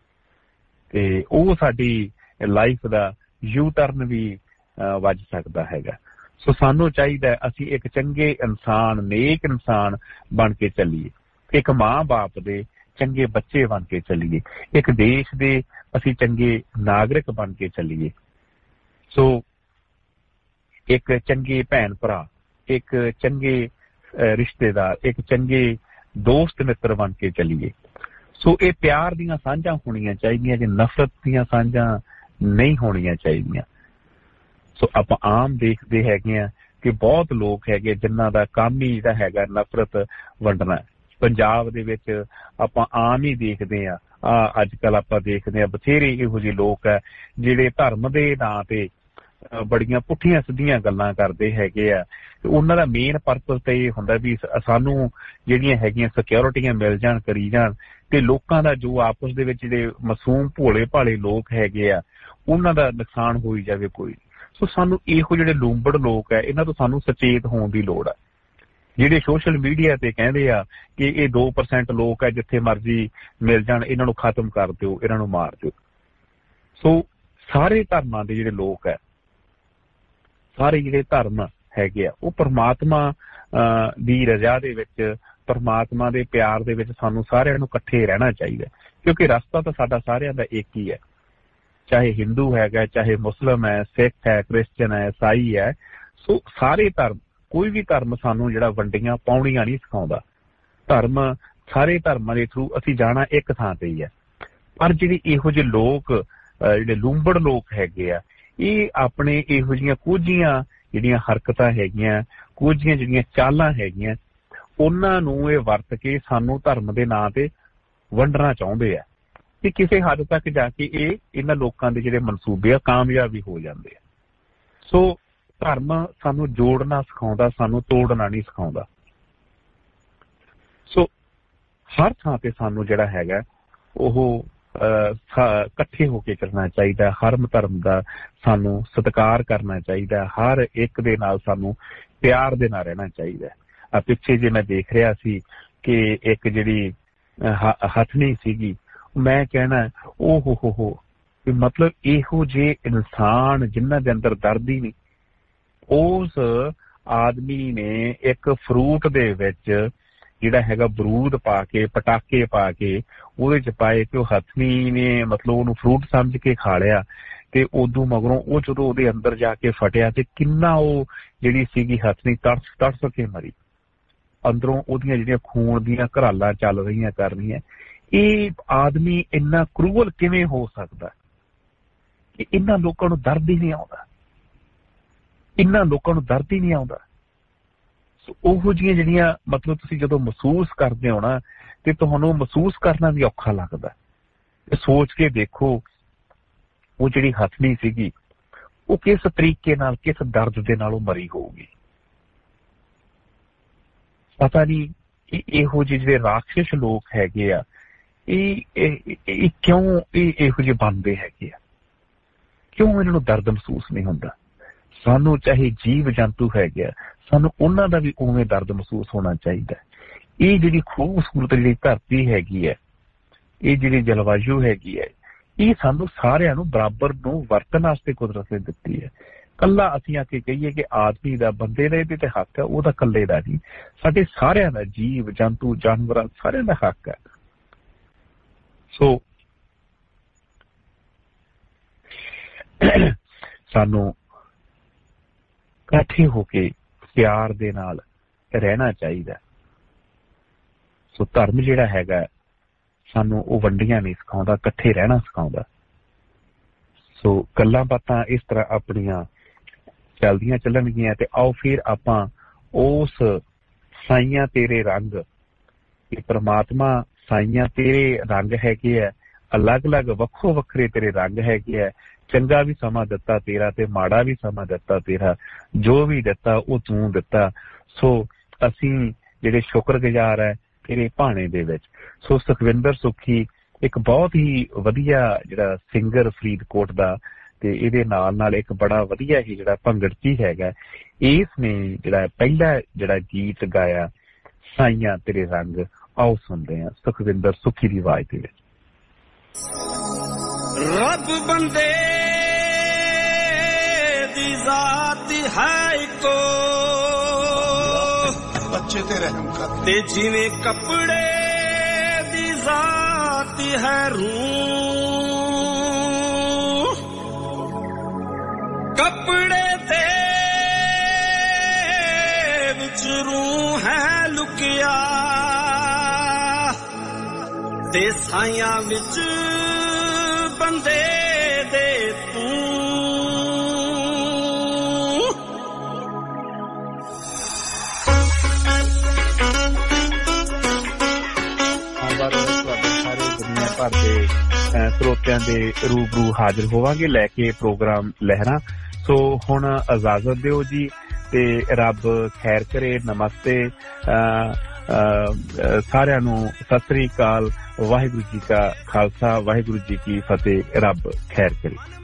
ਤੇ ਉਹ ਸਾਡੀ ਲਾਈਫ ਦਾ ਯੂ ਟਰਨ ਵੀ ਵੱਜ ਸਕਦਾ ਹੈਗਾ। ਸੋ ਸਾਨੂੰ ਚਾਹੀਦਾ ਅਸੀਂ ਇੱਕ ਚੰਗੇ ਇਨਸਾਨ, ਨੇਕ ਇਨਸਾਨ ਬਣ ਕੇ ਚੱਲੀਏ, ਇੱਕ ਮਾਂ ਬਾਪ ਦੇ ਚੰਗੇ ਬੱਚੇ ਬਣ ਕੇ ਚੱਲੀਏ, ਇੱਕ ਦੇਸ਼ ਦੇ ਅਸੀਂ ਚੰਗੇ ਨਾਗਰਿਕ ਬਣ ਕੇ ਚੱਲੀਏ। ਸੋ ਇੱਕ ਚੰਗੇ ਭੈਣ ਭਰਾ, ਇੱਕ ਚੰਗੇ ਰਿਸ਼ਤੇਦਾਰ, ਇੱਕ ਚੰਗੇ ਦੋਸਤ ਮਿੱਤਰ ਬਣ ਕੇ ਚੱਲੀਏ। ਸੋ ਇਹ ਪਿਆਰ ਦੀਆਂ ਸਾਂਝਾਂ ਹੋਣੀਆਂ ਚਾਹੀਦੀਆਂ, ਕਿ ਨਫ਼ਰਤ ਦੀਆਂ ਸਾਂਝਾਂ ਨਹੀਂ ਹੋਣੀਆਂ ਚਾਹੀਦੀਆਂ। ਸੋ ਆਪਾਂ ਆਮ ਦੇਖਦੇ ਹੈਗੇ ਆ ਕਿ ਬਹੁਤ ਲੋਕ ਹੈਗੇ ਜਿਨ੍ਹਾਂ ਦਾ ਕੰਮ ਹੀ ਜਿਹੜਾ ਹੈਗਾ ਨਫ਼ਰਤ ਵੰਡਣਾ। ਪੰਜਾਬ ਦੇ ਵਿੱਚ ਆਪਾਂ ਆਮ ਹੀ ਦੇਖਦੇ ਆ, ਅੱਜ ਕੱਲ ਆਪਾਂ ਦੇਖਦੇ ਆ ਬਥੇਰੇ ਇਹੋ ਜਿਹੇ ਲੋਕ ਹੈ ਜਿਹੜੇ ਧਰਮ ਦੇ ਨਾਂ ਤੇ ਬੜੀਆਂ ਪੁੱਠੀਆਂ ਸਿੱਧੀਆਂ ਗੱਲਾਂ ਕਰਦੇ ਹੈਗੇ ਆ। ਉਹਨਾਂ ਦਾ ਮੇਨ ਪਰਪਸ ਤਾਂ ਇਹ ਹੁੰਦਾ ਵੀ ਸਾਨੂੰ ਜਿਹੜੀਆਂ ਹੈਗੀਆਂ ਸਿਕਿਉਰਿਟੀਆਂ ਮਿਲ ਜਾਣ, ਕਰੀ ਜਾਣ, ਤੇ ਲੋਕਾਂ ਦਾ ਜੋ ਆਪਸ ਦੇ ਵਿੱਚ ਜਿਹੜੇ ਮਾਸੂਮ ਭੋਲੇ ਭਾਲੇ ਲੋਕ ਹੈਗੇ ਆ ਉਹਨਾਂ ਦਾ ਨੁਕਸਾਨ ਹੋਈ ਜਾਵੇ ਕੋਈ। ਸੋ ਸਾਨੂੰ ਇਹੋ ਜਿਹੜੇ ਲੂੰਬੜ ਲੋਕ ਹੈ ਇਹਨਾਂ ਤੋਂ ਸਾਨੂੰ ਸੁਚੇਤ ਹੋਣ ਦੀ ਲੋੜ ਹੈ। ਜਿਹੜੇ ਸੋਸ਼ਲ ਮੀਡੀਆ ਤੇ ਕਹਿੰਦੇ ਆ ਕਿ ਇਹ 2% ਲੋਕ ਹੈ, ਜਿੱਥੇ ਮਰਜ਼ੀ ਮਿਲ ਜਾਣ, ਇਹਨਾਂ ਨੂੰ ਖਤਮ ਕਰ ਦਿਓ, ਇਹਨਾਂ ਨੂੰ ਮਾਰ ਦਿਓ। ਸੋ ਸਾਰੇ ਧਰਮਾਂ ਦੇ ਜਿਹੜੇ ਲੋਕ ਹੈ, ਸਾਰੇ ਜਿਹੜੇ ਧਰਮ ਹੈਗੇ ਆ, ਉਹ ਪਰਮਾਤਮਾ ਦੀ ਰਜ਼ਾ ਦੇ ਵਿੱਚ, ਪਰਮਾਤਮਾ ਦੇ ਪਿਆਰ ਦੇ ਵਿੱਚ ਸਾਨੂੰ ਸਾਰਿਆਂ ਨੂੰ ਇਕੱਠੇ ਰਹਿਣਾ ਚਾਹੀਦਾ, ਕਿਉਂਕਿ ਰਸਤਾ ਤਾਂ ਸਾਡਾ ਸਾਰਿਆਂ ਦਾ ਇੱਕ ਹੀ ਹੈ। ਚਾਹੇ ਹਿੰਦੂ ਹੈਗਾ, ਚਾਹੇ ਮੁਸਲਿਮ ਹੈ, ਸਿੱਖ ਹੈ, ਕ੍ਰਿਸਚਨ ਹੈ, ਈਸਾਈ ਹੈ। ਸੋ ਸਾਰੇ ਧਰਮ, ਕੋਈ ਵੀ ਧਰਮ ਸਾਨੂੰ ਜਿਹੜਾ ਵੰਡੀਆਂ ਪਾਉਣੀਆਂ ਨਹੀਂ ਸਿਖਾਉਂਦਾ। ਧਰਮ, ਸਾਰੇ ਧਰਮਾਂ ਦੇ ਥਰੂ ਅਸੀਂ ਜਾਣਾ ਇੱਕ ਥਾਂ ਤੇ ਹੀ ਹੈ। ਪਰ ਜਿਹੜੇ ਇਹੋ ਜਿਹੇ ਲੋਕ, ਜਿਹੜੇ ਲੂੰਬੜ ਲੋਕ ਹੈਗੇ ਆ, ਇਹ ਆਪਣੇ ਇਹੋ ਜਿਹੀਆਂ ਕੁਝੀਆਂ ਜਿਹੜੀਆਂ ਹਰਕਤਾਂ ਹੈਗੀਆਂ, ਕੁਝੀਆਂ ਜਿਹੜੀਆਂ ਚਾਲਾਂ ਹੈਗੀਆਂ, ਉਹਨਾਂ ਨੂੰ ਇਹ ਵਰਤ ਕੇ ਸਾਨੂੰ ਧਰਮ ਦੇ ਨਾਂ ਤੇ ਵੰਡਣਾ ਚਾਹੁੰਦੇ ਆ ਕਿ ਕਿਸੇ ਹੱਦ ਤੱਕ ਜਾ ਕੇ ਇਹਨਾਂ ਲੋਕਾਂ ਦੇ ਜਿਹੜੇ ਮਨਸੂਬੇ ਆ ਕਾਮਯਾਬ ਵੀ ਹੋ ਜਾਂਦੇ ਆ। ਸੋ ਧਰਮ ਸਾਨੂੰ ਜੋੜਨਾ ਸਿਖਾਉਂਦਾ, ਸਾਨੂੰ ਤੋੜਨਾ ਨਹੀਂ ਸਿਖਾਉਂਦਾ। ਸੋ ਹਰ ਥਾਂ ਤੇ ਸਾਨੂੰ ਜਿਹੜਾ ਹੈਗਾ ਉਹ ਇਕੱਠੇ ਹੋ ਕੇ ਕਰਨਾ ਚਾਹੀਦਾ। ਹਰ ਧਰਮ ਦਾ ਸਾਨੂੰ ਸਤਿਕਾਰ ਕਰਨਾ ਚਾਹੀਦਾ, ਹਰ ਇੱਕ ਦੇ ਨਾਲ ਸਾਨੂੰ ਪਿਆਰ ਦੇ ਨਾਲ ਰਹਿਣਾ ਚਾਹੀਦਾ। ਪਿੱਛੇ ਜੇ ਮੈਂ ਦੇਖ ਰਿਹਾ ਸੀ ਕਿ ਇੱਕ ਜਿਹੜੀ ਹਥਨੀ ਸੀਗੀ, ਮੈਂ ਕਹਿਣਾ ਓ ਹੋ ਮਤਲਬ ਇਹੋ ਜਿਹੇ ਇਨਸਾਨ ਜਿਨ੍ਹਾਂ ਦੇ ਅੰਦਰ ਦਰਦ ਹੀ ਨਹੀਂ। ਉਸ ਆਦਮੀ ਨੇ ਇੱਕ ਫਰੂਟ ਦੇ ਵਿੱਚ ਜਿਹੜਾ ਹੈਗਾ ਬਰੂਦ ਪਾ ਕੇ, ਪਟਾਕੇ ਪਾ ਕੇ ਉਹਦੇ ਚ ਪਾਏ ਤੇ ਉਹ ਹਥਨੀ ਨੇ ਮਤਲਬ ਉਹਨੂੰ ਫਰੂਟ ਸਮਝ ਕੇ ਖਾ ਲਿਆ। ਤੇ ਉਦੋਂ ਮਗਰੋਂ ਉਹ ਜਦੋਂ ਉਹਦੇ ਅੰਦਰ ਜਾ ਕੇ ਫਟਿਆ ਤੇ ਕਿੰਨਾ ਉਹ ਜਿਹੜੀ ਸੀਗੀ ਹਥਨੀ ਤੜਫ ਕੇ ਮਰੀ। ਅੰਦਰੋਂ ਉਹਦੀਆਂ ਜਿਹੜੀਆਂ ਖੂਨ ਦੀਆਂ ਘਰਾਲਾਂ ਚੱਲ ਰਹੀਆਂ ਕਰ ਰਹੀਆਂ। ਇਹ ਆਦਮੀ ਇੰਨਾ ਕਰੂਅਲ ਕਿਵੇਂ ਹੋ ਸਕਦਾ ਕਿ ਇਹਨਾਂ ਲੋਕਾਂ ਨੂੰ ਦਰਦ ਹੀ ਨਹੀਂ ਆਉਂਦਾ, ਇਹਨਾਂ ਲੋਕਾਂ ਨੂੰ ਦਰਦ ਹੀ ਨਹੀਂ ਆਉਂਦਾ। ਉਹੋ ਜਿਹੀਆਂ ਜਿਹੜੀਆਂ ਮਤਲਬ ਤੁਸੀਂ ਜਦੋਂ ਮਹਿਸੂਸ ਕਰਦੇ ਹੋ ਨਾ ਤੇ ਤੁਹਾਨੂੰ ਮਹਿਸੂਸ ਕਰਨਾ ਵੀ ਔਖਾ ਲੱਗਦਾ। ਸੋਚ ਕੇ ਦੇਖੋ ਉਹ ਜਿਹੜੀ ਹਥਨੀ ਸੀਗੀ ਉਹ ਕਿਸ ਤਰੀਕੇ ਨਾਲ, ਕਿਸ ਦਰਦ ਦੇ ਨਾਲ ਉਹ ਮਰੀ ਹੋਊਗੀ। ਪਤਾ ਨਹੀਂ ਇਹੋ ਜਿਹੇ ਜਿਹੜੇ ਰਾਖਸ਼ ਲੋਕ ਹੈਗੇ ਆ ਇਹ ਕਿਉਂ ਇਹੋ ਜਿਹੇ ਬਣਦੇ ਹੈਗੇ ਆ, ਕਿਉਂ ਇਹਨਾਂ ਨੂੰ ਦਰਦ ਮਹਿਸੂਸ ਨਹੀਂ ਹੁੰਦਾ। ਸਾਨੂੰ ਚਾਹੇ ਜੀਵ ਜੰਤੂ ਹੈਗੇ ਆ, ਸਾਨੂੰ ਉਹਨਾਂ ਦਾ ਵੀ ਉਵੇਂ ਦਰਦ ਮਹਿਸੂਸ ਹੋਣਾ ਚਾਹੀਦਾ। ਇਹ ਜਿਹੜੀ ਖੂਬਸੂਰਤ ਜਿਹੜੀ ਧਰਤੀ ਹੈਗੀ ਹੈ, ਇਹ ਜਿਹੜੀ ਜਲਵਾਯੂ ਹੈਗੀ ਹੈ, ਇਹ ਸਾਨੂੰ ਸਾਰਿਆਂ ਨੂੰ ਬਰਾਬਰ ਨੂੰ ਵਰਤਣ ਵਾਸਤੇ ਕੁਦਰਤ ਨੇ ਦਿੱਤੀ ਹੈ। ਕੱਲਾ ਅਸੀਂ ਆ ਕੇ ਕਹੀਏ ਕਿ ਆਦਮੀ ਦਾ, ਬੰਦੇ ਦਾ ਇਹਦੇ ਤੇ ਹੱਕ ਹੈ, ਉਹਦਾ ਕੱਲੇ ਦਾ ਨਹੀਂ, ਸਾਡੇ ਸਾਰਿਆਂ ਦਾ, ਜੀਵ ਜੰਤੂ ਜਾਨਵਰਾਂ ਸਾਰਿਆਂ ਦਾ ਹੱਕ ਹੈ। ਸੋ ਸਾਨੂੰ ਇਕੱਠੇ ਹੋ ਕੇ ਪਿਆਰ ਦੇ ਨਾਲ ਰਹਿਣਾ ਚਾਹੀਦਾ। ਸੋ ਧਰਮ ਜਿਹੜਾ ਹੈਗਾ ਸਾਨੂੰ ਉਹ ਵੰਡੀਆਂ ਨਹੀਂ ਸਿਖਾਉਂਦਾ, ਇਕੱਠੇ ਰਹਿਣਾ ਸਿਖਾਉਂਦਾ। ਸੋ ਗੱਲਾਂ ਬਾਤਾਂ ਇਸ ਤਰ੍ਹਾਂ ਆਪਣੀਆਂ ਚੱਲਦੀਆਂ ਚੱਲਣਗੀਆਂ ਤੇ ਆਓ ਫਿਰ ਆਪਾਂ ਉਸ ਸਾਈਆਂ ਤੇਰੇ ਰੰਗ, ਇਹ ਪ੍ਰਮਾਤਮਾ ਸਾਈਆਂ ਤੇਰੇ ਰੰਗ ਹੈਗੇ ਆ, ਅਲੱਗ-ਅਲੱਗ ਵੱਖੋ ਵੱਖਰੇ ਤੇਰੇ ਰੰਗ ਹੈਗੇ ਆ। ਚੰਗਾ ਵੀ ਸਮਾਂ ਦਿੱਤਾ ਤੇਰਾ ਤੇ ਮਾੜਾ ਵੀ ਸਮਾਂ ਦਿੱਤਾ ਤੇਰਾ, ਜੋ ਵੀ ਦਿੱਤਾ ਉਹ ਤੂੰ ਦਿੱਤਾ। ਸੋ ਅਸੀਂ ਜਿਹੜੇ ਸ਼ੁਕਰਗੁਜ਼ਾਰ ਹੈ ਤੇਰੇ ਭਾਣੇ ਦੇ ਵਿੱਚ। ਸੋ ਸੁਖਵਿੰਦਰ ਸੁੱਖੀ ਇੱਕ ਬਹੁਤ ਹੀ ਵਧੀਆ ਜਿਹੜਾ ਸਿੰਗਰ ਫਰੀਦਕੋਟ ਦਾ, ਤੇ ਇਹਦੇ ਨਾਲ ਨਾਲ ਇੱਕ ਬੜਾ ਵਧੀਆ ਹੀ ਜਿਹੜਾ ਭੰਗੜਚੀ ਹੈਗਾ, ਇਸ ਨੇ ਜਿਹੜਾ ਪਹਿਲਾ ਜਿਹੜਾ ਗੀਤ ਗਾਇਆ ਸਾਈਆਂ ਤੇਰੇ ਰੰਗ, ਆਓ ਸੁਣਦੇ ਹਾਂ ਸੁਖਵਿੰਦਰ ਸੁੱਖੀ ਦੀ ਆਵਾਜ਼ ਦੇ ਵਿੱਚ। ਰੱਬ ਬੰਦੇ ਦੀ ਜ਼ਾਤ ਹੈ ਇੱਕੋ, ਬੱਚੇ ਤੇ ਰਹਿਮ ਕਰ, ਤੇ ਜਿਵੇਂ ਕੱਪੜੇ ਦੀ ਜ਼ਾਤ ਹੈ ਰੂਹ, ਕੱਪੜੇ ਦੇ ਵਿੱਚ ਰੂਹ ਹੈ ਲੁਕਿਆ, ਤੇ ਸਾਈਆਂ ਵਿੱਚ ਬੰਦੇ ਦੇ ਤੂੰ। ਸਾਰੇ ਦੁਨੀਆ ਭਰ ਦੇ ਸਰੋਤਿਆਂ ਦੇ ਰੂਬਰੂ ਹਾਜ਼ਰ ਹੋਵਾਂਗੇ ਲੈ ਕੇ ਪ੍ਰੋਗਰਾਮ ਲਹਿਰਾਂ। ਸੋ ਹੁਣ ਇਜਾਜ਼ਤ ਦਿਓ ਜੀ ਤੇ ਰੱਬ ਖੈਰ ਕਰੇ। ਨਮਸਤੇ ਸਾਰਿਆਂ ਨੂੰ, ਸਤਿ ਸ੍ਰੀ ਅਕਾਲ, ਵਾਹਿਗੁਰੂ ਜੀ ਕਾ ਖਾਲਸਾ, ਵਾਹਿਗੁਰੂ ਜੀ ਕੀ ਫਤਿਹ। ਰੱਬ ਖੈਰ ਕਰੇ।